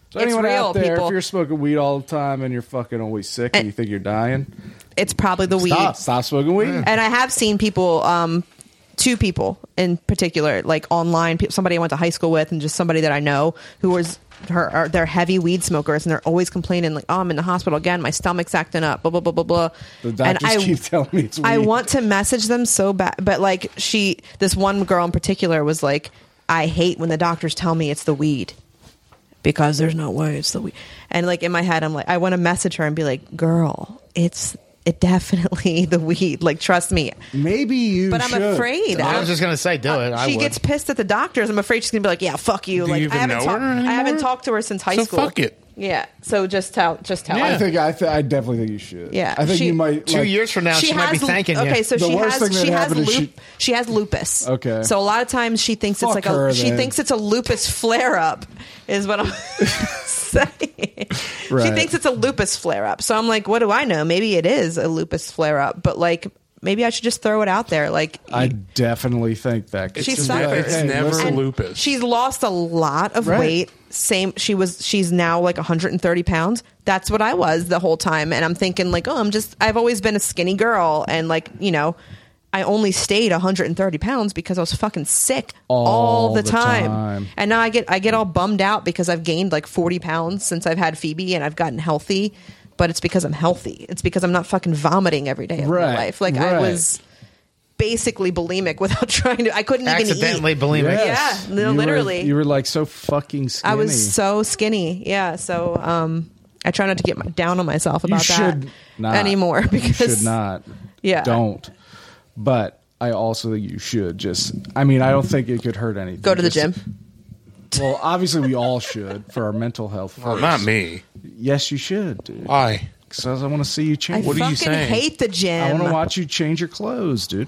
So It's anyone real, out there, people. if you're smoking weed all the time and you're fucking always sick and you think you're dying, It's probably the weed. Stop. stop smoking weed. And I have seen people, um, two people in particular, like online, pe- somebody I went to high school with, and just somebody that I know who was her. Are, they're heavy weed smokers, and they're always complaining like, "Oh, I'm in the hospital again. My stomach's acting up." Blah blah blah blah blah. The And doctors I, keep telling me it's weed. I want to message them so bad, but like she, this one girl in particular was like, "I hate when the doctors tell me it's the weed." Because there's no way it's the weed. And like in my head, I'm like, I want to message her and be like, girl, it's it definitely the weed. Like, trust me. Maybe you But I'm should. afraid. I was just gonna say, do it. I she would. gets pissed at the doctors. I'm afraid she's gonna be like, yeah, fuck you. Do like you I even haven't know talked. her I haven't anymore? talked to her since high So school. fuck it. Yeah. So just tell. Just tell. Yeah. her. I think I, th- I definitely think you should. Yeah, I think she- you might. Two like, years from now, she, might be has- thanking okay, you. so The she worst has thing that she has happened is loop, she- she has lupus. Okay. So a lot of times she thinks Fuck it's like her, a she then. thinks it's a lupus flare up is what I'm saying. She Right. thinks it's a lupus flare up. So I'm like, what do I know? Maybe it is a lupus flare up, but like maybe I should just throw it out there. Like I definitely think that. She Just suffers. be like, It's hey, never listen, lupus. she's lost a lot of Right. weight. Same. She was. She's now like one hundred thirty pounds. That's what I was the whole time. And I'm thinking like, oh, I'm just. I've always been a skinny girl, and like you know, I only stayed one hundred thirty pounds because I was fucking sick all, All the, the time. time. And now I get I get all bummed out because I've gained like forty pounds since I've had Phoebe, and I've gotten healthy. But it's because I'm healthy. It's because I'm not fucking vomiting every day of my Right, life. Like I right. was basically bulimic without trying to. I couldn't even eat. Accidentally bulimic. Yes. Yeah, no, You were- literally. you were like so fucking skinny. I was so skinny. Yeah. So um, I try not to get my, down on myself You about should that not anymore You because should not. Yeah. Don't. But I also think you should just. I mean, I don't think it could hurt anything. go to the Just- gym. Well, obviously we all should for our mental health. First. Well, not me. Yes, you should, dude. Why? Because I want to see you I change. What are fucking you saying? hate the gym. I want to watch you change your clothes, dude.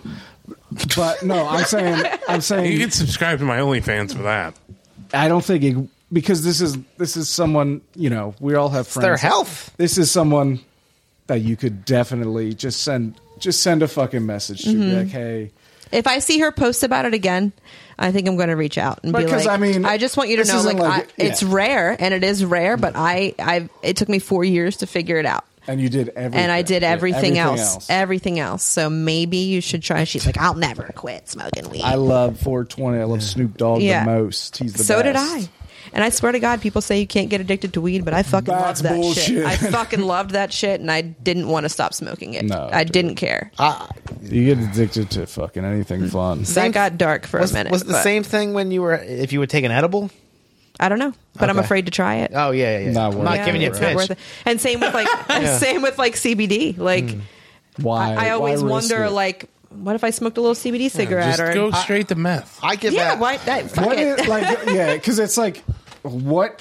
But no, I'm saying, I'm You saying, can subscribe to my OnlyFans for that. I don't think it because this is this is someone you know. We all have friends. their health. This is someone that you could definitely just send just send a fucking message to. Mm-hmm. Be like, hey, If I see her post about it again, I think I'm going to reach out and be Because, like, I mean, I just want you to this know, isn't like, like- I, it's yeah. rare and it is rare, but I, I, it took me four years to figure it out. and you did everything, And I did Yeah, everything, else, everything else. So maybe you should try. She's like, I'll never quit smoking weed. I love four twenty. I love Snoop Dogg Yeah. the most. He's the so best. did I. And I swear to God, people say you can't get addicted to weed, but I fucking That's loved that shit. bullshit. I fucking loved that shit, and I didn't want to stop smoking it. No, I dude. didn't care. You get addicted to fucking anything fun. That got dark for was, a minute. was the but same thing when you were if you would take an edible? I don't know, but I'm Okay. afraid to try it. Oh yeah, yeah. yeah. Not I'm worth not it. giving you a it's not pitch. worth it. And same with like same with like C B D. Like Why? I, I always why risk wonder, it? like, what if I smoked a little C B D cigarette? Just or go straight to meth. I give yeah, that. why? That, fuck What it. is, like yeah, because it's like what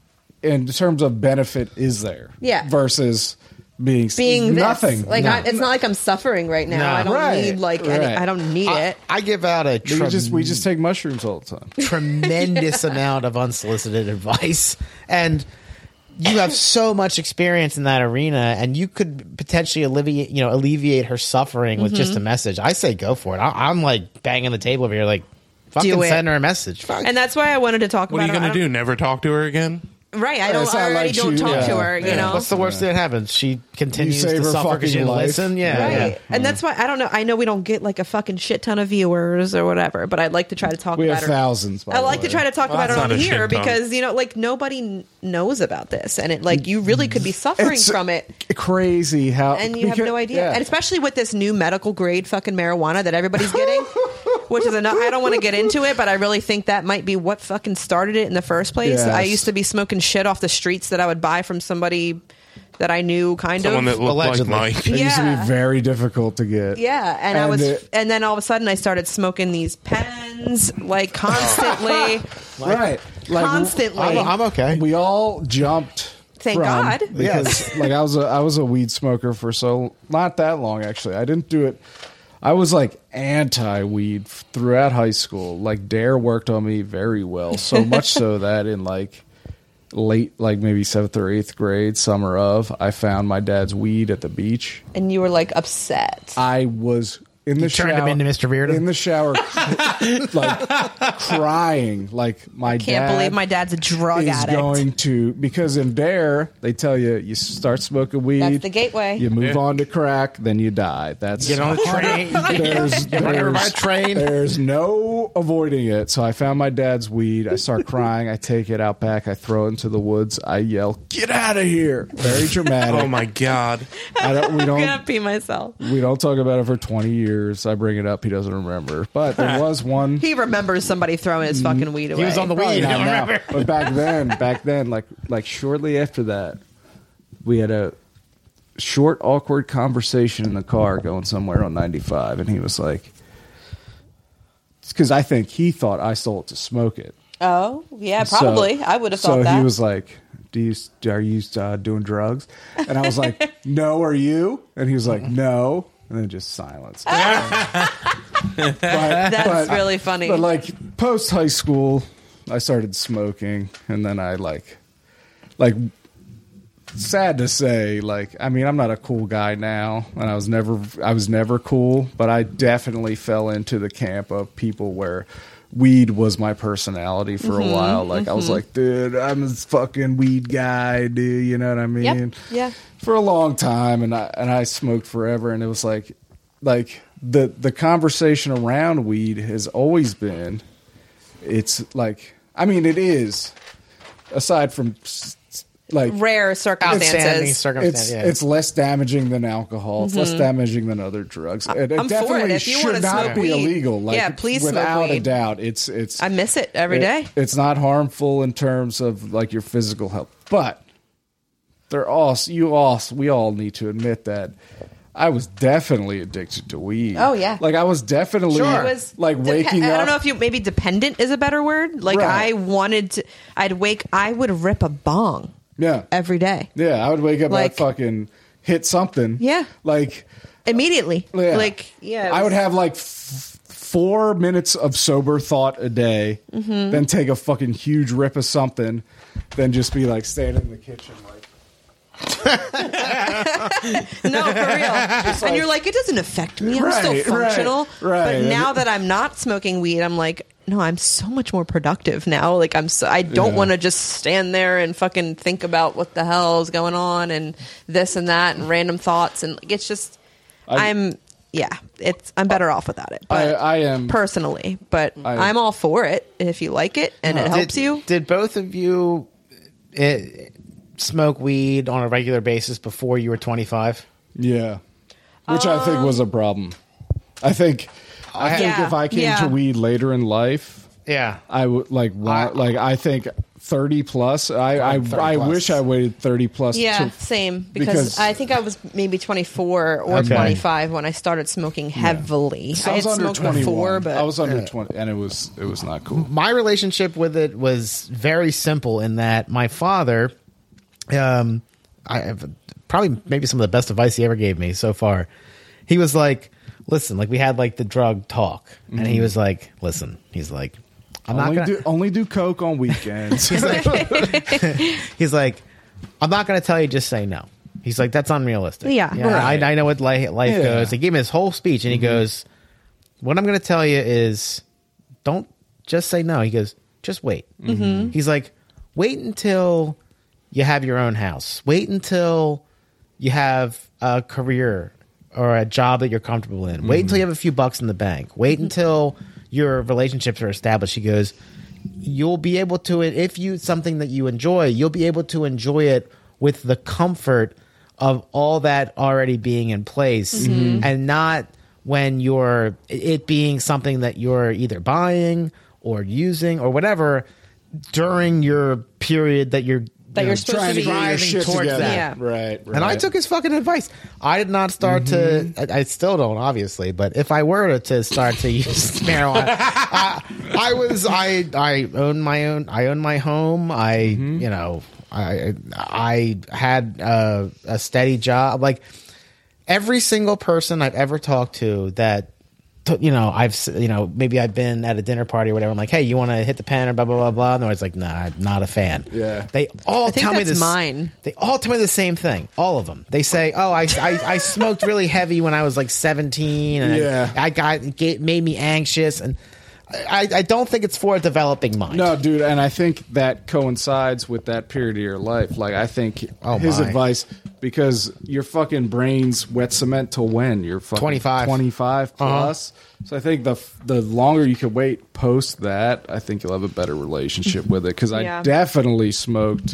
in terms of benefit is there? Yeah. Versus being being this. nothing. Like No. I, it's not like I'm suffering right now. No. I don't Right, need like any, right. I don't need I, it. I give out a we trem- just we just take mushrooms all the time. tremendous amount of unsolicited advice, and you have so much experience in that arena, and you could potentially alleviate, you know, alleviate her suffering with Mm-hmm. just a message. I say go for it. I, I'm like banging the table over here, like fucking Do it. send her a message. Fuck. And that's why I wanted to talk What are about you it. going I to don't- do? Never talk to her again? Right. I don't. It's I not already like don't she- talk to yeah. her. You Yeah. know. What's the worst that happens? She continues save to her suffer because fucking you didn't life. listen. Yeah, Right. yeah. And that's why I don't know. I know we don't get like a fucking shit ton of viewers or whatever, but I'd like to try to talk We about have her. thousands. By I the like to way. try to talk Well, about it that's on not a here shit ton. because you know, like nobody kn- knows about this, and it like you really could be suffering It's from it, crazy how and you have because- no idea. yeah. And especially with this new medical grade fucking marijuana that everybody's getting, which is enough. I don't want to get into it, but I really think that might be what fucking started it in the first place. Yes. I used to be smoking shit off the streets that I would buy from somebody that I knew, kind Someone of. that looked Allegedly. like Mike. It used to Yeah. be very difficult to get. Yeah, and, I And was, it- and then all of a sudden I started smoking these pens like constantly. right. Like Constantly. I'm, I'm okay. we all jumped. Thank from- God. because like I was a I was a weed smoker for so not that long actually. I didn't do it. I was like anti weed throughout high school. Like Dare worked on me very well, so much so that in like late like maybe seventh or eighth grade, summer of, I found my dad's weed at the beach. And you were like upset. I was in the You shower, turned him into Mister Reardon? in the shower, like crying. Like my Can't dad believe my dad's a drug is addict. going to, because in there they tell you you start smoking weed, That's the gateway. you move Yeah. on to crack, then you die. That's Get on the train. there's, Run over by a there's, train. there's no avoiding it. So I found my dad's weed. I start crying. I take it out back. I throw it into the woods. I yell, "Get out of here!" Very dramatic. Oh my god! I don't, we I'm don't gonna pee myself. we don't talk about it for twenty years. I bring it up. He doesn't remember. But there was one. He remembers somebody throwing his fucking weed away. He was on the Probably weed. I not don't now. remember. But back then, back then, like like shortly after that, we had a short, awkward conversation in the car going somewhere on ninety-five, and he was like, because I think he thought I stole it to smoke it. Oh, yeah, So- probably. I would have thought so that. he was like, "Do you are you uh, doing drugs?" And I was like, "No, are you?" And he was like, "No," and then just silence. But- That's but- really funny. But like post high school, I started smoking, and then I like, like, sad to say, like, I mean, I'm not a cool guy now, and I was never, I was never cool, but I definitely fell into the camp of people where weed was my personality for Mm-hmm, a while. Like, I was like, dude, I'm a fucking weed guy, dude. You know what I mean? Yep, yeah. For a long time, and I and I smoked forever, and it was like, like the the conversation around weed has always been, it's like, I mean, it is, aside from s- s- like Rare Outstanding circumstances. circumstance. it's yeah. it's less damaging than alcohol. It's less damaging than other drugs. It, it Mm-hmm. I'm for it. definitely If you should wanna not smoke be weed, illegal. Like, yeah, please smoke without a weed. doubt, it's it's. I miss it every it- day. It's not harmful in terms of like your physical health, but they're all you all we all need to admit that I was definitely addicted to weed. Oh, yeah. like I was definitely It was like depe- waking I up. don't know if you maybe dependent is a better word. Like Right. I wanted to. I'd wake. I would rip a bong yeah, every day yeah. I would wake up Like- like fucking hit something. Yeah. like. immediately. Yeah. Like yeah, it I would was- have like f- four minutes of sober thought a day, Mm-hmm. then take a fucking huge rip of something, then just be like standing in the kitchen like. No, for real. And you're like, it doesn't affect me. I'm Right, still right, functional. right. But now that I'm not smoking weed, I'm like, no, I'm so much more productive now. Like I'm so I don't Yeah. want to just stand there and fucking think about what the hell is going on and this and that and random thoughts and like it's just I- I'm yeah, it's I'm better off without it. I, But I am. personally, but I- I'm all for it if you like it and it helps did, you. Did both of you uh, smoke weed on a regular basis before you were twenty-five? Yeah, which I think was a problem. I think. I think Yeah, if I came yeah. to weed later in life, Yeah. I would like want, like I think thirty plus. I I, thirty I plus. wish I waited thirty plus. Yeah, to, same. Because, because- I think I was maybe twenty-four or Okay. twenty-five when I started smoking heavily. So I I had was under smoked twenty before, one. but I was under twenty, and it was it was not cool. My relationship with it was very simple in that my father, um, I have probably maybe some of the best advice he ever gave me so far. He was like, listen, like we had like the drug talk, and he was like, listen, he's like, I'm only not gonna, do only do coke on weekends. he's like, he's like, I'm not gonna tell you, just say no. He's like, that's unrealistic. Yeah, right. I, I know what life, life Yeah. goes. He gave me his whole speech, and he goes, what I'm gonna tell you is, don't just say no. He goes, just wait. Mm-hmm. He's like, wait until you have your own house. Wait until you have a career or a job that you're comfortable in. Wait until you have a few bucks in the bank. Wait until your relationships are established. He goes, you'll be able to, if you something that you enjoy, you'll be able to enjoy it with the comfort of all that already being in place, and not when you're it being something that you're either buying or using or whatever during your period that you're That you you're know, supposed Trying to to be get your driving shit towards together. that. Yeah. Right, right. And I took his fucking advice. I did not start to. I, I still don't, obviously. But if I were to start to use marijuana, I, I was. I I own my own. I own my home. I you know. I I had a, a steady job. Like every single person I've ever talked to that you know, I've, s- you know, maybe I've been at a dinner party or whatever. I'm like, hey, you want to hit the pen or blah, blah, blah, blah. And they're always like, nah, I'm not a fan. Yeah. They all I think tell me that's this. mine. They all tell me the same thing. All of them. They say, oh, I, I, I smoked really heavy when I was like seventeen. And Yeah. I, I got, it made me anxious. And I, I don't think it's for a developing mind. No, dude, and I think that coincides with that period of your life. Like, I think Oh, his my. advice, because your fucking brain's wet cement till when? You're fucking twenty-five. twenty-five plus. Uh-huh. So I think the the longer you could wait post that, I think you'll have a better relationship with it. Because Yeah. I definitely smoked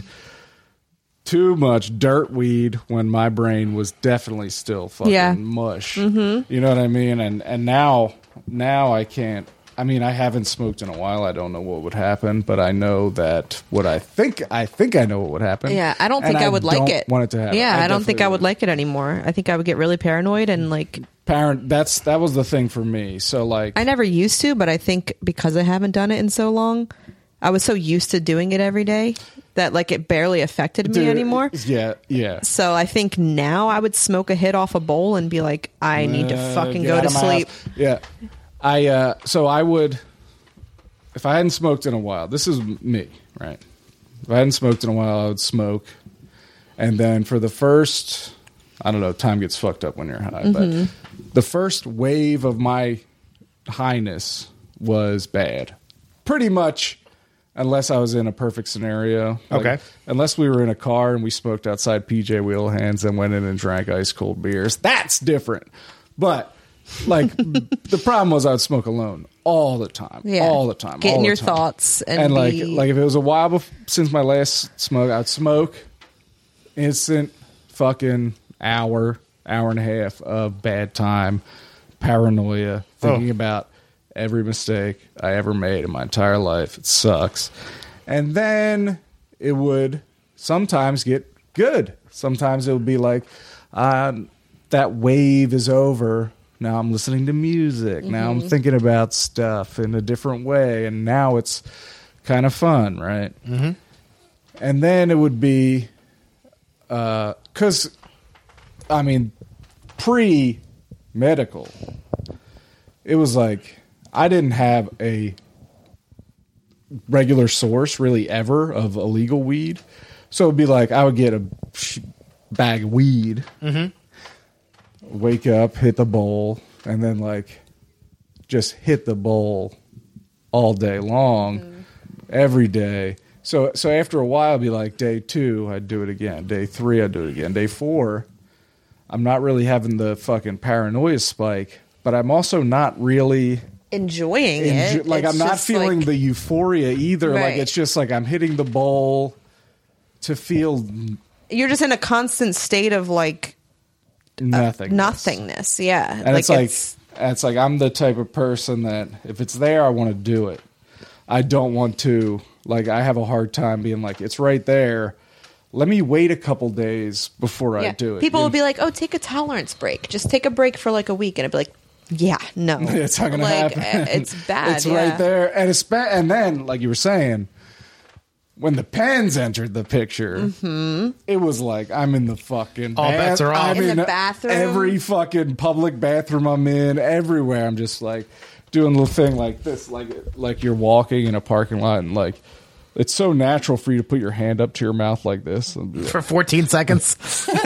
too much dirt weed when my brain was definitely still fucking Yeah. mush. Mm-hmm. You know what I mean? And and now now I can't. I mean, I haven't smoked in a while. I don't know what would happen, but I know that what I think, I think I know what would happen. Yeah, I don't think and I would like don't it. Want it to happen? Yeah, I, don't think definitely I would like it anymore. I think I would get really paranoid and like Parent. That's that was the thing for me. So like, I never used to, but I think because I haven't done it in so long, I was so used to doing it every day that like it barely affected me dude, anymore. Yeah, yeah. So I think now I would smoke a hit off a bowl and be like, I need to Uh, fucking get go out to of my sleep. house. Yeah, I. Uh, so I would, if I hadn't smoked in a while. This is me, right? If I hadn't smoked in a while, I would smoke, and then for the first, I don't know, time gets fucked up when you're high, Mm-hmm. but the first wave of my highness was bad, pretty much. Unless I was in a perfect scenario. Like, Okay. unless we were in a car and we smoked outside P J Wheelhands and went in and drank ice cold beers. That's different. But, like, the problem was I would smoke alone all the time. Yeah. All the time. Get all in the your time. thoughts and like, be- like, if it was a while bef- since my last smoke, I'd smoke instant fucking hour, hour and a half of bad time, paranoia, thinking Oh. about every mistake I ever made in my entire life. It sucks. And then it would sometimes get good. Sometimes it would be like, um, that wave is over. Now I'm listening to music. Now I'm thinking about stuff in a different way. And now it's kind of fun, right? Mm-hmm. And then it would be, because, I mean, pre-medical, it was like, I didn't have a regular source really ever of illegal weed. So it'd be like I would get a sh- bag of weed, mm-hmm. wake up, hit the bowl, and then like just hit the bowl all day long, mm. every day. So so after a while, it'd be like day two, I'd do it again. Day three, I'd do it again. Day four, I'm not really having the fucking paranoia spike, but I'm also not really... enjoying Enjo- it. like It's I'm not just feeling like- the euphoria either. Like Right. it's just like I'm hitting the bowl to feel You're just in a constant state of like nothing. nothingness. Yeah. And it's like it's like I'm the type of person that if it's there, I want to do it. I don't want to like I have a hard time being like it's right there. Let me wait a couple days before I yeah. do it. People You will be like, "Oh, take a tolerance break. Just take a break for like a week," and I'd be like, "Yeah, no, it's not gonna like, happen. It's bad. It's yeah. right there, and it's ba- and then like you were saying, when the pens entered the picture, Mm-hmm. it was like I'm in the fucking All bath- bets are off. I'm In the bathroom? Every fucking public bathroom I'm in, everywhere. I'm just like doing a little thing like this, like like you're walking in a parking lot, and like it's so natural for you to put your hand up to your mouth like this. And be like, For fourteen seconds.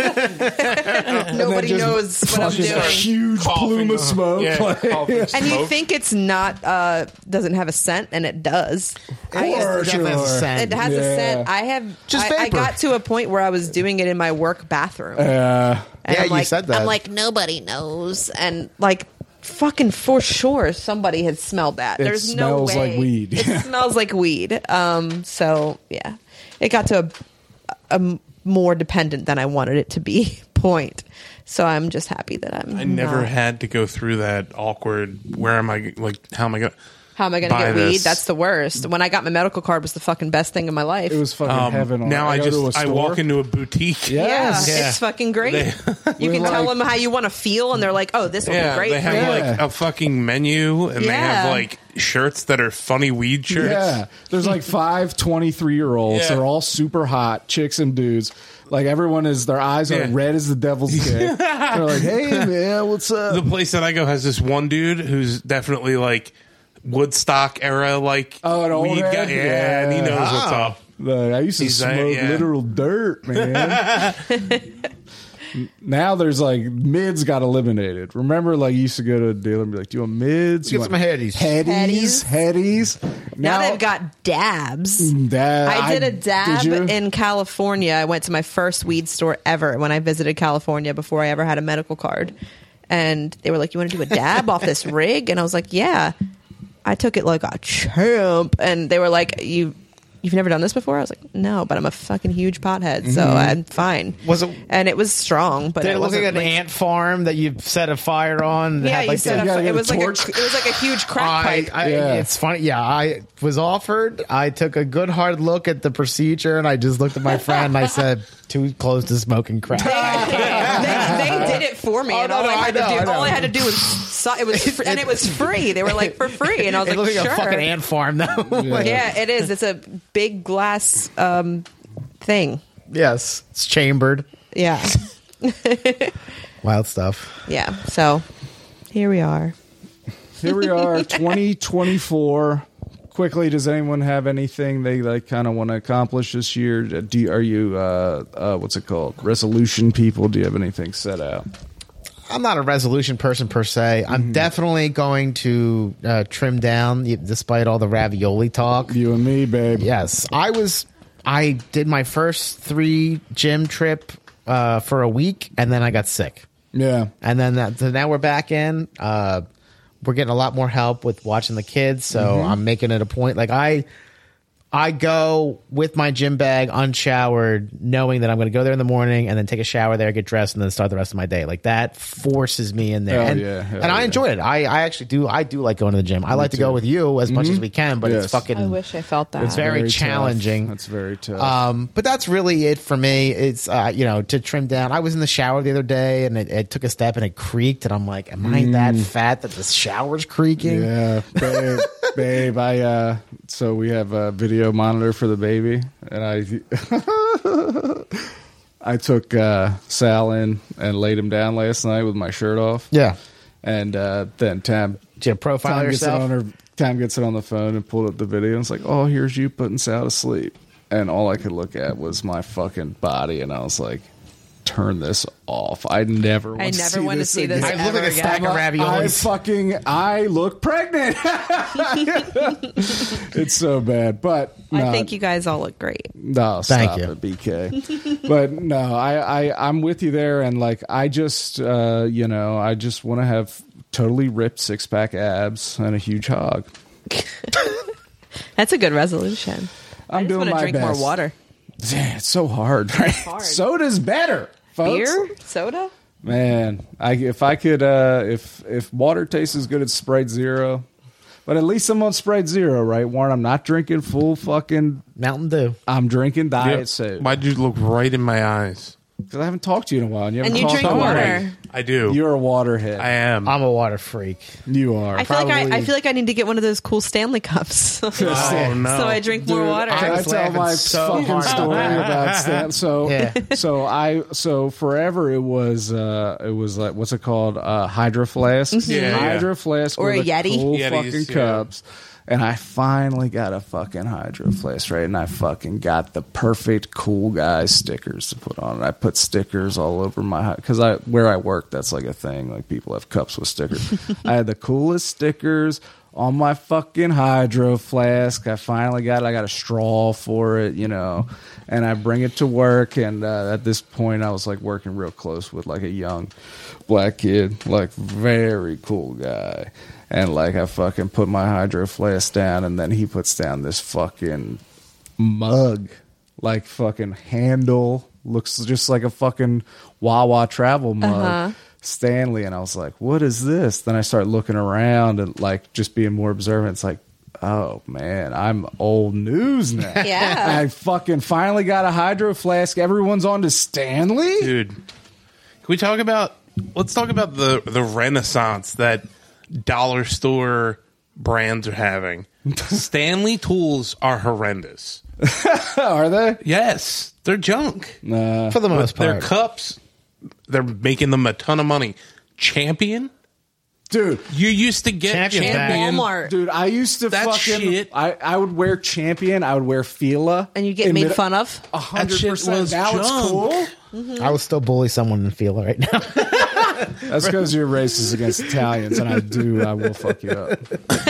Nobody just knows what I'm just a doing. huge plume of smoke. Yeah, like- coughing And you smoke. think it's not uh doesn't have a scent, and it does. I For used to- Definitely has a sure. scent. It has a Yeah. scent. I have. Just I, I vapor. got to a point where I was doing it in my work bathroom. Uh, And Yeah, I'm you like, said that. I'm like, nobody knows, and like, fucking for sure, somebody had smelled that. It There's no smells way. like weed. It smells like weed. Um. So yeah, it got to a, a more dependent than I wanted it to be point. So I'm just happy that I'm. I never not. had to go through that awkward. Where am I? Like, how am I going? How am I going to buy get weed? this. That's the worst. When I got my medical card, was the fucking best thing in my life. It was fucking Um, heaven. On now it. I, go just to a I store. walk into a boutique. Yeah. yeah, Yes. Yeah. it's fucking great. They- you can We're tell like- them how you want to feel, and they're like, "Oh, this will Yeah, be great." they have for you. Yeah. like a fucking menu, and they have Yeah. like shirts that are funny weed shirts. Yeah, there's like five twenty-three year olds. Yeah. They're all super hot, chicks and dudes. Like everyone is, their eyes are Yeah. red as the devil's dick. They're like, "Hey man, what's up?" The place that I go has this one dude who's definitely like Woodstock era, like Oh, an old weed head? guy. Yeah, and he knows Yeah. what's up. Like, I used to He's like, smoke yeah. literal dirt, man. Now there's like mids got eliminated. Remember, like you used to go to a dealer and be like, "Do you want mids? Get You some want headies." headies, headies." Now, they've got dabs. That, I did a dab did you? in California. I went to my first weed store ever when I visited California before I ever had a medical card. And they were like, "You want to do a dab off this rig?" And I was like, "Yeah." I took it like a champ. And they were like, "You, you've never done this before?" I was like, "No, but I'm a fucking huge pothead, so I'm fine." Was it- And it was strong, but Did it, it look like wasn't an ant farm that you set a fire on? that Yeah, had, you like, said the- a, gotta get it a was like a, torch. it was like a huge crack I, pipe. I, Yeah. It's funny. Yeah, I was offered. I took a good hard look at the procedure, and I just looked at my friend and I said, "Too close to smoking crack." they, they did it for me, Oh, and no, all no, I had I know, to I do, know. all I had to do was, su- it was, fr- and it was free. They were like for free, and I was It like, looked like sure. a fucking ant farm, though. Like, Yeah, it is. It's a big glass um, thing. yes, it's chambered. Yeah, Wild stuff. yeah. So here we are. Here we are, twenty twenty-four. Quickly, does anyone have anything they like kind of want to accomplish this year? Do you, are you uh, uh, what's it called? Resolution people? Do you have anything set out? I'm not a resolution person per se. I'm definitely going to uh, trim down, y- despite all the ravioli talk. You and me, babe. Yes, I was. I did my first three gym trip uh, for a week, and then I got sick. Yeah. And then that, so now we're back in. Uh, we're getting a lot more help with watching the kids, so I'm making it a point. Like I, I go with my gym bag unshowered, knowing that I'm going to go there in the morning and then take a shower there, get dressed, and then start the rest of my day. Like that forces me in there. Hell and yeah, hell and I yeah. enjoy it. I, I actually do. I do like going to the gym. I like to go too. with you as much as we can, but Yes. it's fucking. I wish I felt that. It's very tough. challenging. That's very tough. Um, but that's really it for me. It's uh, you know, to trim down. I was in the shower the other day and it, it took a step and it creaked, and I'm like, am I that fat that the shower's creaking? Yeah, babe, babe. I uh, so we have a video monitor for the baby, and I, I took uh, Sal in and laid him down last night with my shirt off. Yeah. And uh, then Tam, Did you profile Tam gets it yourself? on her. Tam gets it on the phone and pulled up the video. And it's like, oh, here's you putting Sal to sleep, and all I could look at was my fucking body, and I was like, turn this off. I never. Want I to never see want to this see this again. I look ever like a again. stack of I raviolis. fucking I look pregnant. It's so bad, but I no, think you guys all look great. no, Thank stop you. it, B K. But no, I, I I'm with you there, and like I just uh, you know I just want to have totally ripped six pack abs and a huge hog. That's a good resolution. I I'm just doing want to my drink best. more water. Yeah, it's so hard. Right? hard. Soda's better, folks. Beer, soda. Man, I if I could uh, if if water tastes as good as Sprite Zero, but at least I'm on Sprite Zero, right, Warren? I'm not drinking full fucking. Mountain Dew. I'm drinking diet Yep. soda Why'd you look right in my eyes? because I haven't talked to you in a while. And you, And haven't you talked drink to me. water. I do. You're a waterhead. I am. I'm a water freak. you are. I feel like I, I Probably- feel like I need to get one of those cool Stanley cups, oh no. so I drink more Dude, water. Can I I was tell laughing my so fucking hard about story that. about Stan? So, Yeah. so I, so forever it was, uh, it was like, what's it called? Uh, Hydro Flask. Yeah, yeah. Hydro Flask Or with a the Yeti. cool Yetis, fucking yeah. cups. And I finally got a fucking Hydro Flask, right? And I fucking got the perfect cool guy stickers to put on it. I put stickers all over my, because I, where I work, that's like a thing. Like people have cups with stickers. I had the coolest stickers on my fucking Hydro Flask. I finally got it. I got a straw for it, you know, and I bring it to work. And uh, at this point, I was like working real close with like a young black kid, like very cool guy. And like I fucking put my Hydro Flask down, and then he puts down this fucking mug, like fucking handle, looks just like a fucking Wawa travel mug. Uh-huh. Stanley, and I was like, what is this? Then I start looking around and like just being more observant. It's like, Oh man, I'm old news now. Yeah. I fucking finally got a Hydro Flask. Everyone's on to Stanley. Dude, can we talk about? Let's talk about the the renaissance that dollar store brands are having. Stanley tools are horrendous. Are they? Yes, they're junk. Nah. For the most Their part. cups, they're making them a ton of money. Champion, Dude, you used to get Champion's And bad. Champion. Walmart. dude, I used to That fucking. shit- I, I would wear Champion. I would wear Fila. And you get in made mid- fun of. A hundred That shit percent. was Now it's junk. cool. I will still bully someone in Fila right now. That's because you're racist against Italians, and I do. I will fuck you up.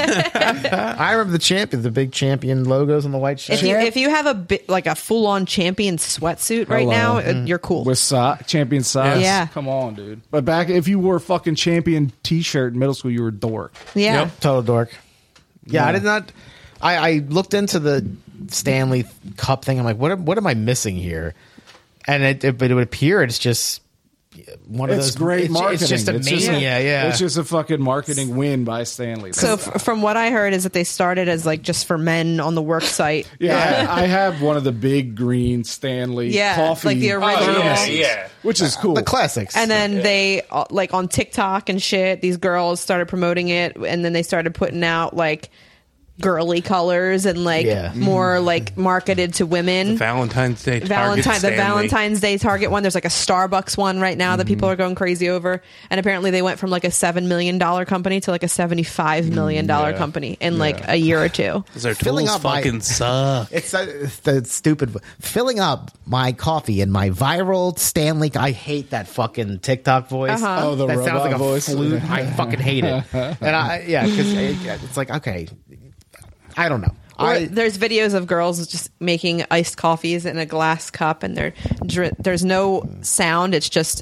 I remember the champion, the big champion logos on the white shirt. If you if you have a bit like a full on champion sweatsuit right Hello. now, uh you're cool. With so- Champion socks. Yeah. Come on, dude. But back if you wore fucking Champion T-shirt in middle school, you were a dork. yeah. Yep. Total dork. Yeah, I Yeah. did not. I, I looked into the Stanley Cup thing. I'm like, what? Am, what am I missing here? And it, it, but it would appear it's just one of It's those great it's, marketing. It's just a It's just- mania. Yeah, It's just a fucking marketing win by Stanley. So That's- f- from what I heard is that they started as like just for men on the work site. yeah, I, I have one of the big green Stanley Yeah, coffee like the original. thermoses, yeah. which is cool. the classics. And then they uh, like on TikTok and shit, these girls started promoting it, and then they started putting out like girly colors and like Yeah. more like marketed to women. Valentine's Day. Target Valentine, the Stanley. Valentine's Day Target one. There's like a Starbucks one right now that people are going crazy over, and apparently they went from like a seven million dollar company to like a seventy-five million dollar yeah. company in like Yeah. a year or two. 'Cause their Filling tools up my- fucking suck. It's, uh, it's the stupid filling up my coffee and my viral Stanley. I hate that fucking TikTok voice. Uh-huh. Oh, the that sounds robot like a voice? flute. I fucking hate it. And I yeah, because it, it's like okay, I don't know. Or I there's videos of girls just making iced coffees in a glass cup, and they're dri- there's no sound. It's just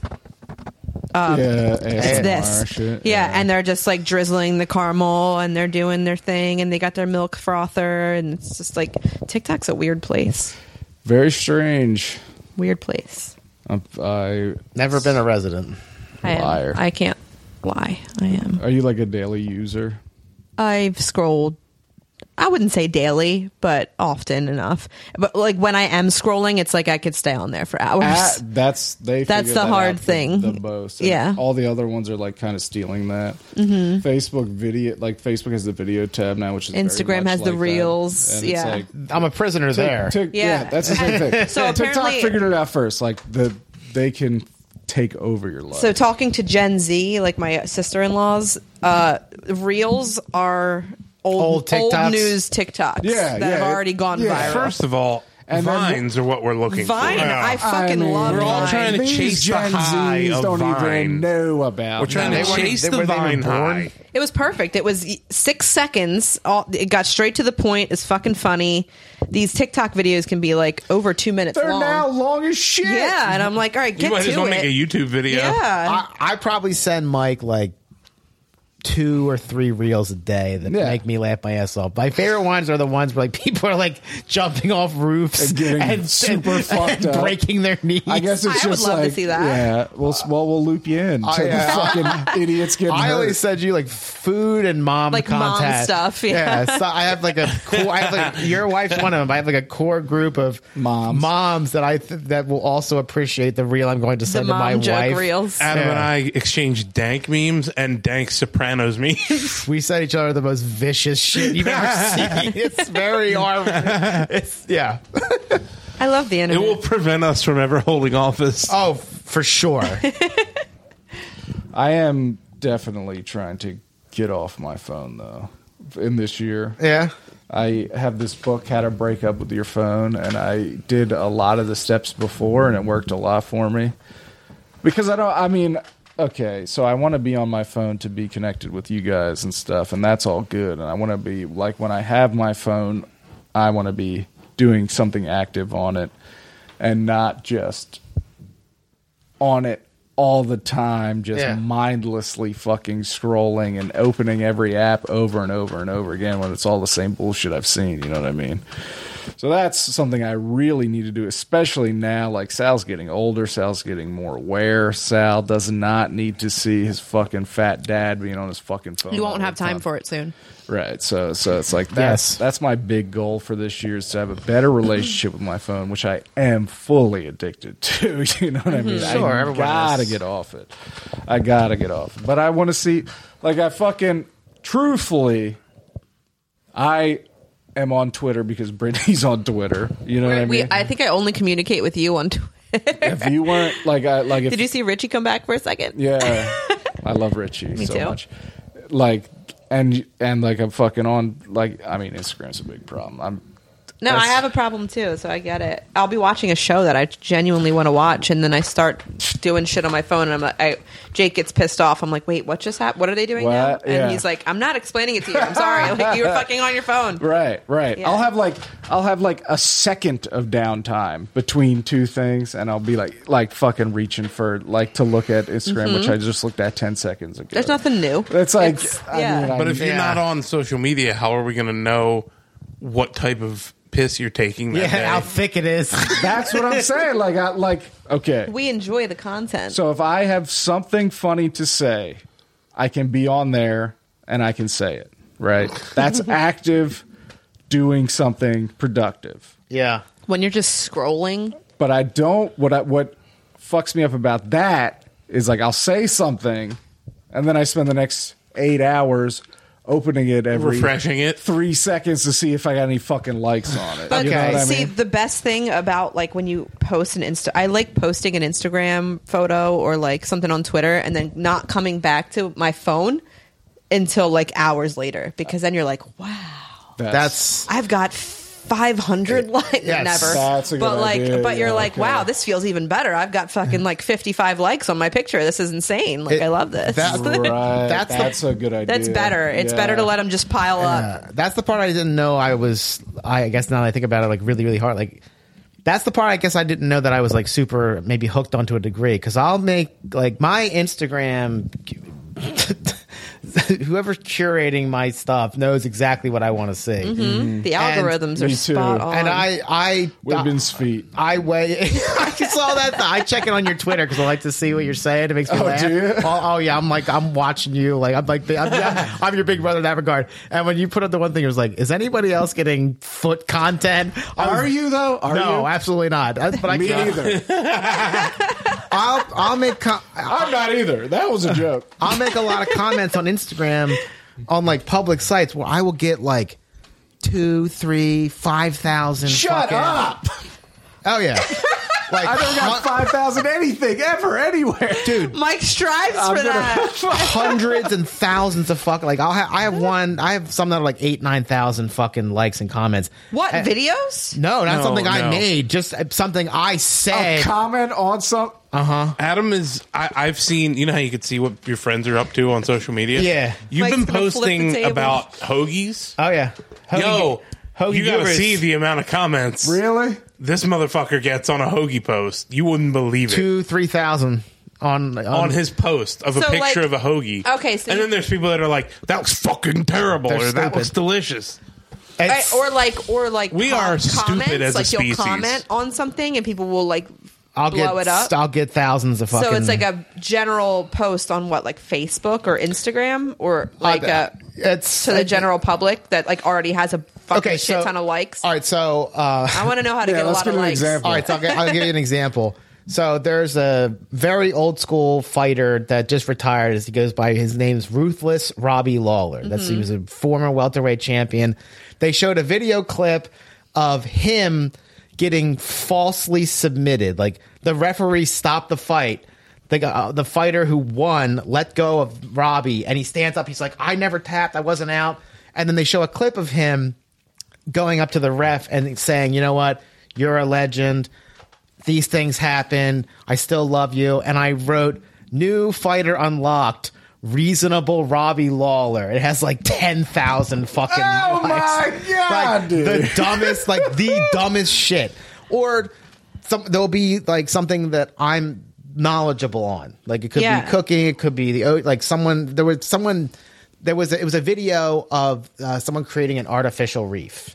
yeah, it's this, shit. yeah, and they're just like drizzling the caramel, and they're doing their thing, and they got their milk frother, and it's just like TikTok's a weird place. very strange. Weird place. I'm, I never been a resident. I am. Liar. I can't lie. I am. are you like a daily user? I've scrolled. I wouldn't say daily, but often enough. But like when I am scrolling, it's like I could stay on there for hours. Ah, that's they. That's figured the that hard out the- thing. The, most. And Yeah. all the other ones are like kind of stealing that. Mm-hmm. Facebook video, like Facebook has the video tab now, which is very Instagram much has the like that. Reels, And it's yeah. like, I'm a prisoner there. Tik- yeah. Yeah. that's the same thing. So TikTok apparently- figured it out first. Like the they can take over your life. So talking to Gen Z, like my sister-in-laws, uh, Reels are old, Old old, TikToks? news TikToks Yeah, that yeah. have already gone Yeah. viral. First of all, And then- vines are what we're looking Vine, for. I fucking mean, love We're all Vine. trying to these chase the Gen high Zs of don't Vine. even know about. We're trying that. to They weren't- chase they- the were they vine even born? high. It was perfect. It was six seconds. All, it got straight to the point. It's fucking funny. These TikTok videos can be like over two minutes They're long. now long as shit. Yeah, and I'm like, all right, You get might to as well it. make a YouTube video. Yeah. I, I probably send Mike like two or three reels a day that Yeah. make me laugh my ass off. My favorite ones are the ones where like people are like jumping off roofs And getting super fucked and up. breaking their knees. I guess it's I would just love to like see that. yeah. We'll well we'll loop you in to I, the uh, fucking idiots getting I hurt. always send you like food and mom Like mom content stuff, yeah. so I have like a core. I have like your wife's one of them. I have like a core group of Moms. moms that I th- that will also appreciate the reel I'm going to The send to my mom joke wife. reels. Adam Yeah. and I exchanged dank memes and dank Sopranos memes. We send each other the most vicious shit you've ever seen. It's very hard. It's yeah. I love the It internet. will prevent us from ever holding office. Oh, for sure. I am definitely trying to get off my phone though. In this year, Yeah. I have this book, How to Break Up with Your Phone, and I did a lot of the steps before, and it worked a lot for me. Because I don't, I mean, okay, so I want to be on my phone to be connected with you guys and stuff, and that's all good. And I want to be, like, when I have my phone, I want to be doing something active on it and not just on it all the time, just Yeah. mindlessly fucking scrolling and opening every app over and over and over again when it's all the same bullshit I've seen. You know what I mean? So that's something I really need to do, especially now. Like, Sal's getting older. Sal's getting more aware. Sal does not need to see his fucking fat dad being on his fucking phone. You won't all have the time. time for it soon. Right. So so it's like that's Yes. that's my big goal for this year, is to have a better relationship with my phone, which I am fully addicted to. You know what I mean? Sure, I everyone gotta is. get off it. I gotta get off it. But I want to see, like, I fucking truthfully, I am on Twitter because Brittany's on Twitter. You know what I We, mean? I think I only communicate with you on Twitter. If you weren't like, I like, if Did you see Richie come back for a second? yeah, I love Richie Me so too. much. Like, and and like I'm fucking on, like, I mean, Instagram's a big problem. I'm No, I That's- have a problem too, so I get it. I'll be watching a show that I genuinely want to watch, and then I start doing shit on my phone, and I'm like, I, Jake gets pissed off. I'm like, wait, what just happened? What are they doing What? now? And Yeah. he's like, I'm not explaining it to you. I'm sorry. Like, you were fucking on your phone. Right, right. Yeah. I'll have like I'll have like a second of downtime between two things, and I'll be like like fucking reaching for like to look at Instagram, which I just looked at ten seconds ago. There's nothing new. It's like, It's- I yeah. mean, I But if you're Yeah. not on social media, how are we going to know what type of piss you're taking that Yeah, day? how thick it is. that's what I'm saying. Like, I like okay. we enjoy the content. So if I have something funny to say, I can be on there and I can say it. Right. That's active, doing something productive. Yeah. when you're just scrolling, But I don't. What I, what fucks me up about that is, like, I'll say something, and then I spend the next eight hours opening it every Refreshing it. three seconds to see if I got any fucking likes on it. But You know Okay. what I see, mean? the best thing about like when you post an Insta, I like posting an Instagram photo or like something on Twitter and then not coming back to my phone until like hours later, because then you're like, wow, That's I've got five hundred likes. Yes. Never. That's a good but like, idea. but you're Yeah, like, okay. wow, this feels even better. I've got fucking like fifty-five likes on my picture. This is insane. Like, It- I love this. that- Right. That's That's, the- a good idea. That's better. It's Yeah. better to let them just pile up. Uh, that's the part I didn't know I was. I guess now that I think about it, like really, really hard. Like that's the part I guess I didn't know that I was like super maybe hooked onto a degree, because I'll make like my Instagram. Whoever's curating my stuff knows exactly what I want to see, Mm-hmm. The And algorithms are me too. spot on. and I, I, Women's feet. I weigh. I saw that. I check it on your Twitter because I like to see what you're saying. It makes me Oh, laugh. do you? Oh, oh, yeah, I'm like I'm watching you. Like I'm like I'm, I'm, I'm your big brother in that regard. And when you put up the one thing, it was like, is anybody else getting foot content? I was- Are you though? Are no, you? absolutely not. I- But I Me can't. neither. I'll I'll make com- I'm not either. That was a joke. I'll make a lot of comments on Instagram on like public sites where I will get like two, three, five thousand. Shut fucking, up. Oh yeah. Like I never got five thousand anything ever anywhere, dude. Mike strives I'm for gonna- that. Hundreds and thousands of fucking like I'll have I have one I have some that are like eight nine thousand fucking likes and comments. What Uh, videos? No, not No, something I no. made, just uh, something I A said. comment on some. Adam is. I, I've seen. You know how you can see what your friends are up to on social media. Yeah. you've Mike's been gonna flip the posting table. about hoagies. Oh yeah, Hoagie- Yo, Hoagie you got to Gurus. see the amount of comments Really? this motherfucker gets on a hoagie post. You wouldn't believe it. two three thousand on, on On his post of a So, picture like- of a hoagie. Okay, so and you- then there's people that are like, "That was fucking terrible," They're or "That stupid. was delicious." Right, It's- or like, or like, We com- are stupid comments, as a like you'll species. comment on something and people will like I'll blow get it up. I'll get thousands of fucking. So it's like a general post on what, like Facebook or Instagram, or like uh, a it's to the general public that like already has a fucking Okay, shit so- ton of likes. All right, so uh, I want to know how to Yeah, get a let's lot give of an likes. example. all right, so I'll, get, I'll give you an example. So there's a very old school fighter that just retired. As he goes by, his name's Ruthless Robbie Lawler. That's Mm-hmm. he was a former welterweight champion. They showed a video clip of him getting falsely submitted. Like the referee stopped the fight. The uh, the fighter who won let go of Robbie, and he stands up. He's like, "I never tapped. I wasn't out." And then they show a clip of him going up to the ref and saying, "You know what? You're a legend. These things happen. I still love you." And I wrote, "New fighter unlocked. Reasonable Robbie Lawler." It has like ten thousand fucking Oh likes. my God, like, dude. The dumbest, like the dumbest shit. Or some, there'll be like something that I'm knowledgeable on. Like it could Yeah. be cooking. It could be the oat. Like someone, there was someone, there was, a, it was a video of uh, someone creating an artificial reef.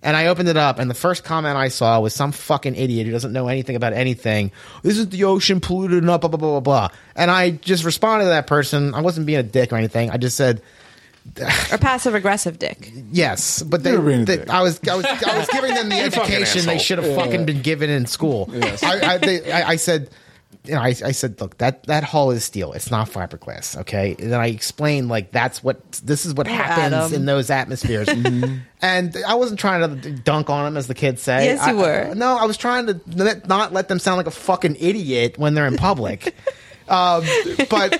And I opened it up, and the first comment I saw was some fucking idiot who doesn't know anything about anything. This is the ocean polluted and blah, blah, blah, blah, blah. And I just responded to that person. I wasn't being a dick or anything. I just said, Or passive aggressive dick. yes, but they, You're being a they dick. I was, I was, I was giving them the You fucking education they asshole. should have fucking been given in school. Yes. I, I, they, I, I said, you know, I, I said, look, that, that hull is steel. It's not fiberglass. Okay. And then I explained, like, that's what, this is what happens Adam. in those atmospheres. And I wasn't trying to dunk on them, as the kids say. Yes, you I- were. I- no, I was trying to let, not let them sound like a fucking idiot when they're in public. um, but,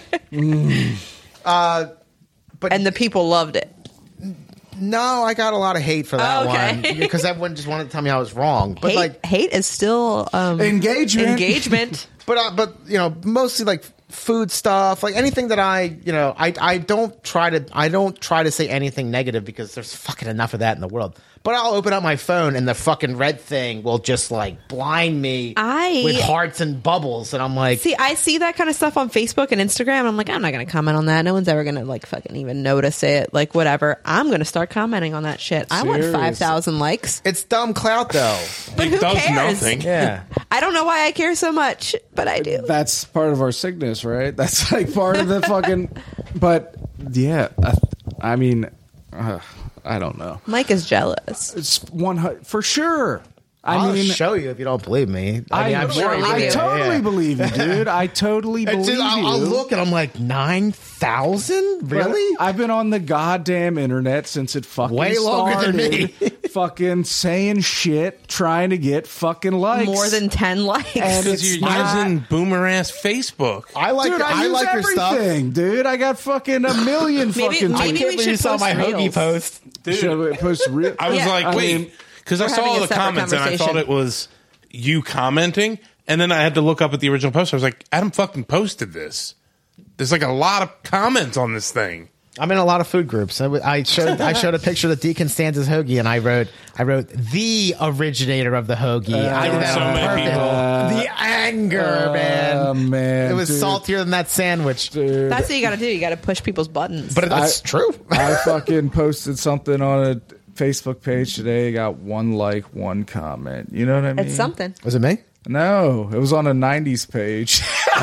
uh, but And the people loved it. no, I got a lot of hate for that Oh, okay. one because everyone just wanted to tell me I was wrong. But hate, like, hate is still um, Engagement. Engagement. but uh, but you know, mostly like food stuff, like anything that I, you know, I I don't try to I don't try to say anything negative because there's fucking enough of that in the world. But I'll open up my phone and the fucking red thing will just like blind me I- with hearts and bubbles, and I'm like, See, I see that kind of stuff on Facebook and Instagram. And I'm like, I'm not going to comment on that. No one's ever going to like fucking even notice it. Like, whatever. I'm going to start commenting on that shit. I want Serious. five thousand likes. it's dumb clout though. But It who does cares? nothing. Yeah. I don't know why I care so much, but I do. That's part of our sickness, right? That's like part of the fucking. But yeah, I, I mean, uh, I don't know. Mike is jealous. It's one hu- for sure. I I'll mean, show you if you don't believe me. I, I, mean, I'm sure I you I do. totally Yeah. believe you, dude. I totally It's believe just- I'll, you. I'll look and I'm like, nine thousand? But Really? I've been on the goddamn internet since it fucking Way longer than me. started, fucking saying shit, trying to get fucking likes. More than ten likes. And Because it's you're not- using boomer ass Facebook. I like Dude, your, I, I use like your stuff. everything, dude. I got fucking a million Maybe- fucking. maybe I tweets. we can't believe should you saw post my hoagie reels. post. Should I post real? I was Yeah. like, I wait, mean- because I We're saw having all a the separate comments and I thought conversation. it was you commenting, and then I had to look up at the original post. I was like, Adam fucking posted this. There's like a lot of comments on this thing. I'm in a lot of food groups. I, w- I showed I showed a picture of the Deacon Stanza's hoagie, and I wrote I wrote the originator of the hoagie. I there did were that so on many purpose. people. The anger, man. Oh, man, It was dude. saltier than that sandwich. Dude. That's what you got to do. You got to push people's buttons. But it's I- true. I fucking posted something on a Facebook page today. Got one like, one comment. You know what I mean? it's something. Was it me? No, it was on a nineties page.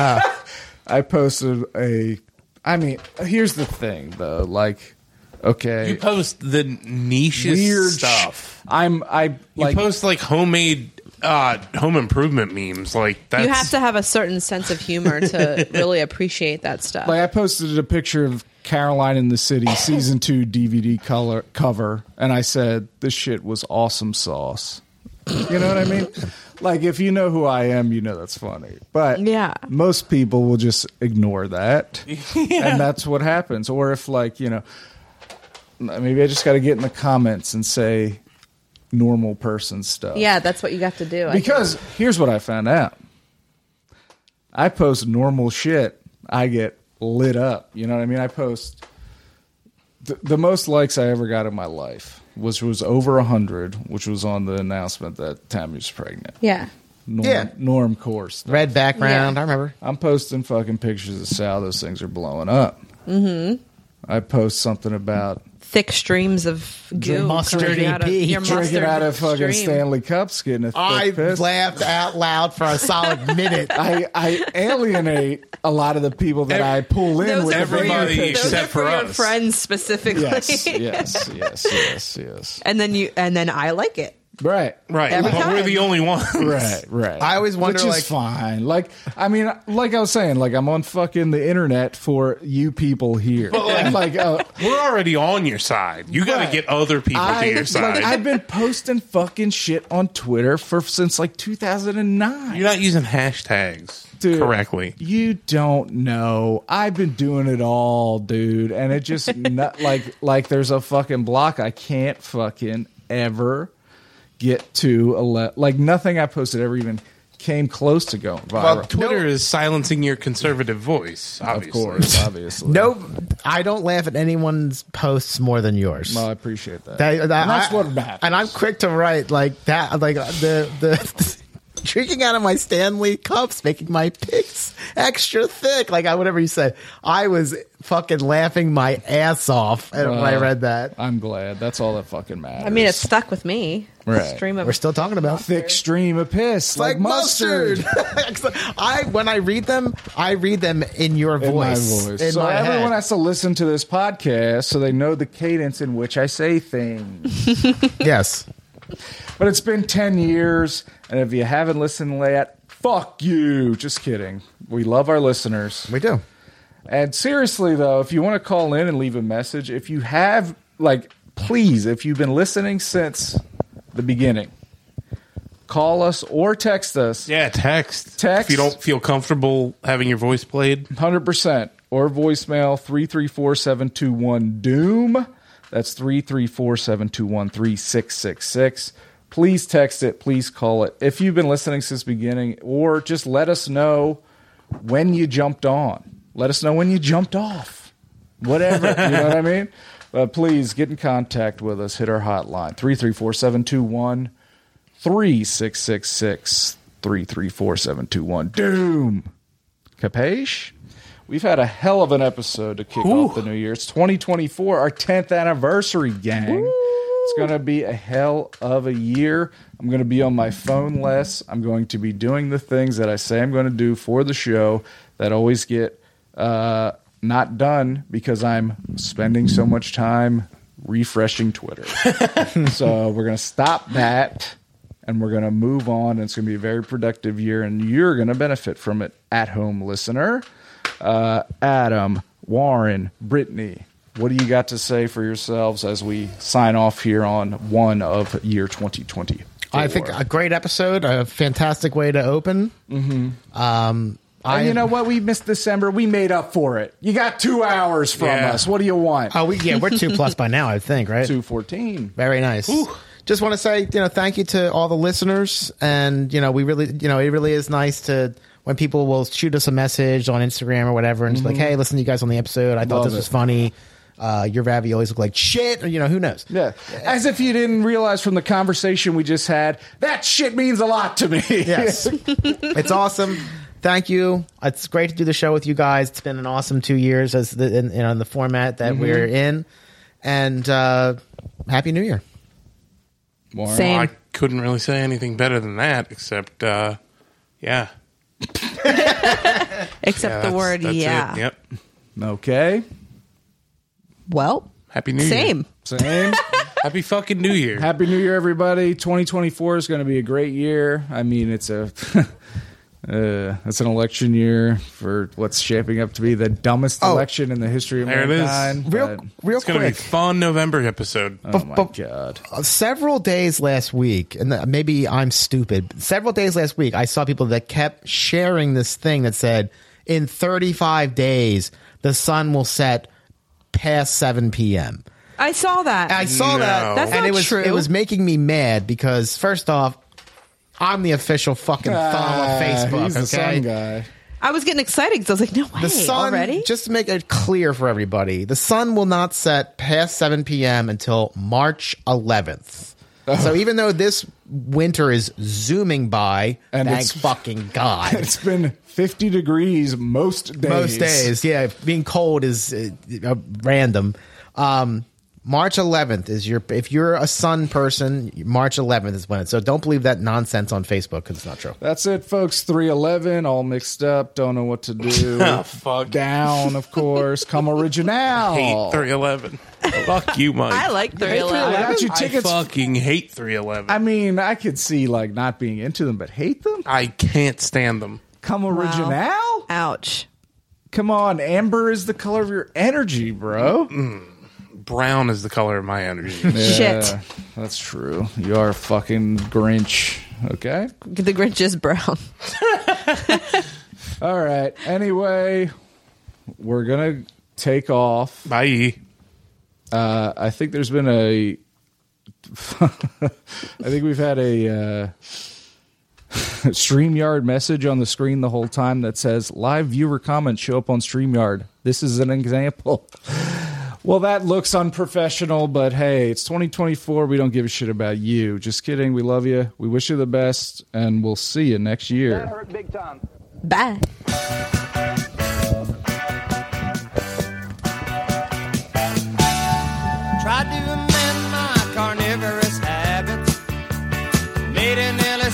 I posted a. I mean, here's the thing, though. Like, okay, You post the niche weird stuff. sh- I'm. I You like. post like homemade uh, home improvement memes. Like that's You have to have a certain sense of humor to really appreciate that stuff. Like I posted a picture of Caroline in the City season two D V D color cover, and I said this shit was awesome sauce. You know what I mean? Like if you know who I am, you know that's funny. But Yeah. most people will just ignore that, and that's what happens. Or if like you know, maybe I just got to get in the comments and say normal person stuff. yeah, that's what you got to do. I think. Because here's what I found out. I post normal shit, I get lit up. You know what I mean? I post the, the most likes I ever got in my life, which was over a hundred, which was on the announcement that Tammy was pregnant. yeah. Norm, Yeah. norm course. Red background. Yeah. I remember. I'm posting fucking pictures of Sal. Those things are blowing up. Mm-hmm. I post something about Thick streams of goo mustardy coming out of pee. your drinking mustard out of fucking stream. Stanley Cups, getting a thick I piss. laughed out loud for a solid minute. I, I alienate a lot of the people that I pull in Those with are the for your, everybody baby those pictures. are except for for your us. friends specifically. Yes, yes, yes, yes, yes. And then you and then I like it. Right, right. Every But we're time. the only ones. right, right. I always wonder, which is like- fine. Like, I mean, like I was saying, like I'm on fucking the internet for you people here. And like, uh, We're already on your side. You got to Right. get other people I, to your side. like, I've been posting fucking shit on Twitter for since like two thousand nine. You're not using hashtags Dude, correctly. You don't know. I've been doing it all, dude, and it just not, like like there's a fucking block I can't fucking ever get to. Ele- like nothing I posted ever even came close to going viral. Well, Twitter No. is silencing your conservative voice, of obviously. course, obviously. No, I don't laugh at anyone's posts more than yours. Well, I appreciate that. That- that- and that's I- what matters. And I'm quick to write like that, like the the. Drinking out of my Stanley cups, making my picks extra thick. Like I, whatever you said, I was fucking laughing my ass off when I read that. I'm glad. That's all that fucking matters. I mean, it stuck with me. Right. Stream of We're still talking about thick stream of piss, like, like mustard. mustard. I when I read them, I read them in your voice. In my voice. In so my everyone head. has to listen to this podcast so they know the cadence in which I say things. Yes. But it's been ten years, and if you haven't listened yet, fuck you. Just kidding. We love our listeners. We do. And seriously, though, if you want to call in and leave a message, if you have, like, please, if you've been listening since the beginning, call us or text us. Yeah, text. Text. If you don't feel comfortable having your voice played. one hundred percent. Or voicemail three three four, seven two one, DOOM. That's three three four, seven two one, three six six six. Please text it. Please call it. If you've been listening since the beginning, or just let us know when you jumped on. Let us know when you jumped off. Whatever. You know what I mean? But please get in contact with us. Hit our hotline. three three four, seven two one, three six six six. three three four, seven two one, DOOM. Capiche? We've had a hell of an episode to kick Ooh. off the new year. It's twenty twenty-four, our tenth anniversary, gang. Woo. It's going to be a hell of a year. I'm going to be on my phone less. I'm going to be doing the things that I say I'm going to do for the show that always get uh, not done because I'm spending so much time refreshing Twitter. So we're going to stop that, and we're going to move on, and it's going to be a very productive year, and you're going to benefit from it, at-home listener. Uh, Adam, Warren, Brittany, what do you got to say for yourselves as we sign off here on one of year twenty twenty? I think a great episode, a fantastic way to open. Mm-hmm. Um, I, and you know what? We missed December. We made up for it. You got two hours from Yeah. us. What do you want? Oh, we, yeah, we're two plus by now, I think, right? two fourteen. Very nice. Just want to say, you know, thank you to all the listeners, and you know, we really, you know, it really is nice to when people will shoot us a message on Instagram or whatever, and it's like, hey, listen to you guys on the episode. I thought Love this was it. funny. Uh, your raviolis look like shit, or you know, who knows? Yeah. As if you didn't realize from the conversation we just had, that shit means a lot to me. Yes, it's awesome. Thank you. It's great to do the show with you guys. It's been an awesome two years as the in, you know, in the format that we're in, and uh, Happy New Year. Warren? Same. I couldn't really say anything better than that, except, uh, yeah. Except Yeah, the that's- word that's it. yeah. Yep. Okay. Well, Happy New Year. same. Same. Happy fucking New Year. Happy New Year, everybody. twenty twenty-four is going to be a great year. I mean, it's a uh, it's an election year for what's shaping up to be the dumbest Oh. election in the history of There it is. mankind. Real, but- real It's going to be quick. a fun November episode. oh, But- my but- God. Uh, several days last week, and uh, maybe I'm stupid. Several days last week, I saw people that kept sharing this thing that said, "In thirty-five days, the sun will set past seven p.m." I saw that. I saw No. that, That's and not it was true. it was making me mad because first off, I'm the official fucking thumb Ah, of Facebook. He's the okay, sun guy. I was getting excited because I was like, no way, the sun, already? just to make it clear for everybody, the sun will not set past seven p.m. until March eleventh. So even though this winter is zooming by, And thank it's- fucking God. It's been fifty degrees most days. Most days, yeah. Being cold is uh, uh, random. Um, March eleventh is your, if you're a sun person, March eleventh is when it. So don't believe that nonsense on Facebook because it's not true. That's it, folks. three eleven, all mixed up. Don't know what to do. Oh, fuck. Down, of course. Come original. Hate three eleven. Fuck you, Mike. I like three I eleven. got you I tickets. fucking hate three eleven. I mean, I could see like not being into them, but hate them. I can't stand them. Come original. Ouch. Come on, amber is the color of your energy, bro. Brown is the color of my energy. Shit. Yeah, that's true. You are a fucking Grinch. Okay. The Grinch is brown. All right. Anyway, we're gonna take off. Bye. Uh, I think there's been a. I think we've had a uh, StreamYard message on the screen the whole time that says live viewer comments show up on StreamYard. This is an example. Well, that looks unprofessional, but hey, it's twenty twenty-four. We don't give a shit about you. Just kidding. We love you. We wish you the best, and we'll see you next year. Bye.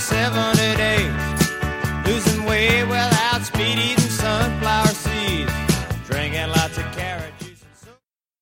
seven